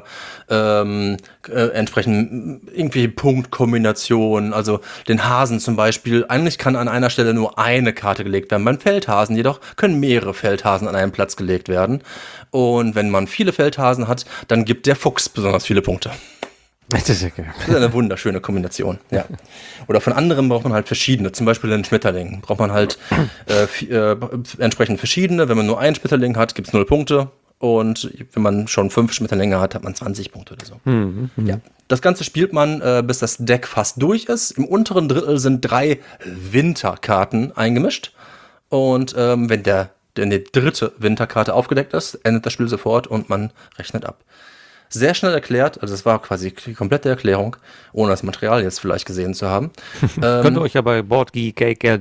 ähm, äh, entsprechend irgendwie Punktkombinationen. Also den Hasen zum Beispiel. Eigentlich kann an einer Stelle nur eine Karte gelegt werden. Beim Feldhasen jedoch können mehrere Feldhasen an einen Platz gelegt werden. Und wenn man viele Feldhasen hat, dann gibt der Fuchs besonders viele Punkte. Das ist ja geil. Das ist eine wunderschöne Kombination, ja. Oder von anderen braucht man halt verschiedene. Zum Beispiel den Schmetterling. Braucht man halt äh, f- äh, entsprechend verschiedene. Wenn man nur einen Schmetterling hat, gibt es null Punkte. Und wenn man schon fünf Schritte länger hat, hat man zwanzig Punkte oder so. Mhm, mhm. Ja. Das Ganze spielt man, äh, bis das Deck fast durch ist. Im unteren Drittel sind drei Winterkarten eingemischt. Und ähm, wenn der, wenn die dritte Winterkarte aufgedeckt ist, endet das Spiel sofort und man rechnet ab. Sehr schnell erklärt, also es war quasi die komplette Erklärung, ohne das Material jetzt vielleicht gesehen zu haben. ähm, Könnt ihr euch ja bei BoardGeek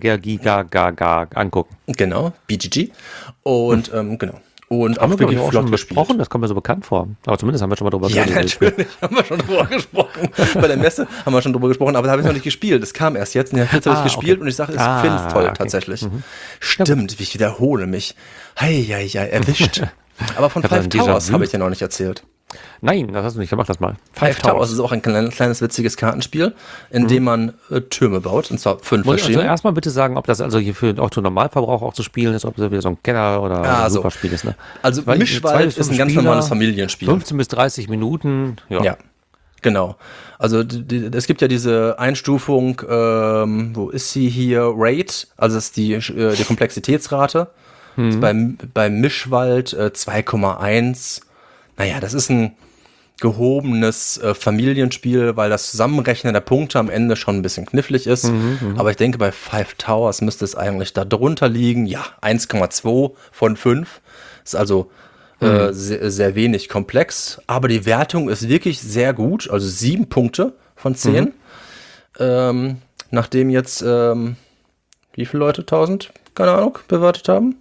angucken. Genau, B G G. Und ähm, genau. Und Haben wir, glaube ich, auch schon gespielt. besprochen, das kommt mir so bekannt vor. Aber zumindest haben wir schon mal drüber Ja, geredet. natürlich haben wir schon drüber gesprochen. Bei der Messe haben wir schon drüber gesprochen, aber da habe ich noch nicht gespielt. Das kam erst jetzt und ich habe jetzt Ah, gespielt okay. und ich sage, ich Ah, finde es toll okay. tatsächlich. Mhm. Stimmt, wie ich wiederhole mich. Hei, hei, hei, erwischt. Aber von Ich hab Five ein Towers Déjà-vu. habe ich dir noch nicht erzählt. Nein, das hast du nicht gemacht, das mal. Five Towers ist auch ein kleines, kleines witziges Kartenspiel, in dem man äh, Türme baut, und zwar fünf Muss ich also verschiedene. erstmal bitte sagen, ob das also hier für den Autonormalverbraucher auch zu spielen ist, ob das wieder so ein Kenner oder Ah, ein so. Superspiel ist. Ne? Also Weil Mischwald zwei bis ist ein fünf ganz Spieler, normales Familienspiel. fünfzehn bis dreißig Minuten. Ja. Ja, genau. Also die, die, es gibt ja diese Einstufung, ähm, wo ist sie hier? Rate, also das ist die, äh, die Komplexitätsrate. Mhm. Ist beim, beim Mischwald äh, zwei Komma eins. Naja, das ist ein gehobenes äh, Familienspiel, weil das Zusammenrechnen der Punkte am Ende schon ein bisschen knifflig ist. Mhm, Aber ich denke, bei Five Towers müsste es eigentlich da drunter liegen. Ja, eins Komma zwei von fünf. Ist also äh, sehr, sehr wenig komplex. Aber die Wertung ist wirklich sehr gut. Also sieben Punkte von zehn. Mhm. Ähm, nachdem jetzt, ähm, wie viele Leute? tausend? Keine Ahnung, bewertet haben?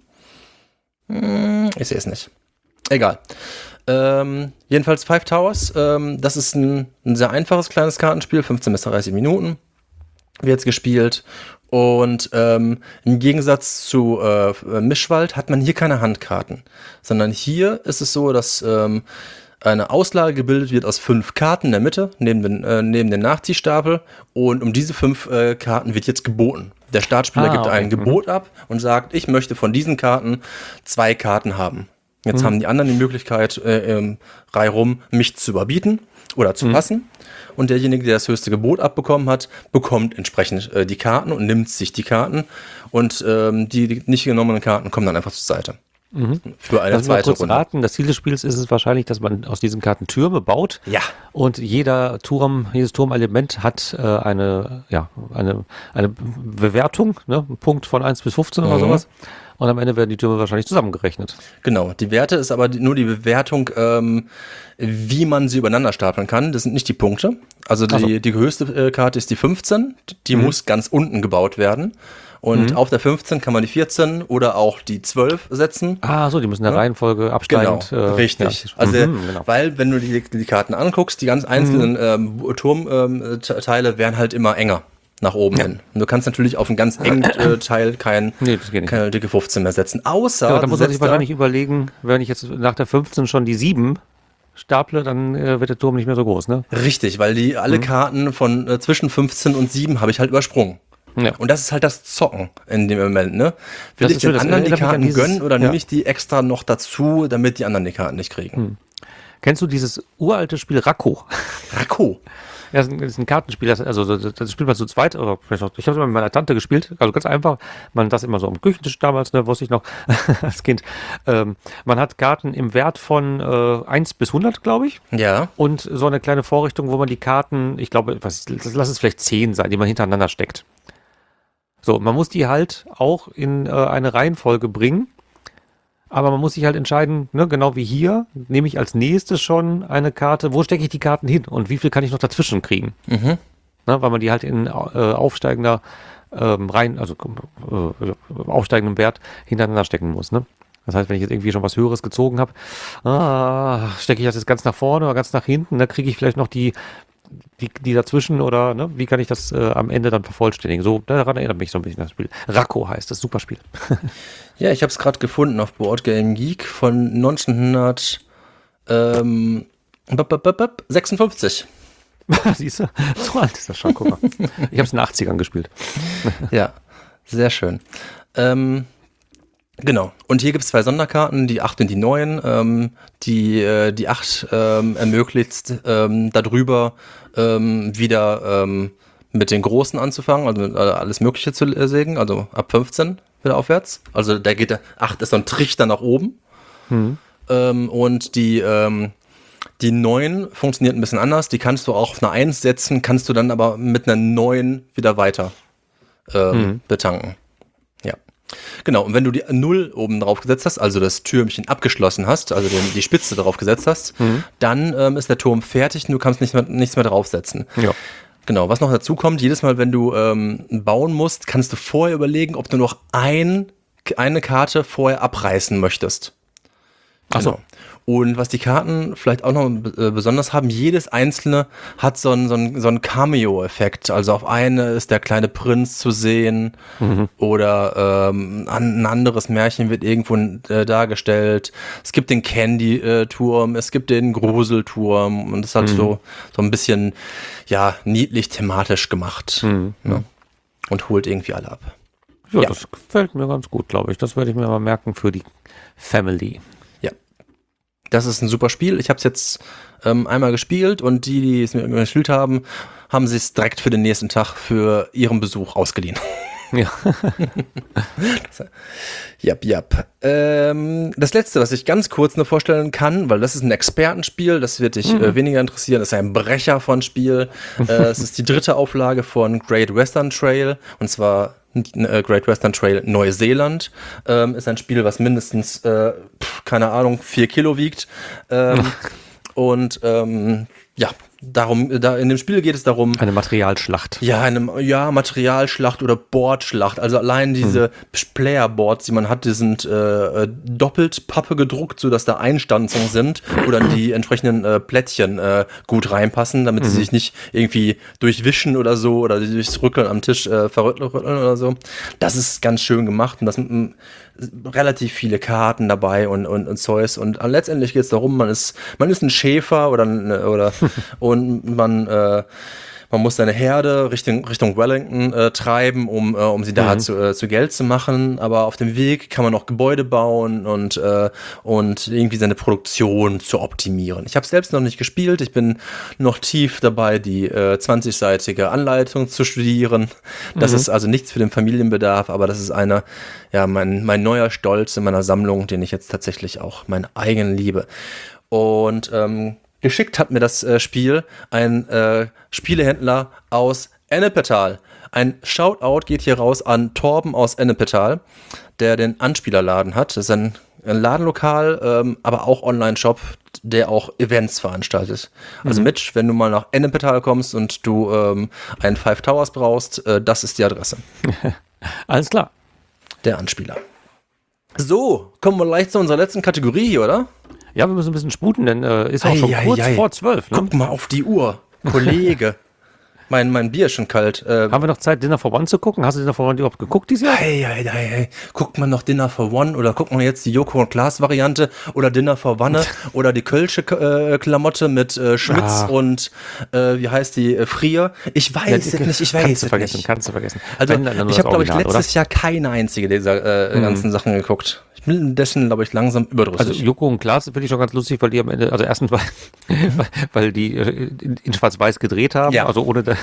Hm, ich sehe es nicht. Egal. Ähm, jedenfalls Five Towers, ähm, das ist ein, ein sehr einfaches kleines Kartenspiel, fünfzehn bis dreißig Minuten wird jetzt gespielt. Und ähm, im Gegensatz zu äh, Mischwald hat man hier keine Handkarten, sondern hier ist es so, dass ähm, eine Auslage gebildet wird aus fünf Karten in der Mitte, neben den, äh, neben den Nachziehstapel. Und um diese fünf äh, Karten wird jetzt geboten. Der Startspieler Ah, gibt okay. ein Gebot ab und sagt, ich möchte von diesen Karten zwei Karten haben. Jetzt Mhm. haben die anderen die Möglichkeit, äh, ähm, reihum mich zu überbieten oder zu passen. Und derjenige, der das höchste Gebot abbekommen hat, bekommt entsprechend äh, die Karten und nimmt sich die Karten. Und ähm, die, die nicht genommenen Karten kommen dann einfach zur Seite. Für eine Lass mal zweite kurz Runde. raten. Das Ziel des Spiels ist es wahrscheinlich, dass man aus diesen Karten Türme baut. Ja. Und jeder Turm, jedes Turmelement hat äh, eine, ja, eine, eine Bewertung, ne? Ein Punkt von eins bis fünfzehn oder Mhm. sowas. Und am Ende werden die Türme wahrscheinlich zusammengerechnet. Genau, die Werte ist aber die, nur die Bewertung, ähm, wie man sie übereinander stapeln kann. Das sind nicht die Punkte. Also die, Ach so. die höchste äh, Karte ist die fünfzehn. Die Mhm. muss ganz unten gebaut werden. Und Mhm. auf der fünfzehn kann man die vierzehn oder auch die zwölf setzen. Ah, so, die müssen in der Ja. Reihenfolge Genau, absteigend. äh, richtig. Ja, Also, mhm, genau. weil, wenn du die, die Karten anguckst, die ganz einzelnen ähm, Turmteile werden halt immer enger nach oben Ja. hin. Und du kannst natürlich auf einen ganz engen äh, Teil kein, Nee, das geht nicht. keine dicke fünfzehn mehr setzen. Außer, Ja, da du muss man sich setzt da- wahrscheinlich überlegen, wenn ich jetzt nach der fünfzehn schon die sieben staple, dann äh, wird der Turm nicht mehr so groß, ne? Richtig, weil die alle Karten von äh, zwischen fünfzehn und sieben habe ich halt übersprungen. Ja. Und das ist halt das Zocken in dem Moment, ne? Will Das ich ist schön, den das anderen die erinnert mich an Karten dieses- gönnen oder ja. nehme ich die extra noch dazu, damit die anderen die Karten nicht kriegen? Kennst du dieses uralte Spiel Racco? Racco. Ja, das ist ein, das ist ein Kartenspiel, das, also das, das spielt man zu zweit, oder vielleicht auch, ich habe es mal mit meiner Tante gespielt, also ganz einfach, man das immer so am Küchentisch damals, ne, wusste ich noch, als Kind. Ähm, man hat Karten im Wert von äh, eins bis hundert, glaube ich, Ja. und so eine kleine Vorrichtung, wo man die Karten, ich glaube, was, lass es vielleicht zehn sein, die man hintereinander steckt. So, man muss die halt auch in äh, eine Reihenfolge bringen. Aber man muss sich halt entscheiden, ne, genau wie hier, nehme ich als nächstes schon eine Karte, wo stecke ich die Karten hin und wie viel kann ich noch dazwischen kriegen? Mhm. Ne, weil man die halt in äh, aufsteigender ähm, Reihen, also äh, aufsteigendem Wert hintereinander stecken muss. Ne? Das heißt, wenn ich jetzt irgendwie schon was Höheres gezogen habe, ah, stecke ich das jetzt ganz nach vorne oder ganz nach hinten, da kriege ich vielleicht noch die, die, die dazwischen oder ne, wie kann ich das äh, am Ende dann vervollständigen? So, daran erinnert mich so ein bisschen das Spiel. Racco heißt das, super Spiel. Ja, ich habe es gerade gefunden auf Board Game Geek von neunzehnhundertsechsundfünfzig. Siehst du? So alt ist das schon, guck mal. Ich habe es in den achtzigern gespielt. Ja, sehr schön. Ähm, genau. Und hier gibt es zwei Sonderkarten, die acht und die neun. Ähm, die, äh, die acht ähm, ermöglicht ähm, darüber ähm, wieder ähm, mit den Großen anzufangen, also mit, äh, alles Mögliche zu äh, sägen, also ab fünfzehn wieder aufwärts. Also da geht der acht ist so ein Trichter nach oben. Hm. Ähm, und die, ähm, die neun funktioniert ein bisschen anders. Die kannst du auch auf eine eins setzen, kannst du dann aber mit einer neun wieder weiter ähm, mhm. betanken. Ja. Genau, und wenn du die null oben drauf gesetzt hast, also das Türmchen abgeschlossen hast, also den, die Spitze drauf gesetzt hast, mhm. dann ähm, ist der Turm fertig und du kannst nicht mehr, nichts mehr draufsetzen. Ja. Genau, was noch dazu kommt, jedes Mal, wenn du ähm, bauen musst, kannst du vorher überlegen, ob du noch ein, eine Karte vorher abreißen möchtest. Ach so. Genau. Und was die Karten vielleicht auch noch äh, besonders haben, jedes einzelne hat so einen, so einen, so einen Cameo-Effekt. Also auf eine ist der kleine Prinz zu sehen mhm. oder ähm, ein anderes Märchen wird irgendwo äh, dargestellt. Es gibt den Candy-Turm, es gibt den Gruselturm und das ist halt mhm. so, so ein bisschen ja, niedlich thematisch gemacht. Mhm. Ne? Und holt irgendwie alle ab. Ja, ja, das gefällt mir ganz gut, glaube ich. Das werde ich mir mal merken für die Family. Das ist ein super Spiel. Ich habe es jetzt ähm, einmal gespielt und die, die es mir gespielt haben, haben sich es direkt für den nächsten Tag für ihren Besuch ausgeliehen. Ja. Jap, jap. Ähm, das letzte, was ich ganz kurz nur vorstellen kann, weil das ist ein Expertenspiel, das wird dich mhm. äh, weniger interessieren, das ist ein Brecher von Spiel. äh, es ist die dritte Auflage von Great Western Trail und zwar Great Western Trail Neuseeland. Ähm, ist ein Spiel, was mindestens, äh, pf, keine Ahnung, vier Kilo wiegt. Ähm, und ähm, ja, darum, da in dem Spiel geht es darum. Eine Materialschlacht. Ja, eine ja, Materialschlacht oder Boardschlacht. Also allein diese hm. Playerboards, die man hat, die sind äh, doppelt Pappe gedruckt, sodass da Einstanzungen sind, wo dann die entsprechenden äh, Plättchen äh, gut reinpassen, damit mhm. sie sich nicht irgendwie durchwischen oder so oder durchs Rückeln am Tisch äh, verrütteln oder so. Das ist ganz schön gemacht und das sind relativ viele Karten dabei und, und, und Zeus und letztendlich geht es darum, man ist, man ist ein Schäfer oder, oder und man, äh, man muss seine Herde Richtung, Richtung Wellington äh, treiben, um, äh, um sie da mhm. zu, äh, zu Geld zu machen, aber auf dem Weg kann man auch Gebäude bauen und, äh, und irgendwie seine Produktion zu optimieren. Ich habe es selbst noch nicht gespielt, ich bin noch tief dabei, die äh, zwanzigseitige Anleitung zu studieren. Das mhm. ist also nichts für den Familienbedarf, aber das ist eine, ja, mein, mein neuer Stolz in meiner Sammlung, den ich jetzt tatsächlich auch mein eigen liebe. Und ähm, geschickt hat mir das äh, Spiel ein äh, Spielehändler aus Ennepetal. Ein Shoutout geht hier raus an Torben aus Ennepetal, der den Anspielerladen hat. Das ist ein, ein Ladenlokal, ähm, aber auch Online-Shop, der auch Events veranstaltet. Also mhm. Mitch, wenn du mal nach Ennepetal kommst und du ähm, einen Five Towers brauchst, äh, das ist die Adresse. Alles klar. Der Anspieler. So, kommen wir gleich zu unserer letzten Kategorie hier, oder? Ja, wir müssen ein bisschen sputen, denn äh, ist auch ei, schon ei, kurz ei. vor zwölf. Ne? Guck mal auf die Uhr, Kollege. mein, mein Bier ist schon kalt. Äh, Haben wir noch Zeit, Dinner for One zu gucken? Hast du Dinner for One überhaupt geguckt dieses Jahr? Hey, hey, hey, hey. Guckt man noch Dinner for One oder guckt man jetzt die Joko und Klaas Variante oder Dinner for Wanne oder die Kölsche äh, Klamotte mit äh, Schmitz ah. und äh, wie heißt die, äh, Frier? Ich weiß ja, es nicht, ich weiß kannst es du vergessen, nicht. Kannst du vergessen. Also ich habe, glaube ich, letztes oder? Jahr keine einzige dieser äh, ganzen hm. Sachen geguckt. Ich bin dessen, glaube ich, langsam überdrüssig. Also Joko und Klaas finde ich schon ganz lustig, weil die am Ende, also erstens, weil, weil die in, in Schwarz-Weiß gedreht haben, ja. also ohne da,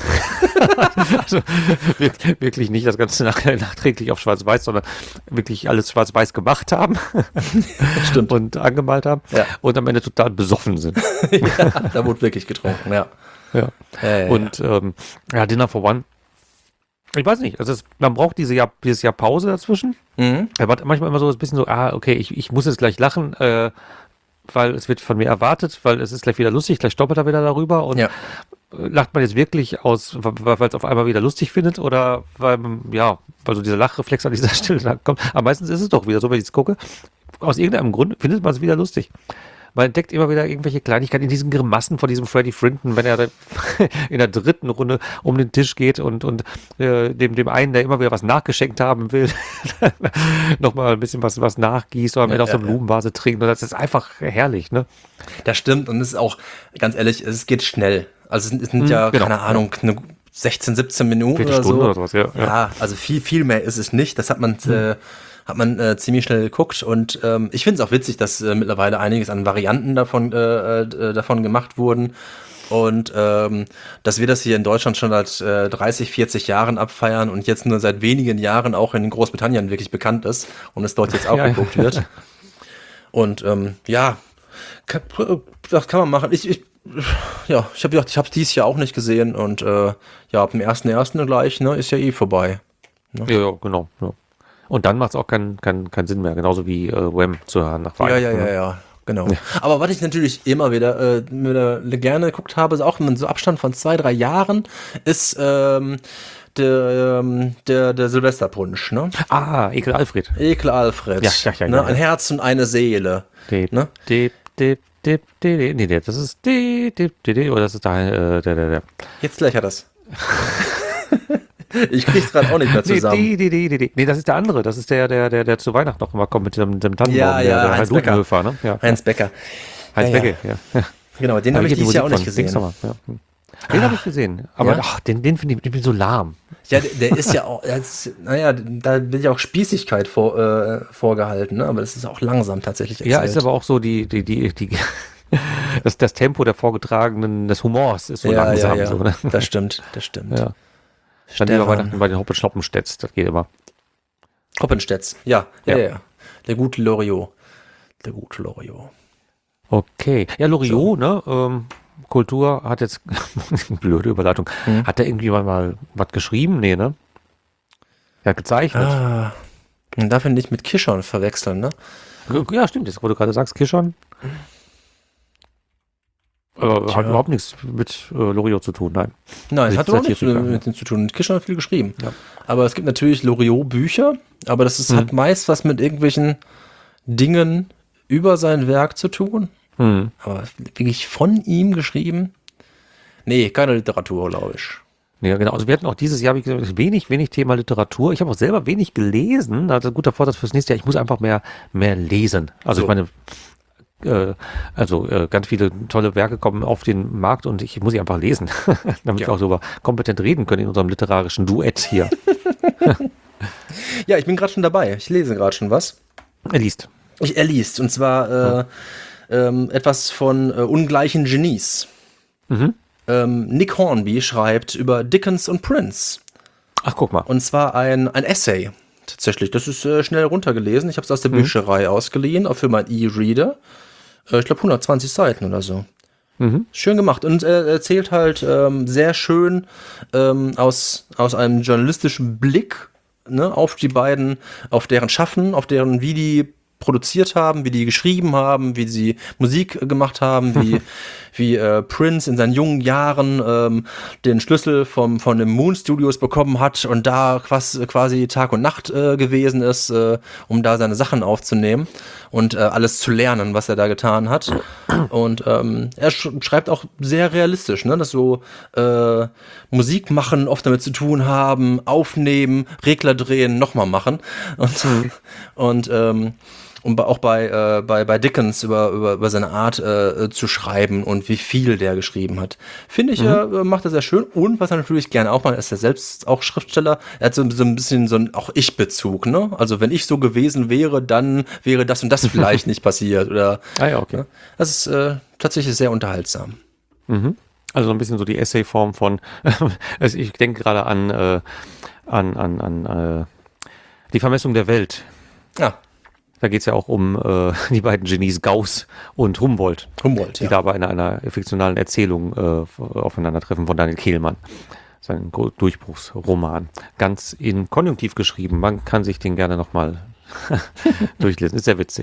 also wirklich nicht das Ganze nach, nachträglich auf Schwarz-Weiß, sondern wirklich alles Schwarz-Weiß gemacht haben. Stimmt. Und angemalt haben ja. und am Ende total besoffen sind. Ja, da wurde wirklich getrunken, ja. Ja. ja, ja und ja. Ähm, ja, Dinner for One. Ich weiß nicht, also es, man braucht diese Jahr, dieses Jahr Pause dazwischen. Mhm. Er war manchmal immer so ein bisschen so, ah, okay, ich, ich muss jetzt gleich lachen, äh, weil es wird von mir erwartet, weil es ist gleich wieder lustig, gleich stoppelt er wieder darüber und ja. lacht man jetzt wirklich aus, weil es auf einmal wieder lustig findet oder weil, ja, weil so dieser Lachreflex an dieser Stelle da kommt. Aber meistens ist es doch wieder so, wenn ich es gucke, aus irgendeinem Grund findet man es wieder lustig. Man entdeckt immer wieder irgendwelche Kleinigkeiten in diesen Grimassen von diesem Freddie Frinton, wenn er in der dritten Runde um den Tisch geht und, und äh, dem, dem einen, der immer wieder was nachgeschenkt haben will, nochmal ein bisschen was, was nachgießt oder am Ende ja, aus der ja, Blumenvase trinkt. Und das ist einfach herrlich, ne? Das stimmt und es ist auch, ganz ehrlich, es geht schnell. Also es sind ja, genau, keine Ahnung, eine sechzehn, siebzehn Minuten oder so. Oder sowas, ja, ja. ja, also viel, viel mehr ist es nicht. Das hat man... Hm. Äh, hat man äh, ziemlich schnell geguckt und ähm, ich finde es auch witzig, dass äh, mittlerweile einiges an Varianten davon, äh, äh, davon gemacht wurden und ähm, dass wir das hier in Deutschland schon seit äh, dreißig, vierzig Jahren abfeiern und jetzt nur seit wenigen Jahren auch in Großbritannien wirklich bekannt ist und es dort jetzt auch ja, geguckt ja. wird. Und ähm, ja, kann, das kann man machen. Ich, ich ja, ich habe gedacht, ich habe es dieses Jahr auch nicht gesehen und äh, ja, ab dem ersten ersten gleich, ne, ist ja eh vorbei. Ne? Ja, ja, genau. Ja. Und dann macht es auch keinen kein, kein Sinn mehr, genauso wie äh, Wham zu hören nach Weihnachten. Ja, ja, ja, ja, genau. Ja. Aber was ich natürlich immer wieder, äh, wieder gerne geguckt habe, ist auch in so Abstand von zwei, drei Jahren, ist ähm, der, ähm, der, der Silvesterpunsch, ne? Ah, Ekel Alfred. Ekel Alfred. Ja, ja, ja, ne? ja, ja. Ein Herz und eine Seele. Dip, ne? dip, dip, dip, dip, nee, das ist dip, dip, dip, oder das ist der, äh, der, der, der. Jetzt gleich hat das. Ich krieg's gerade auch nicht mehr zusammen. Nee, nee, nee, nee, nee, das ist der andere. Das ist der, der, der, der zu Weihnachten noch immer kommt mit dem, dem Tannenbaum. Ja, ja, der, der Heinz Becker. Ne? Ja, Heinz Becker. Heinz ja, Becker, ja. ja. Genau, den habe ich dieses Jahr auch nicht gesehen. Ja. Den ah, habe ich gesehen. Aber ja? ach, den, den finde ich, ich bin so lahm. Ja, der, der ist ja auch, ist, naja, da wird ja auch Spießigkeit vor, äh, vorgehalten, ne? Aber das ist auch langsam tatsächlich erzählt. Ja, ist aber auch so die, die, die, die das, das Tempo der vorgetragenen, des Humors ist so ja, langsam. Ja, ja. So, ne? Das stimmt, das stimmt. Ja. Dann lieber Weihnachten bei den Hoppen-Schnoppenstädts, das geht immer. Hoppenstädts, ja, ja, ja, ja. Der gute Loriot. Der gute Loriot. Okay. Ja, Loriot, so. ne, ähm, Kultur hat jetzt, blöde Überleitung, hm. hat er irgendwie mal, mal was geschrieben? Nee, ne? Er hat gezeichnet. Ah, man darf ihn nicht mit Kishon verwechseln, ne? Ja, stimmt, das, wo du gerade sagst, Kishon. Aber Tja. hat überhaupt nichts mit äh, Loriot zu tun, nein. Nein, es hat überhaupt nichts mit, mit ihm zu tun. Kishon hat viel geschrieben. Ja. Aber es gibt natürlich Loriot-Bücher, aber das ist, hm. hat meist was mit irgendwelchen Dingen über sein Werk zu tun. Hm. Aber wirklich von ihm geschrieben? Nee, keine Literatur, glaube ich. Ja, genau. Also wir hatten auch dieses Jahr, wie gesagt, wenig, wenig Thema Literatur. Ich habe auch selber wenig gelesen. Das ist ein guter Vorsatz fürs nächste Jahr. Ich muss einfach mehr, mehr lesen. Also so. ich meine, äh, also äh, ganz viele tolle Werke kommen auf den Markt und ich muss sie einfach lesen, damit ja. wir auch darüber kompetent reden können in unserem literarischen Duett hier. Ja, ich bin gerade schon dabei. Ich lese gerade schon was. Er liest. Ich, er liest. Und zwar äh, ähm, etwas von äh, Ungleichen Genies. Mhm. Ähm, Nick Hornby schreibt über Dickens und Prince. Ach, guck mal. Und zwar ein, ein Essay. Tatsächlich. Das ist äh, schnell runtergelesen. Ich habe es aus der mhm. Bücherei ausgeliehen, auch für mein E-Reader. Äh, ich glaube hundertzwanzig Seiten oder so. Mhm. Schön gemacht. Und er äh, erzählt halt ähm, sehr schön ähm, aus, aus einem journalistischen Blick, ne, auf die beiden, auf deren Schaffen, auf deren, wie die produziert haben, wie die geschrieben haben, wie sie Musik gemacht haben, wie, wie äh, Prince in seinen jungen Jahren ähm, den Schlüssel vom, von den Moon Studios bekommen hat und da quasi, quasi Tag und Nacht äh, gewesen ist, äh, um da seine Sachen aufzunehmen und äh, alles zu lernen, was er da getan hat. Und ähm, er sch- schreibt auch sehr realistisch, ne, dass so äh, Musik machen oft damit zu tun haben, aufnehmen, Regler drehen, nochmal machen. Und, mhm. und ähm, Und auch bei, äh, bei, bei Dickens über, über, über seine Art äh, zu schreiben und wie viel der geschrieben hat. Finde ich, mhm. äh, macht er sehr schön. Und was er natürlich gerne auch macht, ist er selbst auch Schriftsteller. Er hat so, so ein bisschen so ein auch Ich-Bezug, ne? Also wenn ich so gewesen wäre, dann wäre das und das vielleicht nicht passiert. Oder, ah ja, okay. Ne? Das ist äh, tatsächlich sehr unterhaltsam. Mhm. Also so ein bisschen so die Essay-Form von, also ich denke gerade an, äh, an, an, an äh, die Vermessung der Welt. Ja. Da geht es ja auch um äh, die beiden Genies Gauss und Humboldt, Humboldt die ja. da bei einer, einer fiktionalen Erzählung äh, aufeinandertreffen von Daniel Kehlmann. Sein Durchbruchsroman. Ganz in Konjunktiv geschrieben. Man kann sich den gerne nochmal durchlesen. Ist sehr witzig.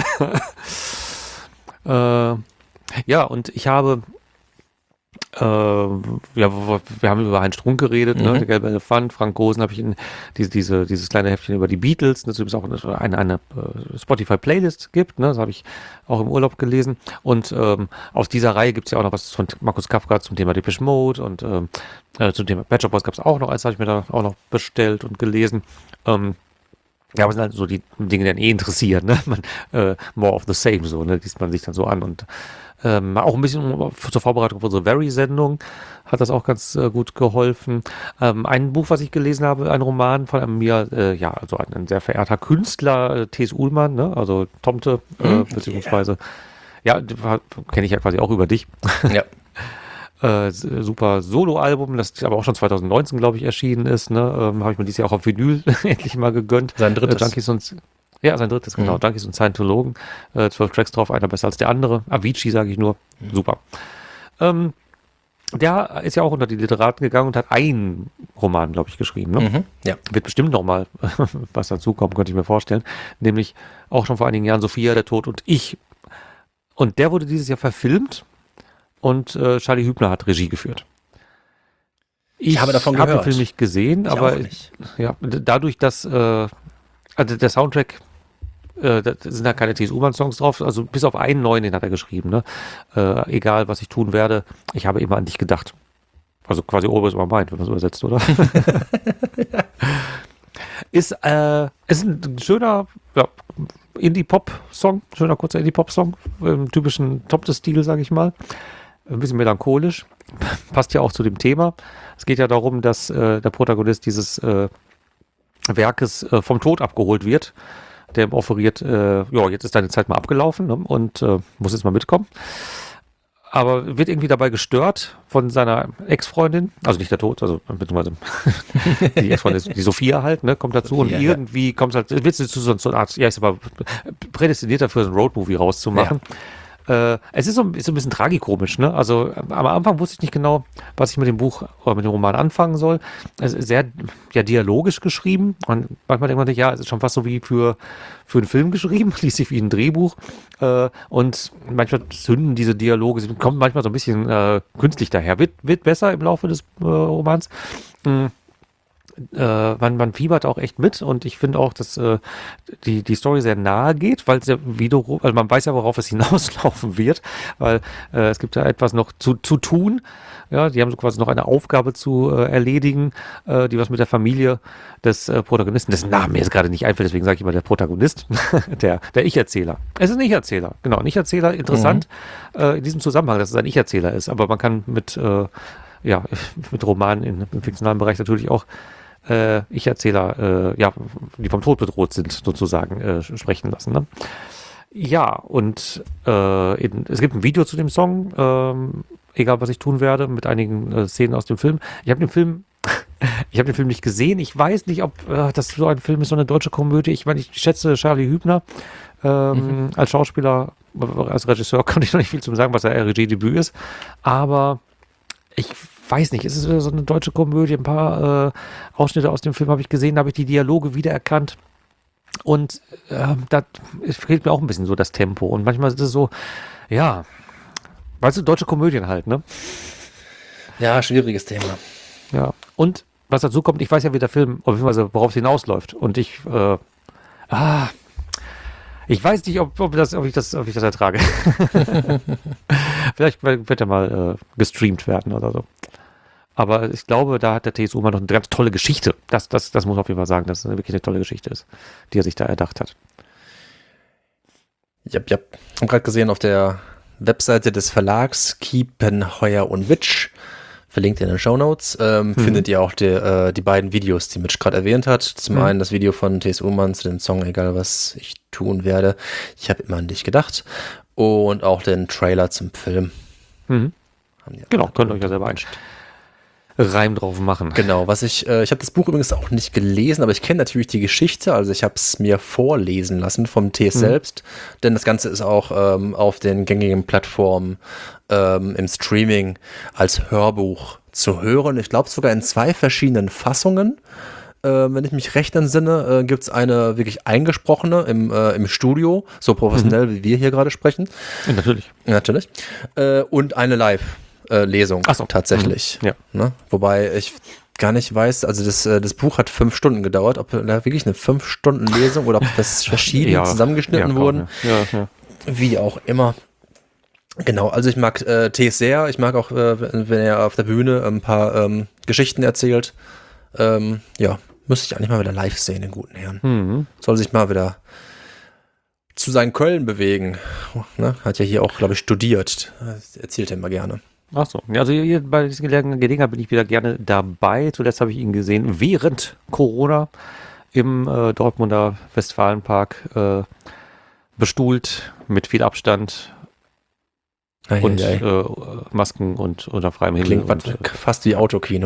äh, ja, und ich habe Äh, ja, wir haben über Heinz Strunk geredet, mhm. ne, der gelbe Elefant, Frank Gosen habe ich in diese, diese, dieses kleine Heftchen über die Beatles, das übrigens auch eine, eine Spotify-Playlist gibt, ne, das habe ich auch im Urlaub gelesen und ähm, aus dieser Reihe gibt es ja auch noch was von Markus Kafka zum Thema Depeche Mode und ähm, äh, zum Thema Pet Shop Boys gab es auch noch, als habe ich mir da auch noch bestellt und gelesen. Ähm, Ja, aber es sind halt so die Dinge, die einen eh interessieren, ne? Man, äh, more of the same, so, ne? Liest man sich dann so an und ähm, auch ein bisschen zur Vorbereitung für unsere Very-Sendung hat das auch ganz äh, gut geholfen. Ähm, ein Buch, was ich gelesen habe, ein Roman von einem mir, äh, ja, also ein, ein sehr verehrter Künstler, äh, T S. Ullmann, ne? Also Tomte, äh, mm, beziehungsweise, yeah. ja, kenne ich ja quasi auch über dich. Ja. Äh, super Solo-Album, das aber auch schon zwanzig neunzehn, glaube ich, erschienen ist. Ne? Ähm, habe ich mir dieses Jahr auch auf Vinyl endlich mal gegönnt. Sein drittes. Äh, Junkies und Ja, sein drittes, genau. Mhm. Junkies und Scientologen. Äh, zwölf Tracks drauf, einer besser als der andere. Avicii, sage ich nur. Mhm. Super. Ähm, der ist ja auch unter die Literaten gegangen und hat einen Roman, glaube ich, geschrieben. Ne? Mhm. Ja. Wird bestimmt nochmal was dazukommen, könnte ich mir vorstellen. Nämlich auch schon vor einigen Jahren Sophia, der Tod und ich. Und der wurde dieses Jahr verfilmt und äh, Charlie Hübner hat Regie geführt. Ich, Ich habe davon hab gehört. den Film nicht gesehen, Ich aber auch nicht. ja, d- dadurch, dass äh, also der Soundtrack, äh, da sind da keine T S U-Bahn-Songs drauf, also bis auf einen neuen, den hat er geschrieben. Ne? Äh, egal, was ich tun werde, ich habe immer an dich gedacht. Also quasi Ober ist immer meint, wenn man es übersetzt, oder? Ist, äh, ist ein schöner ja, Indie-Pop-Song, schöner kurzer Indie-Pop-Song, im typischen Top-des-Stil, sage ich mal. Ein bisschen melancholisch, passt ja auch zu dem Thema. Es geht ja darum, dass äh, der Protagonist dieses äh, Werkes äh, vom Tod abgeholt wird, der ihm offeriert, äh, ja, jetzt ist deine Zeit mal abgelaufen, ne, und äh, muss jetzt mal mitkommen. Aber wird irgendwie dabei gestört von seiner Ex-Freundin, also nicht der Tod, also beziehungsweise die Ex-Freundin, die Sophia halt, ne, kommt dazu und Ja, ja. irgendwie kommt es halt, wird sie zu so, so einer Art, ja, ich sag mal, prädestiniert dafür, so ein Roadmovie rauszumachen. Äh, es ist so, ist so ein bisschen tragikomisch, ne? Also am Anfang wusste ich nicht genau, was ich mit dem Buch oder mit dem Roman anfangen soll. Es ist sehr ja, dialogisch geschrieben und manchmal denkt man sich, ja, es ist schon fast so wie für, für einen Film geschrieben, liest sich wie ein Drehbuch. Äh, und manchmal zünden diese Dialoge, sie kommen manchmal so ein bisschen äh, künstlich daher. Wird, wird besser im Laufe des äh, Romans. Mhm. Äh, man, man fiebert auch echt mit und ich finde auch, dass äh, die, die Story sehr nahe geht, weil es ja wiederum, also man weiß ja, worauf es hinauslaufen wird, weil äh, es gibt ja etwas noch zu, zu tun. Ja, die haben so quasi noch eine Aufgabe zu äh, erledigen, äh, die was mit der Familie des äh, Protagonisten, dessen Namen mir jetzt gerade nicht einfällt, deswegen sage ich immer der Protagonist, der, der Ich-Erzähler. Es ist ein Ich-Erzähler, genau, ein Ich-Erzähler, interessant mhm. äh, in diesem Zusammenhang, dass es ein Ich-Erzähler ist, aber man kann mit, äh, ja, mit Romanen in, im fiktionalen Bereich natürlich auch äh, Ich-Erzähler, äh, ja, die vom Tod bedroht sind, sozusagen, äh, sprechen lassen. Ne? Ja, und äh, in, es gibt ein Video zu dem Song, ähm, egal was ich tun werde, mit einigen äh, Szenen aus dem Film. Ich habe den Film, ich habe den Film nicht gesehen. Ich weiß nicht, ob äh, das so ein Film ist, so eine deutsche Komödie. Ich meine, ich schätze Charlie Hübner ähm, mhm. als Schauspieler, als Regisseur kann ich noch nicht viel zu sagen, was ja Regiedebüt ist. Aber ich weiß nicht, es ist wieder so eine deutsche Komödie, ein paar äh, Ausschnitte aus dem Film habe ich gesehen, da habe ich die Dialoge wiedererkannt und äh, da fehlt mir auch ein bisschen so das Tempo und manchmal ist es so, ja, weißt du, deutsche Komödien halt, ne? Ja, schwieriges Thema. Ja, und was dazu kommt, ich weiß ja, wie der Film, beziehungsweise worauf es hinausläuft und ich, äh, ah, ich weiß nicht, ob, ob, das, ob, ich, das, ob ich das ertrage. Vielleicht wird er mal äh, gestreamt werden oder so. Aber ich glaube, da hat der T S U mal noch eine ganz tolle Geschichte. Das, das, das muss man auf jeden Fall sagen, dass es wirklich eine tolle Geschichte ist, die er sich da erdacht hat. Ja, ja. Ich habe gerade gesehen auf der Webseite des Verlags Kiepenheuer und Witsch, verlinkt in den Shownotes, ähm, hm. findet ihr auch die, äh, die beiden Videos, die Mitch gerade erwähnt hat. Zum hm. einen das Video von T S U-Mann zu dem Song Egal was ich tun werde. Ich habe immer an dich gedacht. Und auch den Trailer zum Film. Mhm. Genau, könnt ihr euch ja selber einen Reim drauf machen. Genau, was ich, äh, ich habe das Buch übrigens auch nicht gelesen, aber ich kenne natürlich die Geschichte, also ich habe es mir vorlesen lassen vom T S mhm. selbst, denn das Ganze ist auch ähm, auf den gängigen Plattformen ähm, im Streaming als Hörbuch zu hören. Ich glaube sogar in zwei verschiedenen Fassungen. Äh, wenn ich mich recht entsinne, äh, gibt es eine wirklich eingesprochene im, äh, im Studio, so professionell mhm. wie wir hier gerade sprechen. Ja, natürlich. Natürlich. Äh, und eine Live-Lesung Ach so. tatsächlich. Mhm. Ja. Ne? Wobei ich gar nicht weiß, also das, das Buch hat fünf Stunden gedauert, ob da wirklich eine fünf Stunden Lesung oder ob das verschieden ja. zusammengeschnitten ja, wurden. Ja, ja. Wie auch immer. Genau, also ich mag äh, T sehr, ich mag auch, äh, wenn er auf der Bühne ein paar ähm, Geschichten erzählt. Ähm, ja, müsste ich eigentlich mal wieder live sehen, den guten Herrn. Mhm. Soll sich mal wieder zu seinen Köln bewegen. Ne? Hat ja hier auch, glaube ich, studiert. Das erzählt er immer gerne. Ach so, ja, also hier bei diesen Gelegenheit bin ich wieder gerne dabei. Zuletzt habe ich ihn gesehen während Corona im äh, Dortmunder Westfalenpark äh, bestuhlt mit viel Abstand ei, und ei, ei. Äh, Masken und unter freiem Himmel. Klingt und, äh, fast wie Autokino.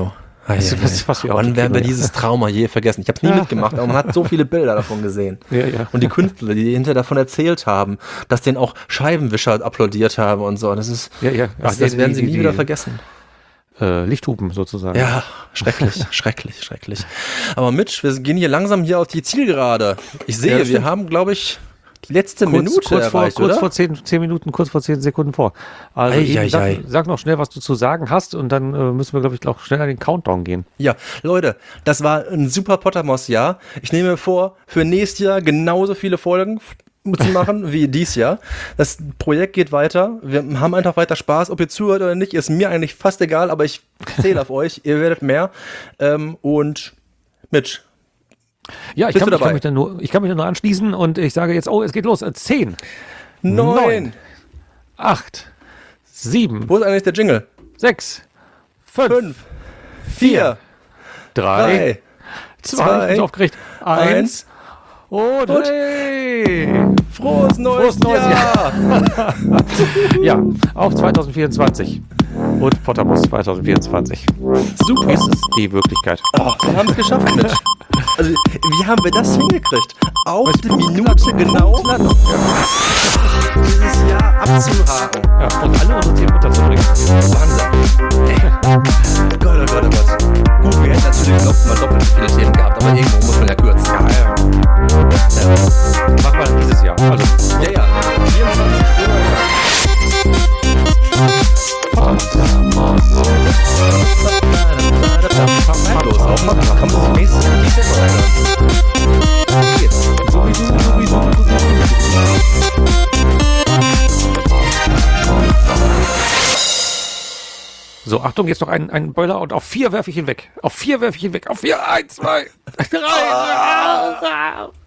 Weißt du, was, was wir Wann werden wir ja. dieses Trauma je vergessen? Ich habe es nie mitgemacht, aber man hat so viele Bilder davon gesehen. Ja, ja. Und die Künstler, die hinterher davon erzählt haben, dass denen auch Scheibenwischer applaudiert haben und so. Das ist, Ja, ja. das, Ach, das die- werden sie die- nie die- wieder vergessen. Äh, Lichthupen sozusagen. Ja, schrecklich, schrecklich, schrecklich. Aber Mitch, wir gehen hier langsam hier auf die Zielgerade. Ich sehe, Ja, das wir stimmt. haben, glaube ich, die letzte Kurz, Minute kurz, vor, erreicht, kurz oder? vor zehn, zehn Minuten, kurz vor zehn Sekunden vor. Also Ei, eben, ei, sag, ei. sag noch schnell, was du zu sagen hast und dann äh, müssen wir, glaube ich, auch schnell an den Countdown gehen. Ja, Leute, das war ein super Pottermos-Jahr. Ich nehme mir vor, für nächstes Jahr genauso viele Folgen f- zu machen wie dies Jahr. Das Projekt geht weiter. Wir haben einfach weiter Spaß. Ob ihr zuhört oder nicht, ist mir eigentlich fast egal, aber ich zähle auf euch. Ihr werdet mehr. Ähm, und Mitch, Ja, ich Bist kann, du ich, kann dabei? mich dann nur, ich kann mich dann nur anschließen und ich sage jetzt, oh, es geht los. Äh, zehn, neun. Neun. acht, sieben, Wo ist eigentlich der Jingle? sechs, fünf, Fünf, vier, drei, drei, zwei, zwei, ich bin so aufgeregt, eins eins. und, Und- hey. Frohes neues, Frohes neues Jahr! Ja, auf zwanzig vierundzwanzig und Pottermos zwanzig vierundzwanzig. Super. Ist es die Wirklichkeit. Oh, wir haben es geschafft, Mitch. Also, wie haben wir das hingekriegt? Auf die Minute genau dieses Jahr abzuhaken. Ja, und alle unsere Themen unterzubringen. Wahnsinn. Ey. Gott, oh Gott, oh Gott. Gut, wir hätten natürlich noch mal doppelt so viele Themen gehabt, aber irgendwo muss man ja kürzen. Ja, ja. ja. Machen wir dann dieses Jahr. Also, Ja, ja. vierundzwanzig Uhr. Los, auf, kann man sich nächstes Jahr nicht selber reinhören. Geht. sowieso, sowieso, So, Achtung, jetzt noch ein, ein Boiler und auf vier werfe ich ihn weg. Auf vier werfe ich ihn weg. Auf vier, eins, zwei, drei.